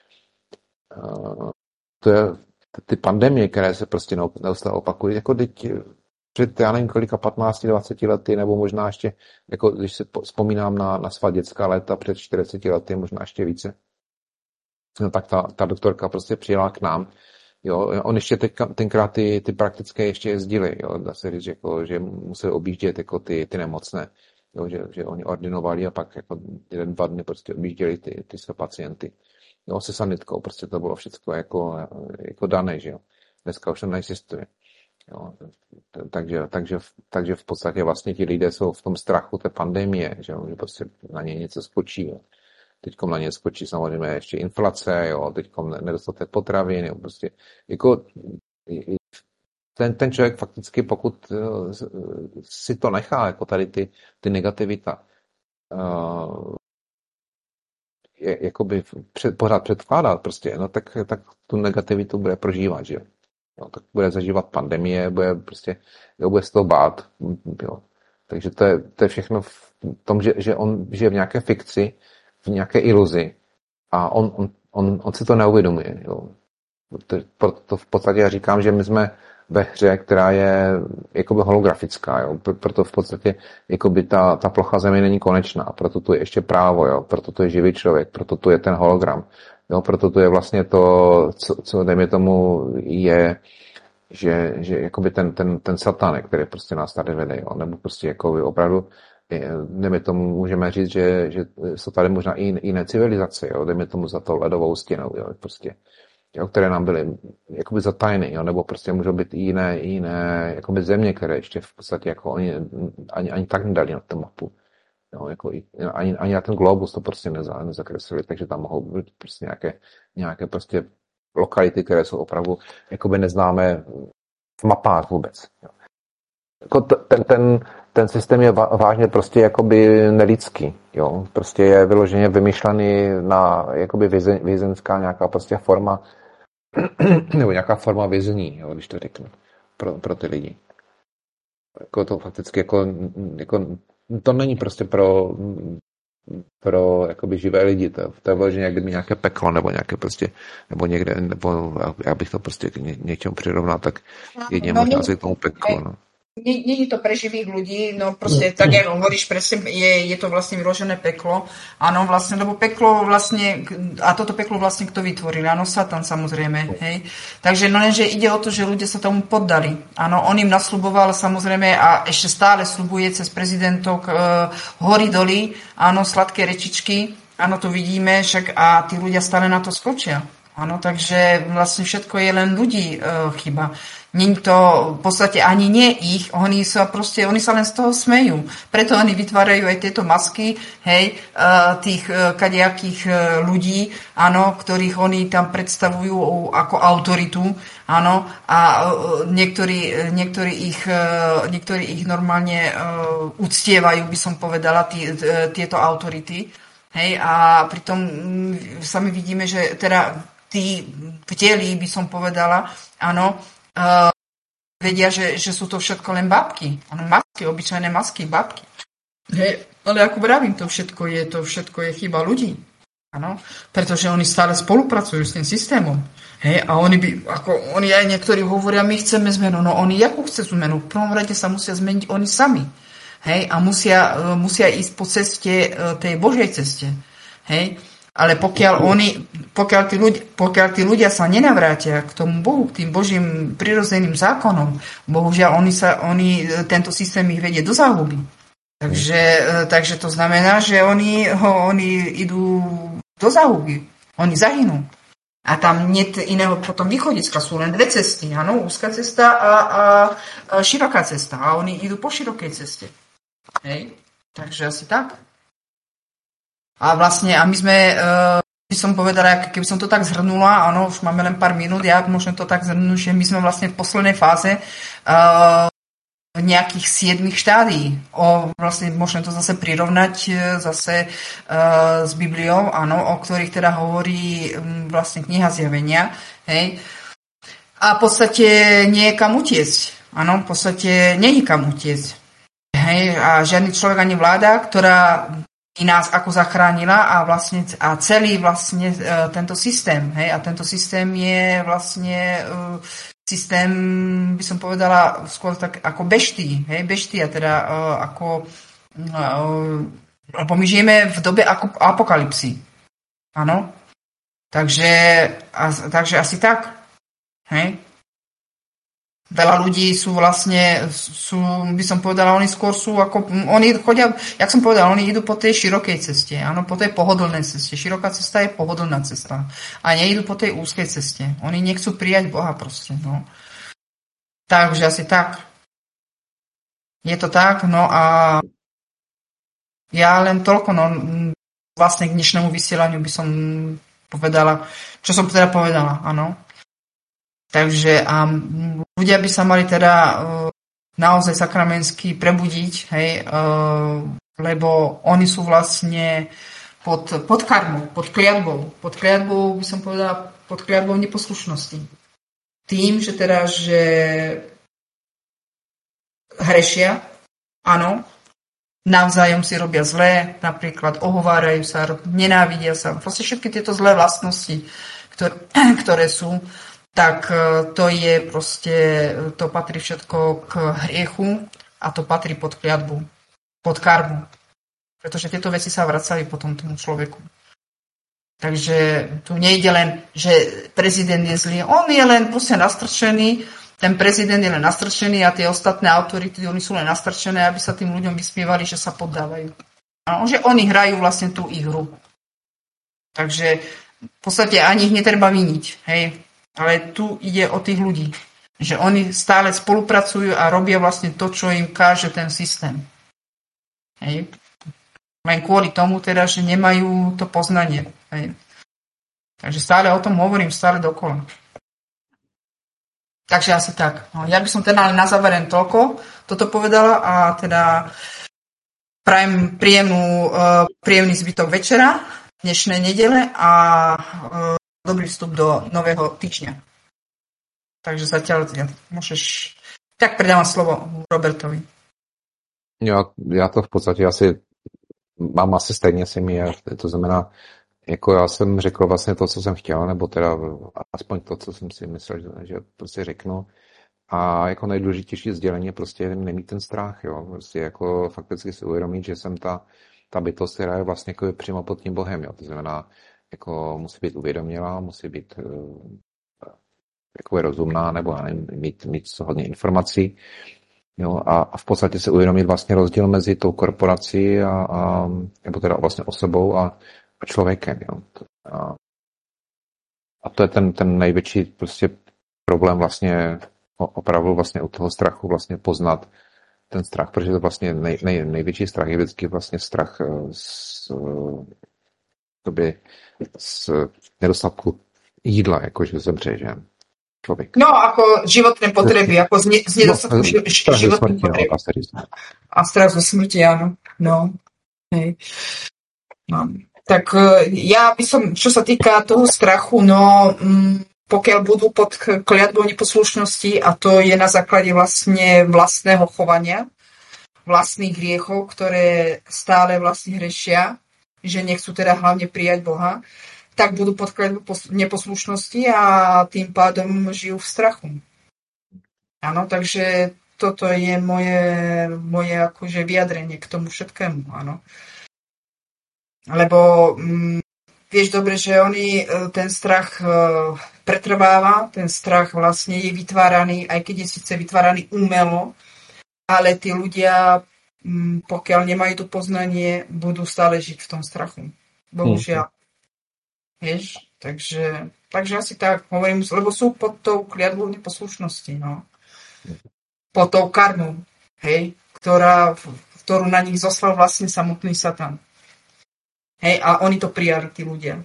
To je ty pandemie, které se prostě neustále opakují, jako teď před, já nevím, kolika 15-20 lety, nebo možná ještě, jako když se vzpomínám na svá dětská léta před 40 lety, možná ještě více, no, tak ta doktorka prostě přijela k nám. Jo, on ještě tenkrát ty praktické ještě jezdili, jo, dá se říct, jako, že museli objíždět jako ty nemocné, jo, že oni ordinovali a pak jako 1-2 dny prostě objížděli ty své pacienty. Jo, se sanitkou, prostě to bylo všechno jako dané, že jo. Dneska už to neexistuje. Jo, takže v podstatě vlastně ti lidé jsou v tom strachu té pandemie, že prostě na ně něco skočí, jo. Teďkom na ně skočí samozřejmě ještě inflace, jo, teďkom nedostatek potravin, jo, prostě jako ten člověk fakticky, pokud si to nechá, jako tady ty negativita, jakoby pořád předkládat prostě, no tak tu negativitu bude prožívat, že jo. No, tak bude zažívat pandemie, bude z toho bát, jo. Takže to je všechno v tom, že on žije v nějaké fikci, v nějaké iluzi a on si to neuvědomuje, jo. Proto v podstatě já říkám, že my jsme ve hře, která je jakoby holografická, jo. Proto v podstatě jakoby ta plocha Země není konečná, proto tu je ještě právo, jo. Proto tu je živý člověk, proto tu je ten hologram, jo. Proto tu je vlastně to, co dejme tomu je, že jakoby ten satanek, který prostě nás tady vede, jo. Nebo prostě jakoby opravdu dejme tomu, můžeme říct, že jsou tady možná i jiné civilizace, jo. Dejme tomu za tou ledovou stěnou, jo. Prostě jo, které nám byly jakoby zatajeny, jo, nebo prostě můžou být i jiné jakoby země, které ještě v podstatě jako oni ani tak nedali na tu mapu. Jo, jako ani na ten globus to prostě nezakreslili, takže tam mohou být prostě nějaké prostě lokality, které jsou opravdu jakoby neznámé v mapách vůbec. Jo. Jako ten systém je vážně prostě jakoby nelidský, jo. Prostě je vyloženě vymyšlený na jakoby vězenská nějaká prostě forma nebo nějaká forma vězení, jo, když to řeknu, pro ty lidi. Jako to fakticky jako to není prostě pro jakoby živé lidi, to je vyloženě jak kdyby nějaké peklo, nebo nějaké prostě, nebo někde, nebo já bych to prostě k něčemu přirovnal, tak jedině možná si k tomu peklo, no. Nie je to pre živých ľudí, no proste tak, jak hovoríš, presne je to vlastne vyložené peklo. Áno, vlastne, lebo peklo vlastne, a toto peklo vlastne kto vytvoril? Áno, Satan samozrejme, hej. Takže no lenže ide o to, že ľudia sa tomu poddali. Áno, on im nasľuboval samozrejme a ešte stále sľubuje cez prezidentov hory doly, áno, sladké rečičky, áno, to vidíme, však a tí ľudia stále na to skočia. Áno, takže vlastne všetko je len ľudí chyba. Není to v podstate ani nie ich, oni sa len z toho smejú. Preto oni vytvárajú aj tieto masky, hej, tých kadejakých ľudí, áno, ktorých oni tam predstavujú ako autoritu, áno, a niektorí ich normálne uctievajú, by som povedala, tieto autority, hej, a pritom sami vidíme, že teda tí vteli, by som povedala, áno, vedia, že sú to všetko len babky. Áno, masky, obyčajné masky, babky. Hej, ale ako vravím, to všetko je chyba ľudí. Áno, pretože oni stále spolupracujú s tým systémom. Hej, a oni aj niektorí hovoria, my chceme zmenu. No oni jakú chcú zmenu? V prvom rade sa musia zmeniť oni sami. Hej, a musia ísť po ceste, tej Božej ceste. Hej, ale pokiaľ tí ľudia sa nenavrátia k tomu Bohu, k tým Božím prirodzeným zákonom, bohužiaľ oni tento systém ich vedie do záhuby. Takže to znamená, že oni idú do záhuby. Oni zahynú. A tam nie iného potom východiska, sú len dve cesty. Áno, úzka cesta a široká cesta. A oni idú po širokej ceste. Hej, takže asi tak. A vlastne, a my sme, by som povedala, keby som to tak zhrnula, áno, už máme len pár minút, ja môžem to tak zhrnúť, že my sme vlastne v poslednej fáze nejakých 7 štádií. Vlastne môžem to zase prirovnať s Bibliou, áno, o ktorých teda hovorí vlastne kniha Zjavenia, hej. A v podstate nie je kam utiecť, áno, v podstate nie je kam utiecť, hej, a žiadny človek ani vláda, ktorá i nás ako zachránila a celý vlastne tento systém, hej, a tento systém je vlastne systém, by som povedala, skôr tak ako beští, hej, beštia, teda lebo my žijeme v dobe apokalypsy, áno, takže asi tak, hej. Veľa ľudí by som povedala, oni skôr sú ako, oni chodia, jak som povedala, oni idú po tej širokej ceste, áno, po tej pohodlnej ceste. Široká cesta je pohodlná cesta. A neidú po tej úzkej ceste. Oni nechcú prijať Boha proste, no. Takže asi tak. Je to tak, no a ja len toľko, no, vlastne k dnešnému vysielaniu by som povedala, čo som teda povedala, áno. Takže a ľudia by sa mali teda naozaj sakramensky prebudiť, hej, lebo oni sú vlastne pod karmou, pod kliatbou by som povedala, pod kliatbou neposlušnosti. Tým, že teda, že hrešia, áno, navzájom si robia zlé, napríklad ohovárajú sa, nenávidia sa, vlastne všetky tieto zlé vlastnosti, ktoré sú, tak to je proste, to patrí všetko k hriechu a to patrí pod kliatbu, pod karmu. Pretože tieto veci sa vracajú potom tomu človeku. Takže tu nejde len, že prezident je zlý. On je len proste nastrčený, ten prezident je len nastrčený a tie ostatné autority, oni sú len nastrčené, aby sa tým ľuďom vysmievali, že sa poddávajú. A že oni hrajú vlastne tú ich hru. Takže v podstate ani ich netreba viniť. Hej. Ale tu ide o tých ľudí. Že oni stále spolupracujú a robia vlastne to, čo im káže ten systém. Hej. Len kvôli tomu teda, že nemajú to poznanie. Hej. Takže stále o tom hovorím, stále dokola. Takže asi tak. No, ja by som teda na záver len toľko toto povedala a teda prajem príjemný zbytok večera, dnešnej nedele a dobrý vstup do nového týždňa. Takže zatiaľ môžeš... Tak predávam slovo Robertovi. Já to v podstatě mám asi stejně si mi, to znamená, jako já jsem řekl vlastně to, co jsem chtěl, nebo teda aspoň to, co jsem si myslel, že prostě řeknu. A jako nejdůležitější sdělení je prostě nemít ten strach, jo. Prostě jako fakticky si uvědomit, že jsem ta bytost, která je vlastně jako přímo pod tím Bohem, jo. To znamená, jako musí být uvědomělá, musí být jako rozumná, nebo mít hodně informací. Jo, a v podstatě se uvědomit vlastně rozdíl mezi tou korporací a nebo teda vlastně osobou a člověkem. Jo. A to je ten největší prostě problém vlastně opravdu vlastně u toho strachu vlastně poznat ten strach, protože to vlastně největší strach je vždycky vlastně strach z nedostatku jídla, jakože zemře, že člověk. No, ako životné potreby, ako z nedostatku životných potreb. A strach zo smrti, áno. No, hej. No. Tak ja by som, čo sa týka toho strachu, no pokiaľ budú pod kliatbou neposlušnosti a to je na základe vlastne vlastného chovania, vlastných hriechov, ktoré stále vlastne hrešia, že nechcú teda hlavne prijať Boha, tak budú pod kliatbou neposlušnosti a tým pádom žijú v strachu. Áno, takže toto je moje akože vyjadrenie k tomu všetkému, áno. Lebo vieš dobre, že oni ten strach pretrváva, ten strach vlastne je vytváraný, aj keď je síce vytváraný umelo, ale tí ľudia, pokiaľ nemajú to poznanie, budú stále žiť v tom strachu. Bohužiaľ. Vieš? Takže asi tak hovorím, lebo sú pod tou kliatbou neposlušnosti, no. Pod tou karmou, hej, ktorú na nich zoslal vlastne samotný Satan. Hej, a oni to prijali, tí ľudia.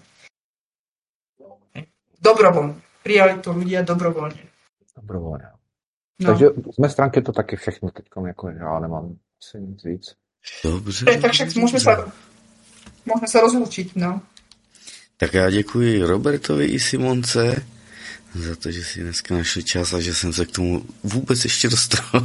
Hej. Dobrovoľne. Prijali to ľudia dobrovoľne. Dobrovoľne. No. Takže z mé stránky to taky všechno teďkom, jako já nemám asi nic víc. Dobře. Tak však môžeme sa rozlúčiť, no. Tak já děkuji Robertovi i Simonce za to, že si dneska našli čas a že jsem se k tomu vůbec ještě dostal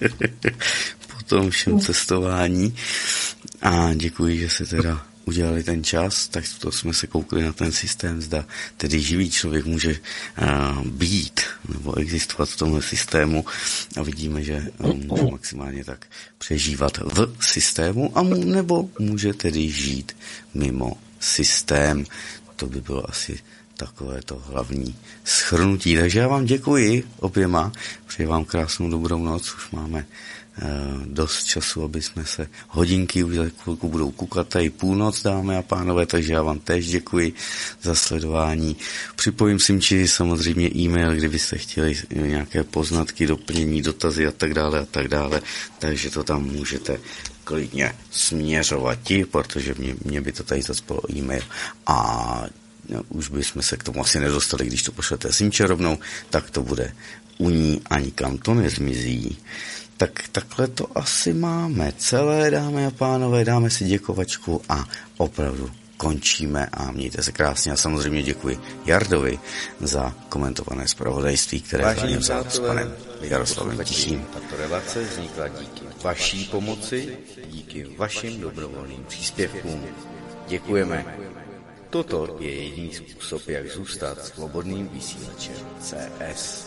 po tom všem cestování. A děkuji, že se teda udělali ten čas, tak to jsme se koukli na ten systém, zda tedy živý člověk může být nebo existovat v tomhle systému a vidíme, že může maximálně tak přežívat v systému a nebo může tedy žít mimo systém. To by bylo asi takové to hlavní shrnutí. Takže já vám děkuji oběma, přeji vám krásnou dobrou noc, už máme dost času, aby jsme se hodinky už za chvilku budou kukat, tady půlnoc, dámy a pánové, takže já vám též děkuji za sledování. Připojím Simči samozřejmě e-mail, kdybyste chtěli nějaké poznatky, doplnění, dotazy a tak dále, takže to tam můžete klidně směřovat, protože mě by to tady zaspalo e-mail a už bychom se k tomu asi nedostali, když to pošlete Simče rovnou, tak to bude u ní a nikam to nezmizí. Tak takhle to asi máme celé, dámy a pánové, dáme si děkovačku a opravdu končíme a mějte se krásně a samozřejmě děkuji Jardovi za komentované zpravodajství, které vzal s panem Jaroslavem Tichým. Tato relace vznikla díky vaší pomoci, díky vašim dobrovolným příspěvkům. Děkujeme. Toto je jediný způsob, jak zůstat svobodným vysílačem CS.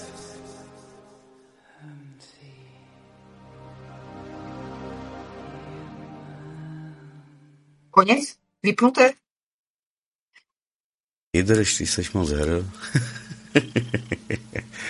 Konec? Vypnuté? Vydrž, ty seš moc hrl.